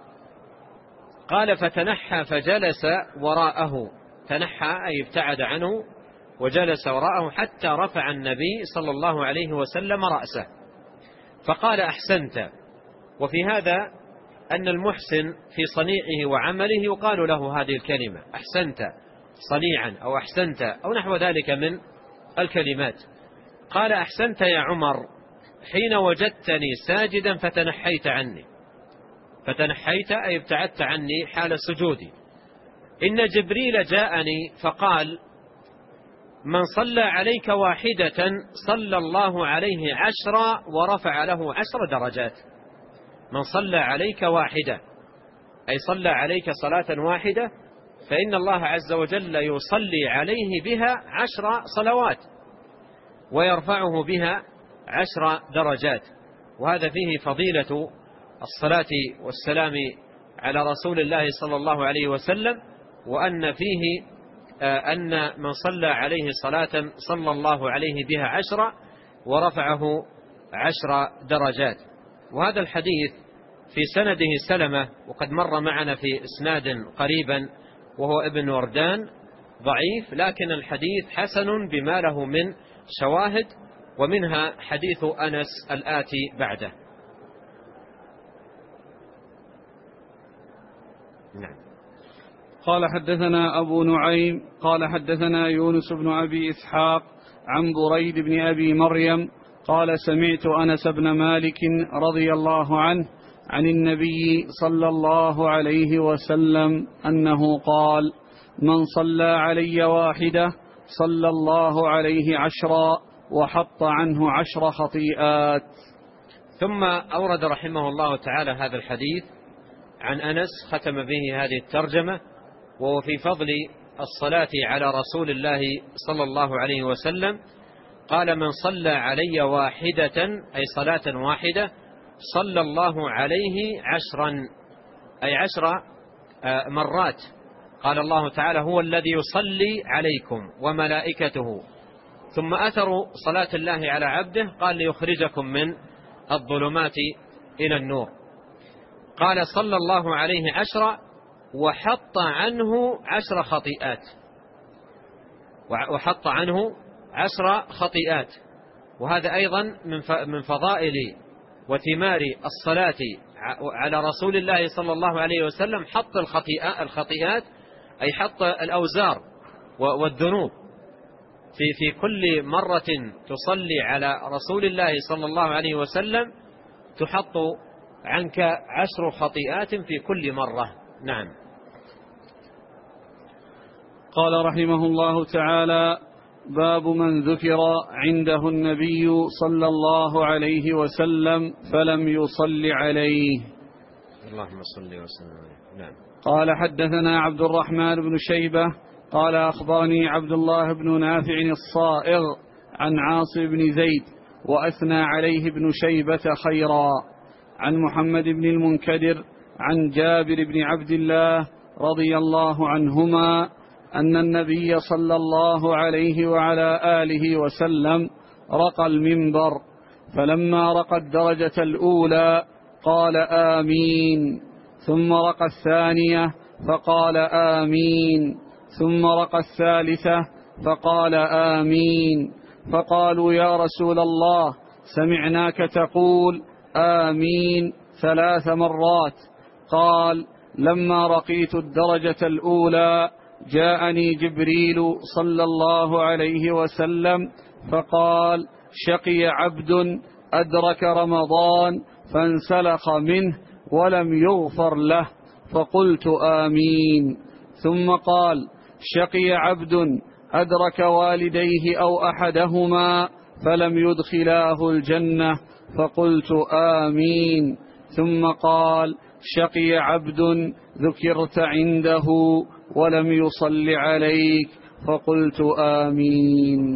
قال: فتنحى فجلس وراءه. تنحى أي ابتعد عنه وجلس وراءه حتى رفع النبي صلى الله عليه وسلم رأسه فقال: أحسنت. وفي هذا أن المحسن في صنيعه وعمله يقال له هذه الكلمة: أحسنت صنيعا أو أحسنت أو نحو ذلك من الكلمات. قال: أحسنت يا عمر حين وجدتني ساجدا فتنحيت عني. فتنحيت أي ابتعدت عني حال سجودي. إن جبريل جاءني فقال: من صلى عليك واحدة صلى الله عليه 10 ورفع له 10 درجات. من صلى عليك واحدة أي صلى عليك صلاة واحدة، فإن الله عز وجل يصلي عليه بها 10 صلوات ويرفعه بها 10 درجات. وهذا فيه فضيلة الصلاة والسلام على رسول الله صلى الله عليه وسلم، وأن فيه أن من صلى عليه صلاة صلى الله عليه بها 10 ورفعه 10 درجات. وهذا الحديث في سنده سلمة، وقد مر معنا في إسناد قريبا وهو ابن وردان ضعيف، لكن الحديث حسن بما له من شواهد، ومنها حديث أنس الآتي بعده. نعم. قال حدثنا أبو نعيم قال حدثنا يونس بن أبي إسحاق عن بريد بن أبي مريم قال سمعت أنس بن مالك رضي الله عنه عن النبي صلى الله عليه وسلم أنه قال: من صلى علي واحدة صلى الله عليه 10 وحط عنه 10 خطيئات. ثم أورد رحمه الله تعالى هذا الحديث عن أنس، ختم به هذه الترجمة، وهو في فضل الصلاة على رسول الله صلى الله عليه وسلم. قال: من صلى علي واحدة، أي صلاة واحدة، صلى الله عليه 10، أي 10 مرات. قال الله تعالى: هو الذي يصلي عليكم وملائكته. ثم أثر صلاة الله على عبده قال: ليخرجكم من الظلمات إلى النور. قال: صلى الله عليه 10 وحط عنه 10 خطيئات، وحط عنه 10 خطيئات. وهذا أيضا من فضائل وثمار الصلاة على رسول الله صلى الله عليه وسلم، حط الخطيئات، أي حط الأوزار والذنوب. في كل مرة تصلي على رسول الله صلى الله عليه وسلم تحط عنك 10 خطيئات في كل مرة. نعم. قال رحمه الله تعالى: باب من ذكر عنده النبي صلى الله عليه وسلم فلم يصل عليه. اللهم صل وسلم عليه. نعم. قال حدثنا عبد الرحمن بن شيبة قال أخبرني عبد الله بن نافع الصائغ عن عاصم بن زيد وأثنى عليه ابن شيبة خيرا، عن محمد بن المنكدر عن جابر بن عبد الله رضي الله عنهما أن النبي صلى الله عليه وعلى آله وسلم رقى المنبر، فلما رقى الدرجة الأولى قال: آمين، ثم رقى الثانية فقال: آمين، ثم رقى الثالثة فقال: آمين. فقالوا: يا رسول الله، سمعناك تقول آمين 3 مرات. قال: لما رقيت الدرجة الأولى جاءني جبريل صلى الله عليه وسلم فقال: شقي عبد أدرك رمضان فانسلخ منه ولم يغفر له، فقلت آمين. ثم قال: شقي عبد أدرك والديه أو أحدهما فلم يدخلاه الجنة، فقلت آمين. ثم قال: شقي عبد ذكرت عنده ولم يصل عليك، فقلت آمين.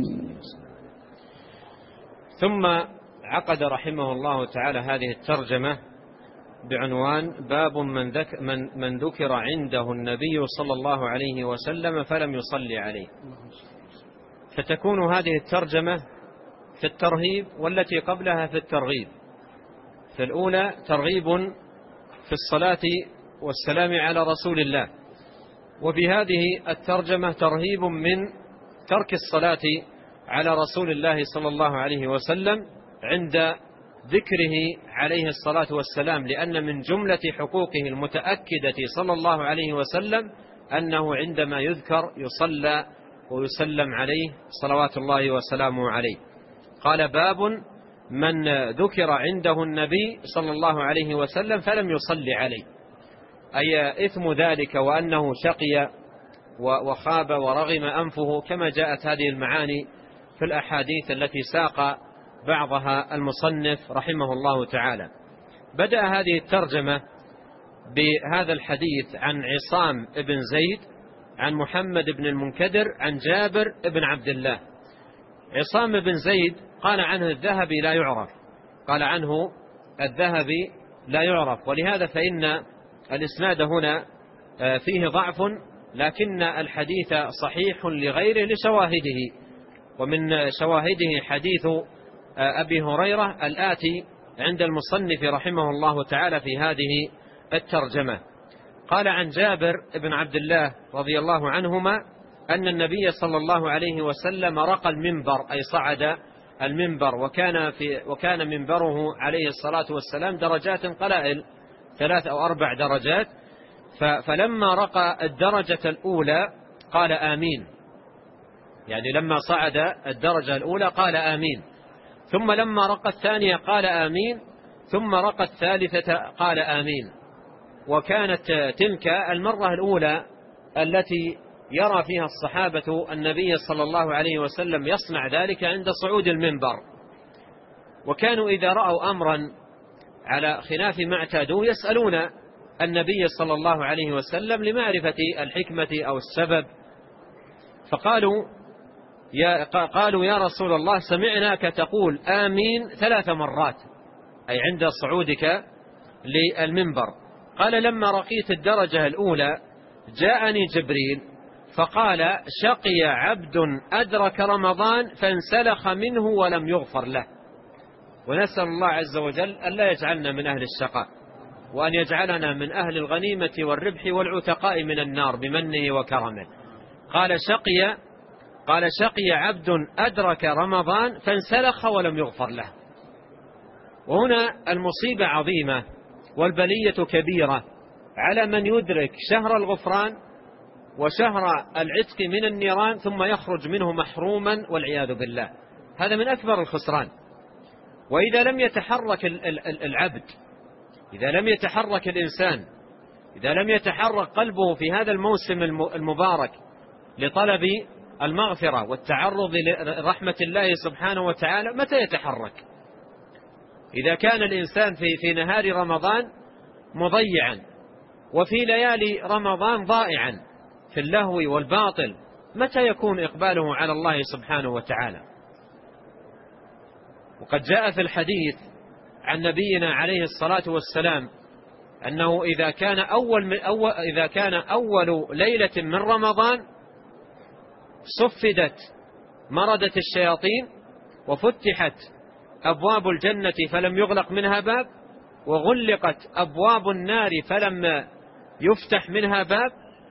ثم عقد رحمه الله تعالى هذه الترجمة بعنوان: باب من ذكر عنده النبي صلى الله عليه وسلم فلم يصلي عليه. فتكون هذه الترجمة في الترهيب، والتي قبلها في الترغيب. في الأولى ترغيب في الصلاة والسلام على رسول الله، وفي هذه الترجمة ترهيب من ترك الصلاة على رسول الله صلى الله عليه وسلم عند ذكره عليه الصلاة والسلام، لأن من جملة حقوقه المتأكدة صلى الله عليه وسلم أنه عندما يذكر يصلى ويسلم عليه صلوات الله وسلامه عليه. قال: باب من ذكر عنده النبي صلى الله عليه وسلم فلم يصلي عليه، أي إثم ذلك وأنه شقي وخاب ورغم أنفه، كما جاءت هذه المعاني في الأحاديث التي ساق بعضها المصنف رحمه الله تعالى. بدأ هذه الترجمة بهذا الحديث عن عصام بن زيد عن محمد بن المنكدر عن جابر بن عبد الله. عصام بن زيد قال عنه الذهبي لا يعرف، قال عنه الذهبي لا يعرف، ولهذا فإن الإسناد هنا فيه ضعف، لكن الحديث صحيح لغيره لشواهده، ومن شواهده حديث أبي هريرة الآتي عند المصنف رحمه الله تعالى في هذه الترجمة. قال عن جابر بن عبد الله رضي الله عنهما أن النبي صلى الله عليه وسلم رقى المنبر، أي صعد المنبر، وكان منبره عليه الصلاة والسلام درجات قلائل، 3 أو 4 درجات. فلما رقى الدرجة الأولى قال آمين، يعني لما صعد الدرجة الأولى قال آمين، ثم لما رقى الثانية قال آمين، ثم رقى الثالثة قال آمين. وكانت تلك المرة الأولى التي يرى فيها الصحابة النبي صلى الله عليه وسلم يصنع ذلك عند صعود المنبر. وكانوا إذا رأوا أمرا على خلاف ما اعتادوه يسألون النبي صلى الله عليه وسلم لمعرفة الحكمة أو السبب، فقالوا يا رسول الله سمعناك تقول آمين 3 مرات، أي عند صعودك للمنبر. قال لما رقيت الدرجة الأولى جاءني جبريل فقال شقي عبد أدرك رمضان فانسلخ منه ولم يغفر له. ونسأل الله عز وجل أن لا يجعلنا من أهل الشقاء، وأن يجعلنا من أهل الغنيمة والربح والعتقاء من النار بمنه وكرمه. قال شقي عبد أدرك رمضان فانسلخ ولم يغفر له. وهنا المصيبة عظيمة والبلية كبيرة على من يدرك شهر الغفران وشهر العتق من النيران ثم يخرج منه محروما والعياذ بالله. هذا من أكبر الخسران. وإذا لم يتحرك العبد، إذا لم يتحرك الإنسان، إذا لم يتحرك قلبه في هذا الموسم المبارك لطلب المغفرة والتعرض لرحمة الله سبحانه وتعالى، متى يتحرك؟ إذا كان الإنسان في نهار رمضان مضيعا وفي ليالي رمضان ضائعا في اللهو والباطل، متى يكون إقباله على الله سبحانه وتعالى؟ وقد جاء في الحديث عن نبينا عليه الصلاة والسلام أنه إذا كان أول ليلة من رمضان صفدت مردة الشياطين وفتحت أبواب الجنة فلم يغلق منها باب، وغلقت أبواب النار فلم يفتح منها باب،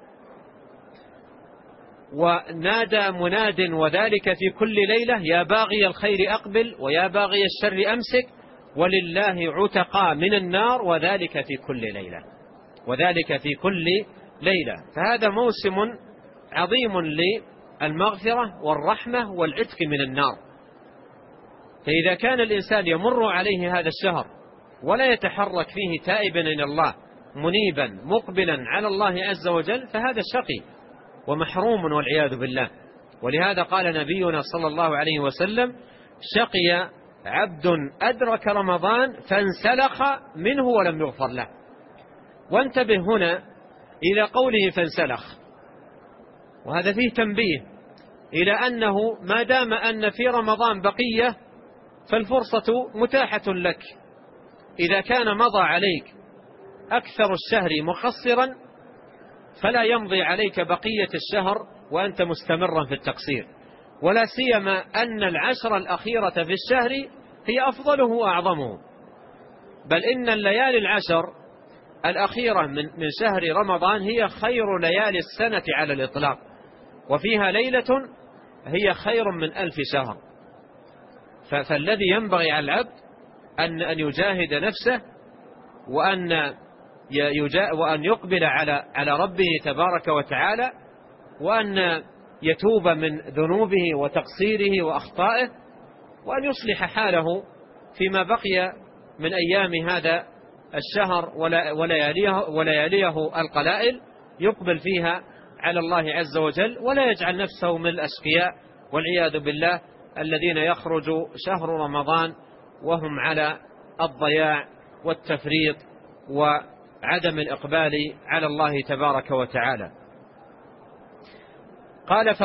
ونادى مناد وذلك في كل ليلة يا باغي الخير أقبل ويا باغي الشر أمسك ولله عتقى من النار وذلك في كل ليلة، وذلك في كل ليلة. فهذا موسم عظيم للمغفرة والرحمة والعتق من النار. فإذا كان الإنسان يمر عليه هذا الشهر ولا يتحرك فيه تائبا إلى الله منيبا مقبلا على الله عز وجل، فهذا شقي ومحروم والعياذ بالله. ولهذا قال نبينا صلى الله عليه وسلم شقي عبد أدرك رمضان فانسلخ منه ولم يغفر له. وانتبه هنا إلى قوله فانسلخ، وهذا فيه تنبيه إلى أنه ما دام أن في رمضان بقية فالفرصة متاحة لك. إذا كان مضى عليك أكثر الشهر مقصرا فلا يمضي عليك بقية الشهر وأنت مستمرا في التقصير، ولا سيما أن العشر الأخيرة في الشهر هي أفضله وأعظمه. بل إن الليالي العشر الأخيرة من شهر رمضان هي خير ليالي السنة على الإطلاق، وفيها ليلة هي خير من 1000 شهر. فالذي ينبغي على العبد أن يجاهد نفسه وأن يقبل على ربه تبارك وتعالى، وأن يتوب من ذنوبه وتقصيره وأخطائه، وأن يصلح حاله فيما بقي من أيام هذا الشهر ولياليه القلائل، يقبل فيها على الله عز وجل، ولا يجعل نفسه من الأشقياء والعياذ بالله الذين يخرج شهر رمضان وهم على الضياع والتفريط وعدم الإقبال على الله تبارك وتعالى. قال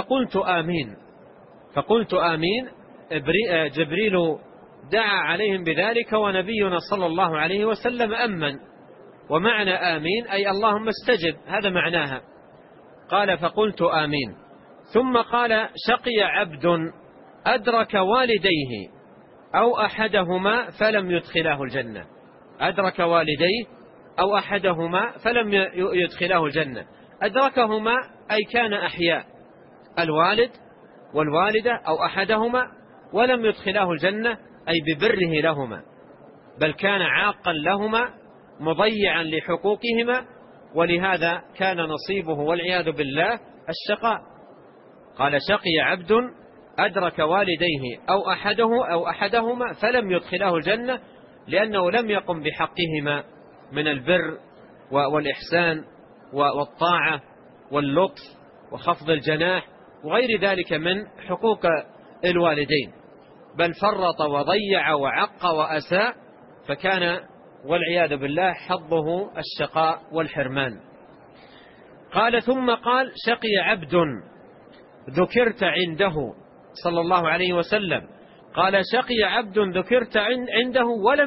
فقلت آمين جبريل دعا عليهم بذلك ونبينا صلى الله عليه وسلم أمن. ومعنى آمين أي اللهم استجب، هذا معناها. قال فقلت آمين. ثم قال شقي عبد أدرك والديه أو أحدهما فلم يدخلاه الجنة. أدرك والديه أو أحدهما فلم يدخلاه الجنة. أدركهما أي كان أحياء، الوالد والوالدة أو أحدهما، ولم يدخلاه الجنة أي ببره لهما، بل كان عاقا لهما مضيعا لحقوقهما ولهذا كان نصيبه والعياذ بالله الشقاء. قال شقي عبد أدرك والديه أو أحدهما فلم يدخله الجنة لأنه لم يقم بحقهما من البر والإحسان والطاعة واللطف وخفض الجناح وغير ذلك من حقوق الوالدين، بل فرط وضيع وعق وأساء، فكان والعياذ بالله حظه الشقاء والحرمان. قال ثم قال شقي عبد ذكرت عنده صلى الله عليه وسلم، قال شقي عبد ذكرت عنده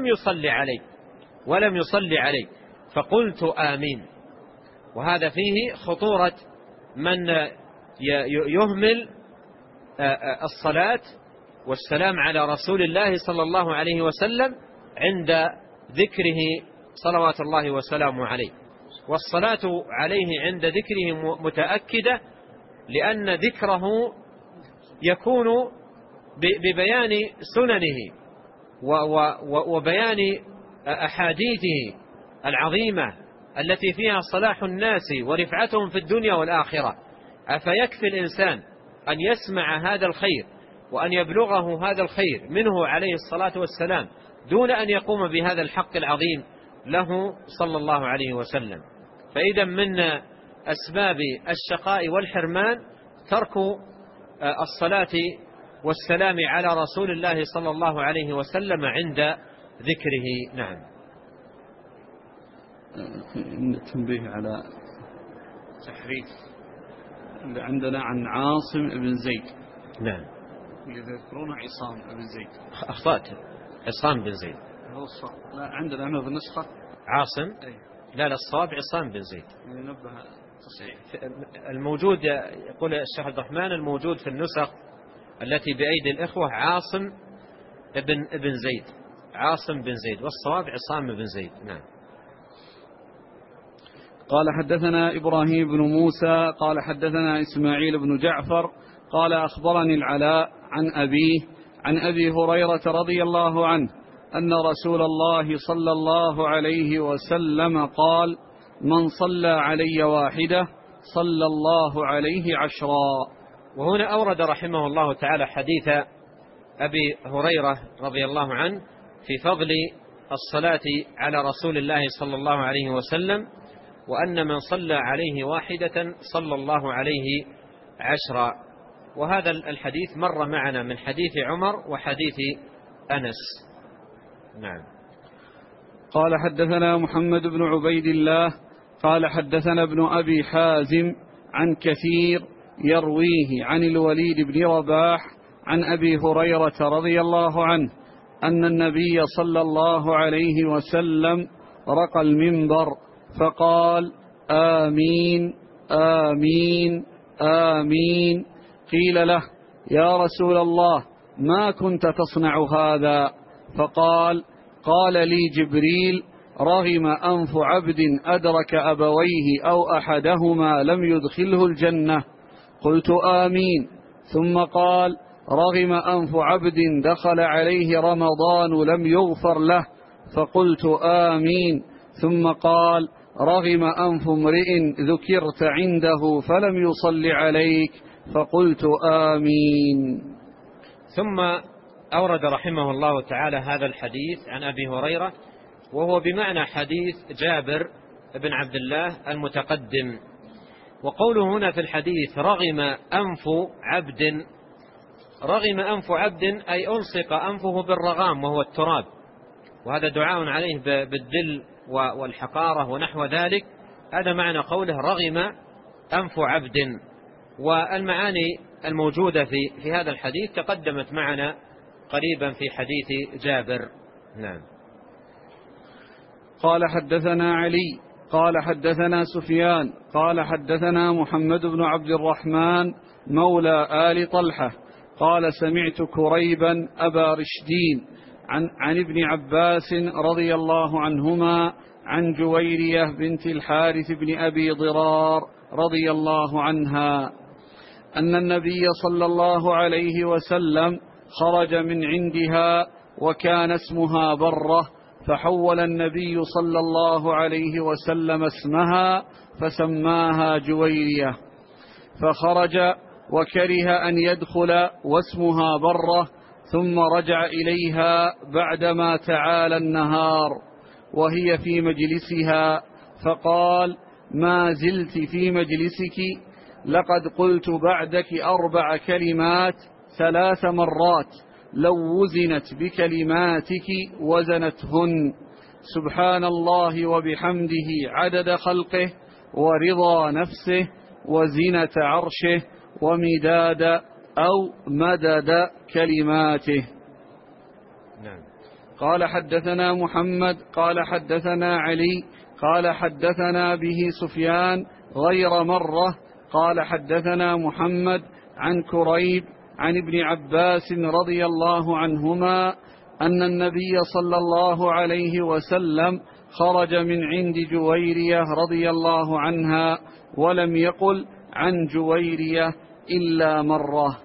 ولم يصلي عليه فقلت آمين. وهذا فيه خطورة من يهمل الصلاة والسلام على رسول الله صلى الله عليه وسلم عند ذكره صلوات الله وسلامه عليه. والصلاة عليه عند ذكره متأكدة، لأن ذكره يكون ببيان سننه وبيان أحاديثه العظيمة التي فيها صلاح الناس ورفعتهم في الدنيا والآخرة. أفيكفي الإنسان أن يسمع هذا الخير وأن يبلغه هذا الخير منه عليه الصلاة والسلام دون أن يقوم بهذا الحق العظيم له صلى الله عليه وسلم؟ فإذا من أسباب الشقاء والحرمان ترك الصلاة والسلام على رسول الله صلى الله عليه وسلم عند ذكره. نعم. تنبيه على تحريف اللي عندنا عن عاصم بن زيد. نعم. يذكرون عصام بن زيد. أخطأت، عصام بن زيد. هو الصواب. لا عندنا احنا في النسخة عاصم. أي. لا الصواب عصام بن زيد. ينبه تصحيح. الموجود يقول الشيخ عبد الرحمن الموجود في النسخ التي بأيدي الإخوة عاصم ابن زيد، عاصم بن زيد، والصواب عصام بن زيد. نعم. قال حدثنا إبراهيم بن موسى قال حدثنا إسماعيل بن جعفر قال أخبرني العلاء عن أبيه عن أبي هريرة رضي الله عنه أن رسول الله صلى الله عليه وسلم قال: من صلى علي واحدة صلى الله عليه 10. وهنا أورد رحمه الله تعالى حديث أبي هريرة رضي الله عنه في فضل الصلاة على رسول الله صلى الله عليه وسلم، وأن من صلى عليه واحدة صلى الله عليه 10. وهذا الحديث مر معنا من حديث عمر وحديث أنس. نعم. قال حدثنا محمد بن عبيد الله قال حدثنا ابن أبي حازم عن كثير يرويه عن الوليد بن رباح عن أبي هريرة رضي الله عنه أن النبي صلى الله عليه وسلم رقى المنبر فقال: آمين آمين آمين. قيل له: يا رسول الله ما كنت تصنع هذا؟ فقال: قال لي جبريل: رغم أنف عبد أدرك أبويه أو أحدهما لم يدخله الجنة. قلت: آمين. ثم قال: رغم أنف عبد دخل عليه رمضان لم يغفر له. فقلت: آمين. ثم قال: رغم أنف امرئ ذكرت عنده فلم يصل عليك. فقلت: آمين. ثم أورد رحمه الله تعالى هذا الحديث عن أبي هريرة، وهو بمعنى حديث جابر بن عبد الله المتقدم. وقوله هنا في الحديث رغم أنف عبد أي ألصق أنفه بالرغام وهو التراب، وهذا دعاء عليه بالذل والحقارة ونحو ذلك. هذا معنى قوله رغم أنف عبد. والمعاني الموجودة في هذا الحديث تقدمت معنا قريبا في حديث جابر. نعم. قال حدثنا علي قال حدثنا سفيان قال حدثنا محمد بن عبد الرحمن مولى آل طلحة قال: سمعت كريبا أبا رشدين عن ابن عباس رضي الله عنهما عن جويرية بنت الحارث بن أبي ضرار رضي الله عنها أن النبي صلى الله عليه وسلم خرج من عندها وكان اسمها برة، فحول النبي صلى الله عليه وسلم اسمها فسماها جويرية، فخرج وكره أن يدخل واسمها برة، ثم رجع إليها بعدما تعالى النهار وهي في مجلسها، فقال: ما زلت في مجلسك، لقد قلت بعدك 4 كلمات 3 مرات، لو وزنت بكلماتك وزنتهن: سبحان الله وبحمده عدد خلقه ورضا نفسه وزنة عرشه ومداد أو مدد كلماته. نعم. قال: حدثنا محمد قال حدثنا علي قال حدثنا به سفيان غير مرة قال حدثنا محمد عن كريب عن ابن عباس رضي الله عنهما أن النبي صلى الله عليه وسلم خرج من عند جويرية رضي الله عنها، ولم يقل عن جويرية إلا مرة.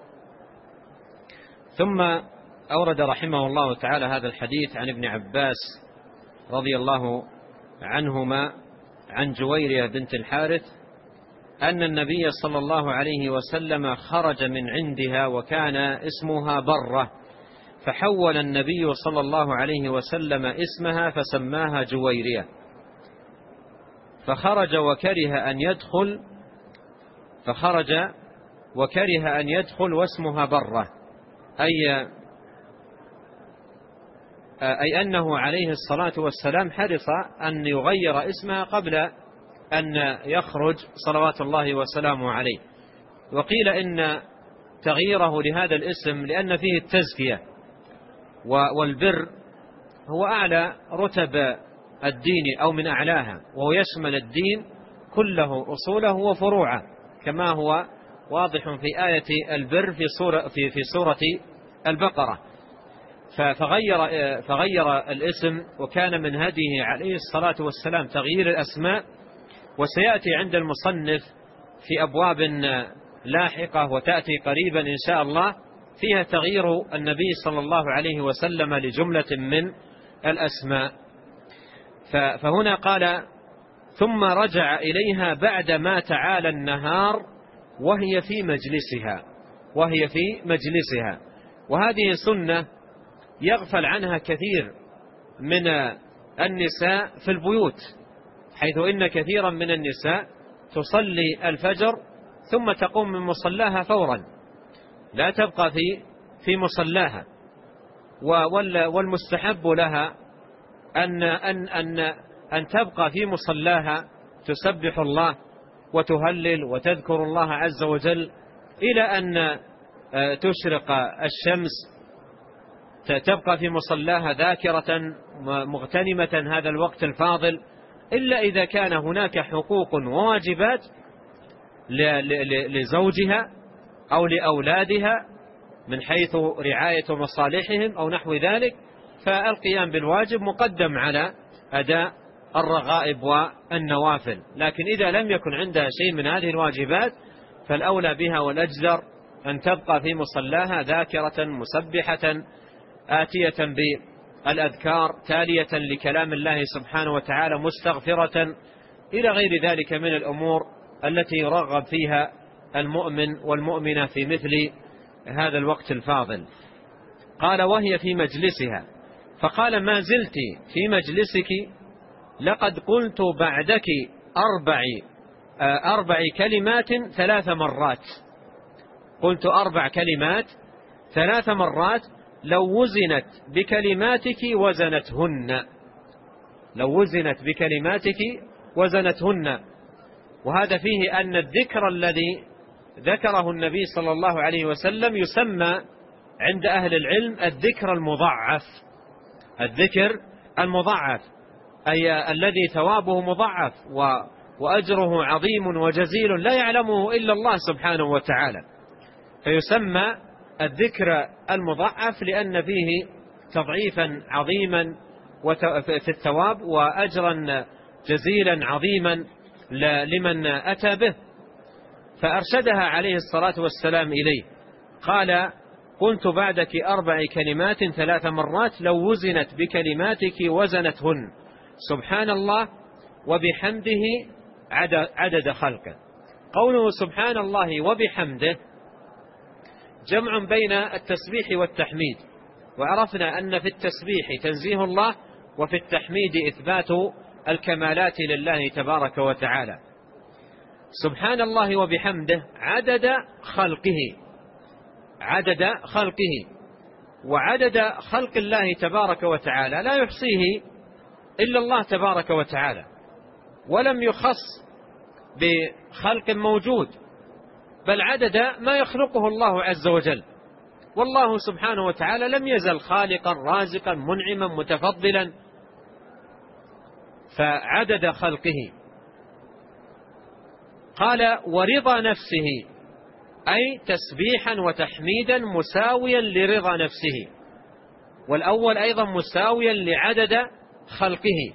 ثم أورد رحمه الله تعالى هذا الحديث عن ابن عباس رضي الله عنهما عن جويرية بنت الحارث أن النبي صلى الله عليه وسلم خرج من عندها وكان اسمها برة، فحول النبي صلى الله عليه وسلم اسمها فسماها جويرية، فخرج وكره أن يدخل واسمها برة، أي أنه عليه الصلاة والسلام حرص أن يغير اسمها قبل أن يخرج صلوات الله وسلامه عليه. وقيل إن تغييره لهذا الاسم لأن فيه التزكية، والبر هو أعلى رتب الدين أو من أعلاها، وهو يشمل الدين كله أصوله وفروعه، كما هو واضح في آية البر في سورة البقرة. فغير الاسم، وكان من هديه عليه الصلاة والسلام تغيير الأسماء، وسيأتي عند المصنف في أبواب لاحقة وتأتي قريبا إن شاء الله فيها تغيير النبي صلى الله عليه وسلم لجملة من الأسماء. فهنا قال: ثم رجع إليها بعدما تعالى النهار وهي في مجلسها. وهذه سنة يغفل عنها كثير من النساء في البيوت، حيث إن كثيرا من النساء تصلي الفجر ثم تقوم من مصلاها فورا، لا تبقى في مصلاها، والمستحب لها أن تبقى في مصلاها تسبح الله وتهلل وتذكر الله عز وجل إلى أن تشرق الشمس، تبقى في مصلاها ذاكرة مغتنمة هذا الوقت الفاضل، إلا إذا كان هناك حقوق وواجبات لزوجها أو لأولادها من حيث رعاية مصالحهم أو نحو ذلك، فالقيام بالواجب مقدم على أداء الرغائب والنوافل. لكن إذا لم يكن عندها شيء من هذه الواجبات فالأولى بها والأجدر أن تبقى في مصلاها ذاكرة مسبحة آتية بالأذكار تالية لكلام الله سبحانه وتعالى مستغفرة إلى غير ذلك من الأمور التي يرغب فيها المؤمن والمؤمنة في مثل هذا الوقت الفاضل. قال: وهي في مجلسها، فقال: ما زلت في مجلسك، لقد قلت بعدك 4 كلمات 3 مرات. قلت 4 كلمات 3 مرات، لو وزنت بكلماتك وزنتهن. وهذا فيه أن الذكر الذي ذكره النبي صلى الله عليه وسلم يسمى عند أهل العلم الذكر المضاعف، أي الذي ثوابه مضاعف وأجره عظيم وجزيل لا يعلمه إلا الله سبحانه وتعالى، فيسمى الذكر المضاعف لأن فيه تضعيفا عظيما في الثواب وأجرا جزيلا عظيما لمن أتى به. فأرشدها عليه الصلاة والسلام إليه، قال: قلت بعدك 4 كلمات 3 مرات لو وزنت بكلماتك وزنتهن سبحان الله وبحمده عدد خلقه. قوله سبحان الله وبحمده جمع بين التسبيح والتحميد، وعرفنا أن في التسبيح تنزيه الله وفي التحميد إثبات الكمالات لله تبارك وتعالى. سبحان الله وبحمده عدد خلقه، وعدد خلق الله تبارك وتعالى لا يحصيه إلا الله تبارك وتعالى، ولم يخص بخلق موجود، بل عدد ما يخلقه الله عز وجل. والله سبحانه وتعالى لم يزل خالقا رازقا منعما متفضلا، فعدد خلقه. قال ورضا نفسه، أي تسبيحا وتحميدا مساويا لرضا نفسه، والأول أيضا مساويا لعدد خلقه.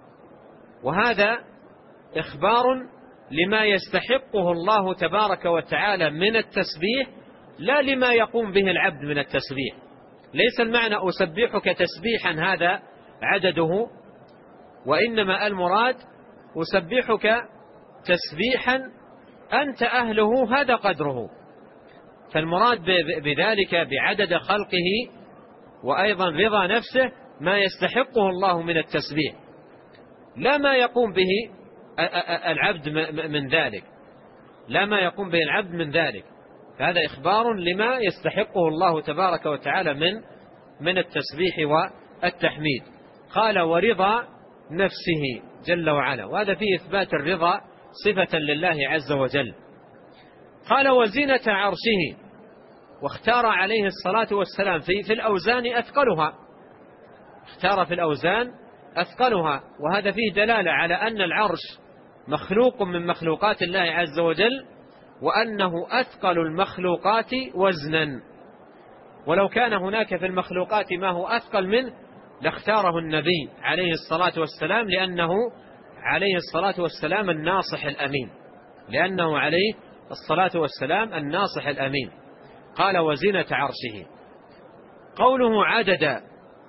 وهذا إخبار لما يستحقه الله تبارك وتعالى من التسبيح، لا لما يقوم به العبد من التسبيح. ليس المعنى أسبحك تسبيحا هذا عدده، وإنما المراد أسبحك تسبيحا أنت أهله هذا قدره. فالمراد بذلك بعدد خلقه وأيضا رضا نفسه ما يستحقه الله من التسبيح، لا ما يقوم به العبد من ذلك، لا ما يقوم به العبد من ذلك. هذا إخبار لما يستحقه الله تبارك وتعالى من التسبيح والتحميد. قال ورضا نفسه جل وعلا، وهذا فيه إثبات الرضا صفة لله عز وجل. قال وزنة عرشه، واختار عليه الصلاة والسلام في الأوزان أثقلها، اختار في الأوزان أثقلها، وهذا فيه دلالة على أن العرش مخلوق من مخلوقات الله عز وجل، وأنه أثقل المخلوقات وزنا. ولو كان هناك في المخلوقات ما هو أثقل منه لاختاره النبي عليه الصلاة والسلام، لأنه عليه الصلاة والسلام الناصح الأمين، لأنه عليه الصلاة والسلام الناصح الأمين. قال وزنة عرشه. قوله عدد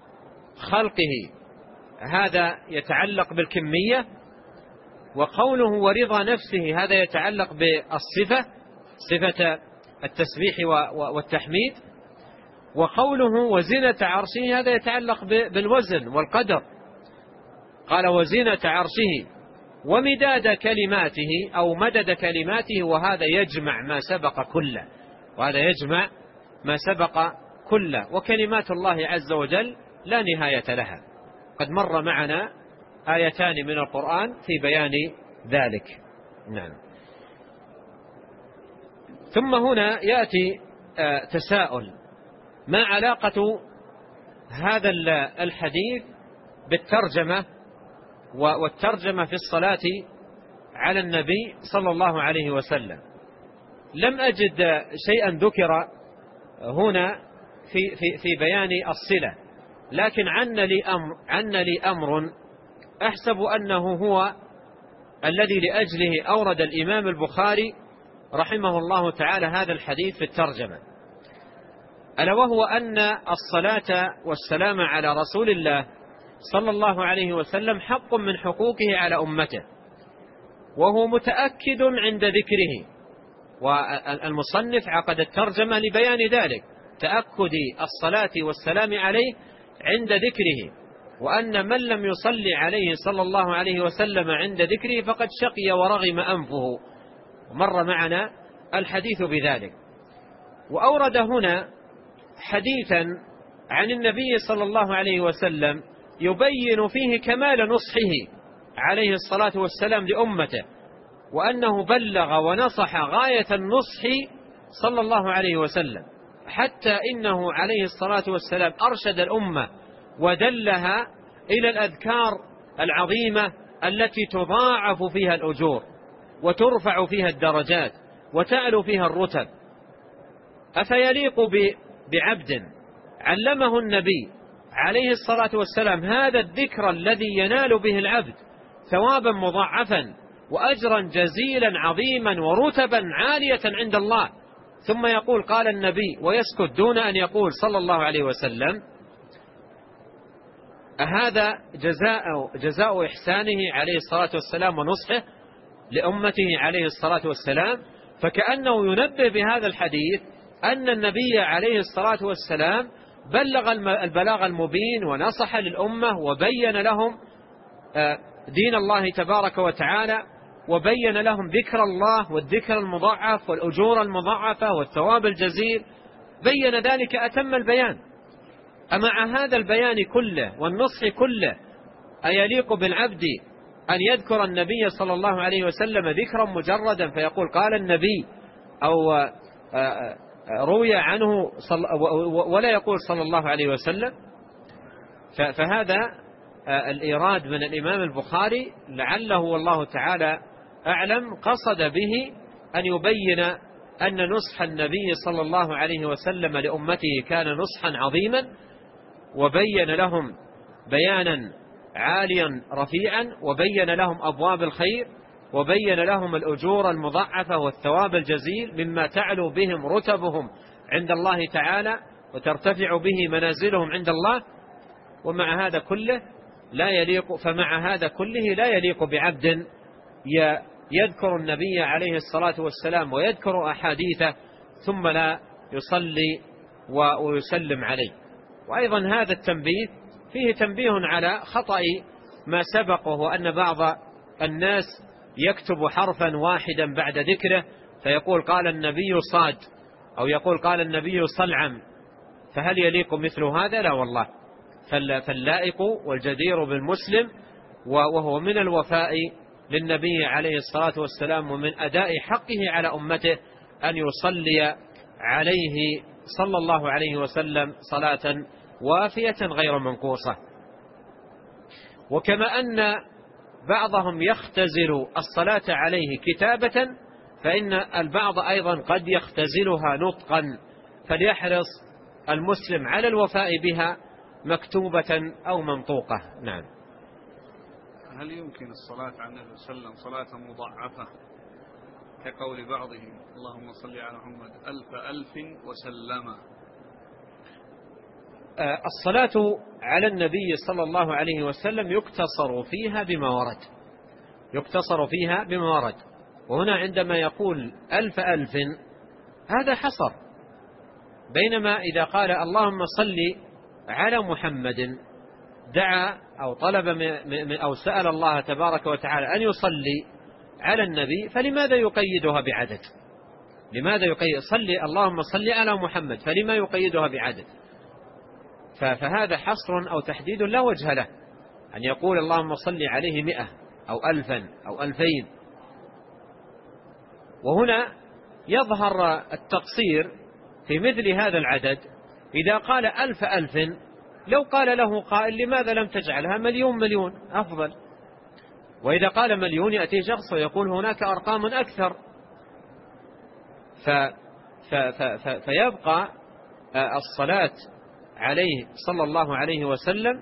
خلقه هذا يتعلق بالكمية، وقوله ورضا نفسه هذا يتعلق بالصفة، صفة التسبيح والتحميد. وقوله وزنة عرشه هذا يتعلق بالوزن والقدر. قال وزنة عرشه ومداد كلماته أو مدد كلماته، وهذا يجمع ما سبق كله، وهذا يجمع ما سبق كله. وكلمات الله عز وجل لا نهاية لها، قد مر معنا آيتان من القرآن في بيان ذلك. نعم. ثم هنا يأتي تساؤل: ما علاقة هذا الحديث بالترجمة والترجمة في الصلاة على النبي صلى الله عليه وسلم؟ لم أجد شيئا ذكر هنا في بيان الصلة، لكن عن لي أمر أحسب أنه هو الذي لأجله أورد الإمام البخاري رحمه الله تعالى هذا الحديث في الترجمة، ألا وهو أن الصلاة والسلام على رسول الله صلى الله عليه وسلم حق من حقوقه على أمته، وهو متأكد عند ذكره. والمصنف عقد الترجمة لبيان ذلك، تأكد الصلاة والسلام عليه عند ذكره، وأن من لم يصلي عليه صلى الله عليه وسلم عند ذكره فقد شقي ورغم أنفه، مر معنا الحديث بذلك. وأورد هنا حديثا عن النبي صلى الله عليه وسلم يبين فيه كمال نصحه عليه الصلاة والسلام لأمته، وأنه بلغ ونصح غاية النصح صلى الله عليه وسلم، حتى إنه عليه الصلاة والسلام أرشد الأمة ودلها إلى الأذكار العظيمة التي تضاعف فيها الأجور وترفع فيها الدرجات وتعلو فيها الرتب. أفيليق بعبد علمه النبي عليه الصلاة والسلام هذا الذكر الذي ينال به العبد ثوابا مضاعفا وأجرا جزيلا عظيما ورتبا عالية عند الله، ثم يقول قال النبي ويسكت دون أن يقول صلى الله عليه وسلم، هذا جزاء إحسانه عليه الصلاة والسلام ونصحه لأمته عليه الصلاة والسلام. فكأنه ينبه بهذا الحديث أن النبي عليه الصلاة والسلام بلغ البلاغ المبين ونصح للأمة وبين لهم دين الله تبارك وتعالى، وبين لهم ذكر الله والذكر المضاعف والأجور المضاعفة والثواب الجزيل، بين ذلك أتم البيان. أمع هذا البيان كله والنصح كله أيليق بالعبد أن يذكر النبي صلى الله عليه وسلم ذكرا مجردا فيقول قال النبي أو روي عنه ولا يقول صلى الله عليه وسلم؟ فهذا الإيراد من الإمام البخاري لعله والله تعالى أعلم قصد به أن يبين أن نصح النبي صلى الله عليه وسلم لأمته كان نصحا عظيما، وبين لهم بيانا عاليا رفيعا، وبين لهم أبواب الخير، وبين لهم الأجور المضاعفة والثواب الجزيل مما تعلو بهم رتبهم عند الله تعالى وترتفع به منازلهم عند الله. ومع هذا كله لا يليق بعبد يذكر النبي عليه الصلاة والسلام ويذكر أحاديثه ثم لا يصلي ويسلم عليه. وأيضا هذا التنبيه فيه تنبيه على خطأ ما سبق، وهو أن بعض الناس يكتب حرفا واحدا بعد ذكره فيقول قال النبي صاد أو يقول قال النبي صلعم، فهل يليق مثل هذا؟ لا والله. فاللائق والجدير بالمسلم وهو من الوفاء للنبي عليه الصلاة والسلام ومن أداء حقه على أمته أن يصلي عليه صلى الله عليه وسلم صلاة وافية غير منقوصة. وكما أن بعضهم يختزل الصلاة عليه كتابة، فإن البعض أيضا قد يختزلها نطقا، فليحرص المسلم على الوفاء بها مكتوبة أو منطوقة. نعم. هل يمكن الصلاة على النبي صلى الله عليه وسلم صلاة مضاعفة كقول بعضهم اللهم صل على محمد ألف وسلم؟ الصلاة على النبي صلى الله عليه وسلم يقتصر فيها بما ورد. وهنا عندما يقول ألف هذا حصر، بينما إذا قال اللهم صل على محمد دعا أو طلب أو سأل الله تبارك وتعالى أن يصلي على النبي، فلماذا يقيدها بعدد؟ لماذا يقيد اللهم صل على محمد، فلما يقيدها بعدد؟ فهذا حصر أو تحديد لا وجه له، أن يقول اللهم صل عليه 100 أو 1000 أو 2000. وهنا يظهر التقصير في مثل هذا العدد. إذا قال 1000 لو قال له قائل لماذا لم تجعلها مليون أفضل؟ وإذا قال مليون يأتي شخص ويقول هناك أرقام أكثر. فيبقى الصلاة عليه صلى الله عليه وسلم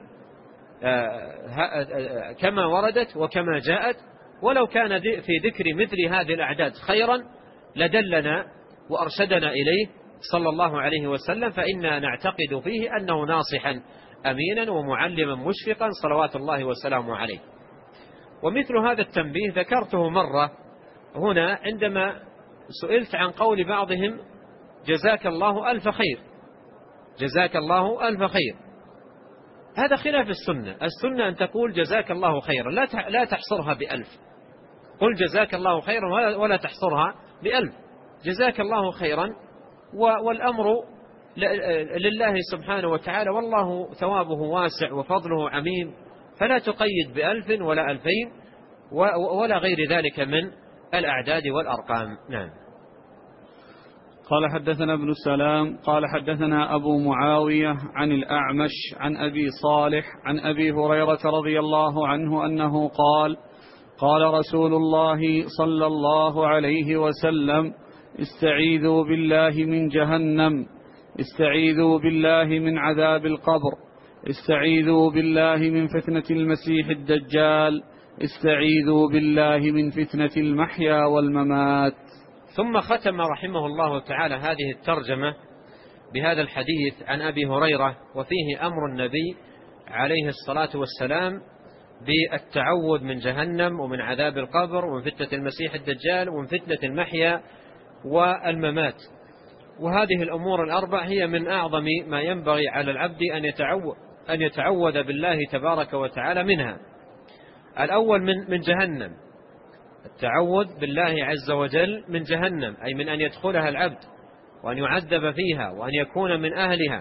كما وردت وكما جاءت، ولو كان في ذكر مثل هذه الأعداد خيرا لدلنا وأرشدنا إليه صلى الله عليه وسلم، فإنا نعتقد فيه أنه ناصحا أمينا ومعلما مشفقا صلوات الله وسلامه عليه. ومثل هذا التنبيه ذكرته مرة هنا عندما سئلت عن قول بعضهم جزاك الله ألف خير، جزاك الله ألف خير. هذا خلاف السنة أن تقول جزاك الله خيرا، لا تحصرها بألف. قل جزاك الله خيرا ولا تحصرها بألف. جزاك الله خيرا والأمر لله سبحانه وتعالى، والله ثوابه واسع وفضله عميم، فلا تقيد ب1000 ولا 2000 ولا غير ذلك من الأعداد والأرقام. نعم. قال حدثنا ابن السلام قال حدثنا أبو معاوية عن الأعمش عن أبي صالح عن أبي هريرة رضي الله عنه أنه قال قال رسول الله صلى الله عليه وسلم استعيذوا بالله من جهنم، استعيذوا بالله من عذاب القبر، استعيذوا بالله من فتنة المسيح الدجال، استعيذوا بالله من فتنة المحيا والممات. ثم ختم رحمه الله تعالى هذه الترجمة بهذا الحديث عن أبي هريرة، وفيه أمر النبي عليه الصلاة والسلام بالتعوذ من جهنم ومن عذاب القبر ومن فتنة المسيح الدجال ومن فتنة المحيا والممات. وهذه الأمور الأربع هي من أعظم ما ينبغي على العبد أن يتعوذ بالله تبارك وتعالى منها. الأول من جهنم، التعوذ بالله عز وجل من جهنم، أي من أن يدخلها العبد وأن يعذب فيها وأن يكون من أهلها.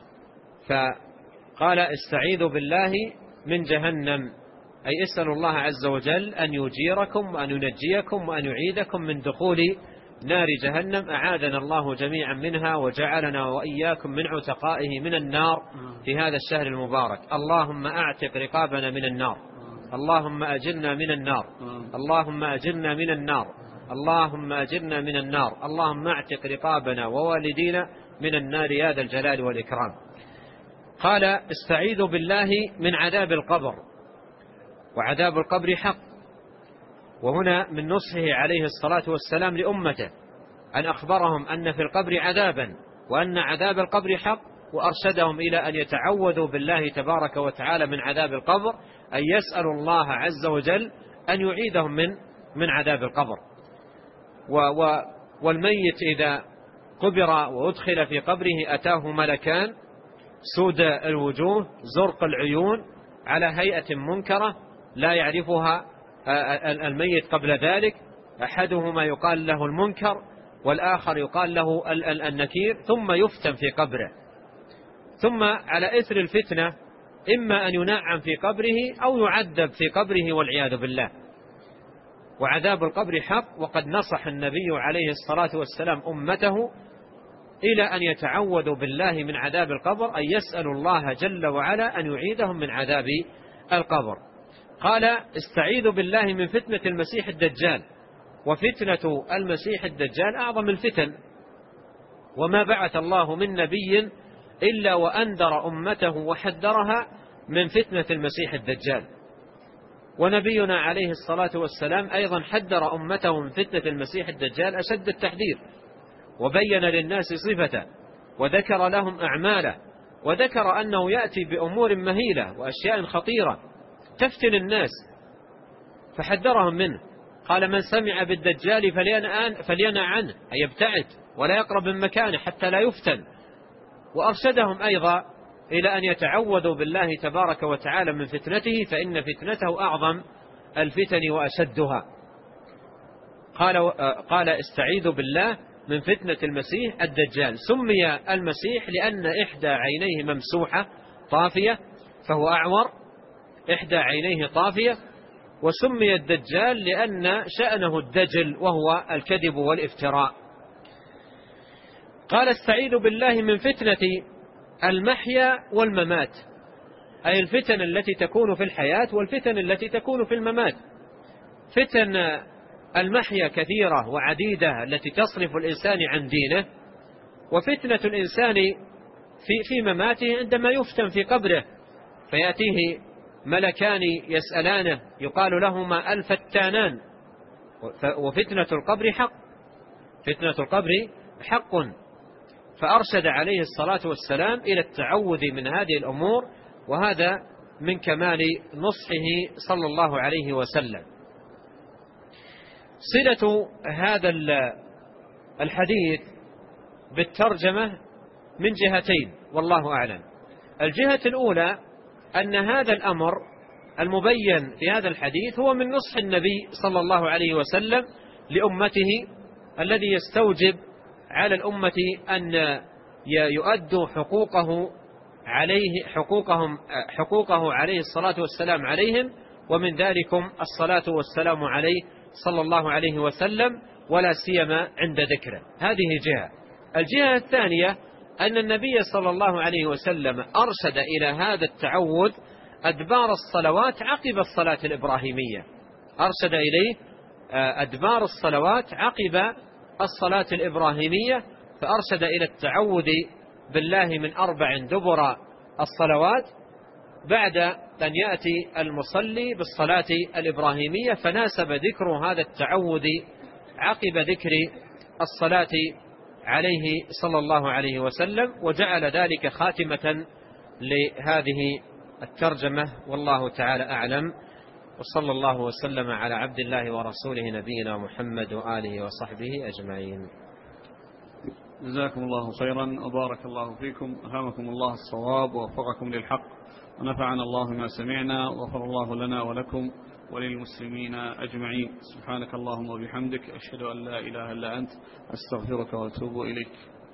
فقال استعيذوا بالله من جهنم، أي اسألوا الله عز وجل أن يجيركم وأن ينجيكم وأن يعيدكم من دخول نار جهنم، أعاذنا الله جميعا منها وجعلنا وإياكم من عتقائه من النار في هذا الشهر المبارك. اللهم أعتق رقابنا من النار، اللهم أجرنا من النار، اللهم أجرنا من النار، اللهم أجرنا من النار، اللهم أعتق رقابنا ووالدينا من النار يا ذا الجلال والإكرام. قال استعيذوا بالله من عذاب القبر، وعذاب القبر حق. وهنا من نصحه عليه الصلاة والسلام لأمته أن أخبرهم أن في القبر عذابا وأن عذاب القبر حق، وأرشدهم إلى أن يتعوذوا بالله تبارك وتعالى من عذاب القبر، أن يسألوا الله عز وجل أن يعيدهم من عذاب القبر. والميت إذا قبر وأدخل في قبره أتاه ملكان سود الوجوه زرق العيون على هيئة منكرة لا يعرفها الميت قبل ذلك، أحدهما يقال له المنكر والآخر يقال له النكير، ثم يفتن في قبره، ثم على إثر الفتنة إما أن ينعم في قبره أو يعذب في قبره والعياذ بالله. وعذاب القبر حق، وقد نصح النبي عليه الصلاة والسلام أمته إلى أن يتعوذوا بالله من عذاب القبر، أن يسألوا الله جل وعلا أن يعيدهم من عذاب القبر. قال استعيذوا بالله من فتنة المسيح الدجال، وفتنة المسيح الدجال أعظم الفتن، وما بعث الله من نبي إلا وأنذر أمته وحذرها من فتنة المسيح الدجال. ونبينا عليه الصلاة والسلام أيضا حذر أمته من فتنة المسيح الدجال أشد التحذير، وبين للناس صفته وذكر لهم أعماله، وذكر أنه يأتي بأمور مهيلة وأشياء خطيرة تفتن الناس، فحذرهم منه. قال من سمع بالدجال فلينأ عنه، أي يبتعد ولا يقرب من مكانه حتى لا يفتن. وأرشدهم أيضا إلى أن يتعوذوا بالله تبارك وتعالى من فتنته، فإن فتنته أعظم الفتن وأشدها. قال استعيذوا بالله من فتنة المسيح الدجال. سمي المسيح لأن إحدى عينيه ممسوحة طافية فهو أعور، إحدى عينيه طافية. وسمي الدجال لأن شأنه الدجل وهو الكذب والافتراء. قال استعيذوا بالله من فتنة المحيا والممات، أي الفتن التي تكون في الحياة والفتن التي تكون في الممات. فتن المحيا كثيرة وعديدة التي تصرف الإنسان عن دينه، وفتنة الإنسان في مماته عندما يفتن في قبره فيأتيه ملكان يسألانه يقال لهما الفتانان. وفتنة القبر حق، فتنة القبر حق. فأرشد عليه الصلاة والسلام إلى التعوذ من هذه الأمور، وهذا من كمال نصحه صلى الله عليه وسلم. صلة هذا الحديث بالترجمة من جهتين والله أعلم. الجهة الأولى أن هذا الأمر المبين في هذا الحديث هو من نصح النبي صلى الله عليه وسلم لأمته، الذي يستوجب على الأمة أن يؤدوا حقوقه عليه الصلاة والسلام عليهم، ومن ذلكم الصلاة والسلام عليه صلى الله عليه وسلم، ولا سيما عند ذكره. هذه جهة. الجهة الثانية أن النبي صلى الله عليه وسلم أرشد إلى هذا التعوذ أدبار الصلوات عقب الصلاة الإبراهيمية، أرشد إليه أدبار الصلوات عقب الصلاة الإبراهيمية، فأرشد إلى التعوذ بالله من 4 دبر الصلوات بعد أن يأتي المصلي بالصلاة الإبراهيمية، فناسب ذكر هذا التعوذ عقب ذكر الصلاة عليه صلى الله عليه وسلم، وجعل ذلك خاتمة لهذه الترجمة، والله تعالى أعلم. وصلى الله وسلم على عبد الله ورسوله نبينا محمد وآله وصحبه أجمعين. جزاكم الله خيرا وبارك الله فيكم، ألهمكم الله الصواب ووفقكم للحق، ونفعنا الله ما سمعنا، وغفر الله لنا ولكم وللمسلمين أجمعين. سبحانك اللهم وبحمدك، أشهد أن لا إله إلا أنت، أستغفرك وأتوب إليك.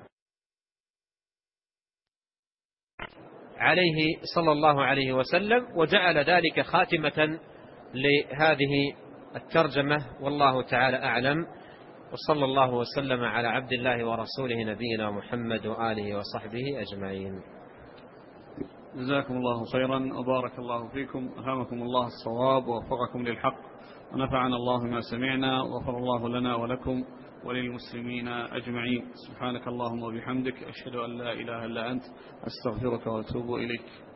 عليه صلى الله عليه وسلم، وجعل ذلك خاتمة لهذه الترجمة، والله تعالى أعلم. وصلى الله وسلم على عبد الله ورسوله نبينا محمد وآله وصحبه أجمعين. جزاكم الله خيرا وبارك الله فيكم، ألهمكم الله الصواب ووفقكم للحق، ونفعنا الله ما سمعنا، وغفر الله لنا ولكم وللمسلمين أجمعين. سبحانك اللهم وبحمدك، أشهد أن لا إله إلا أنت، أستغفرك وأتوب إليك.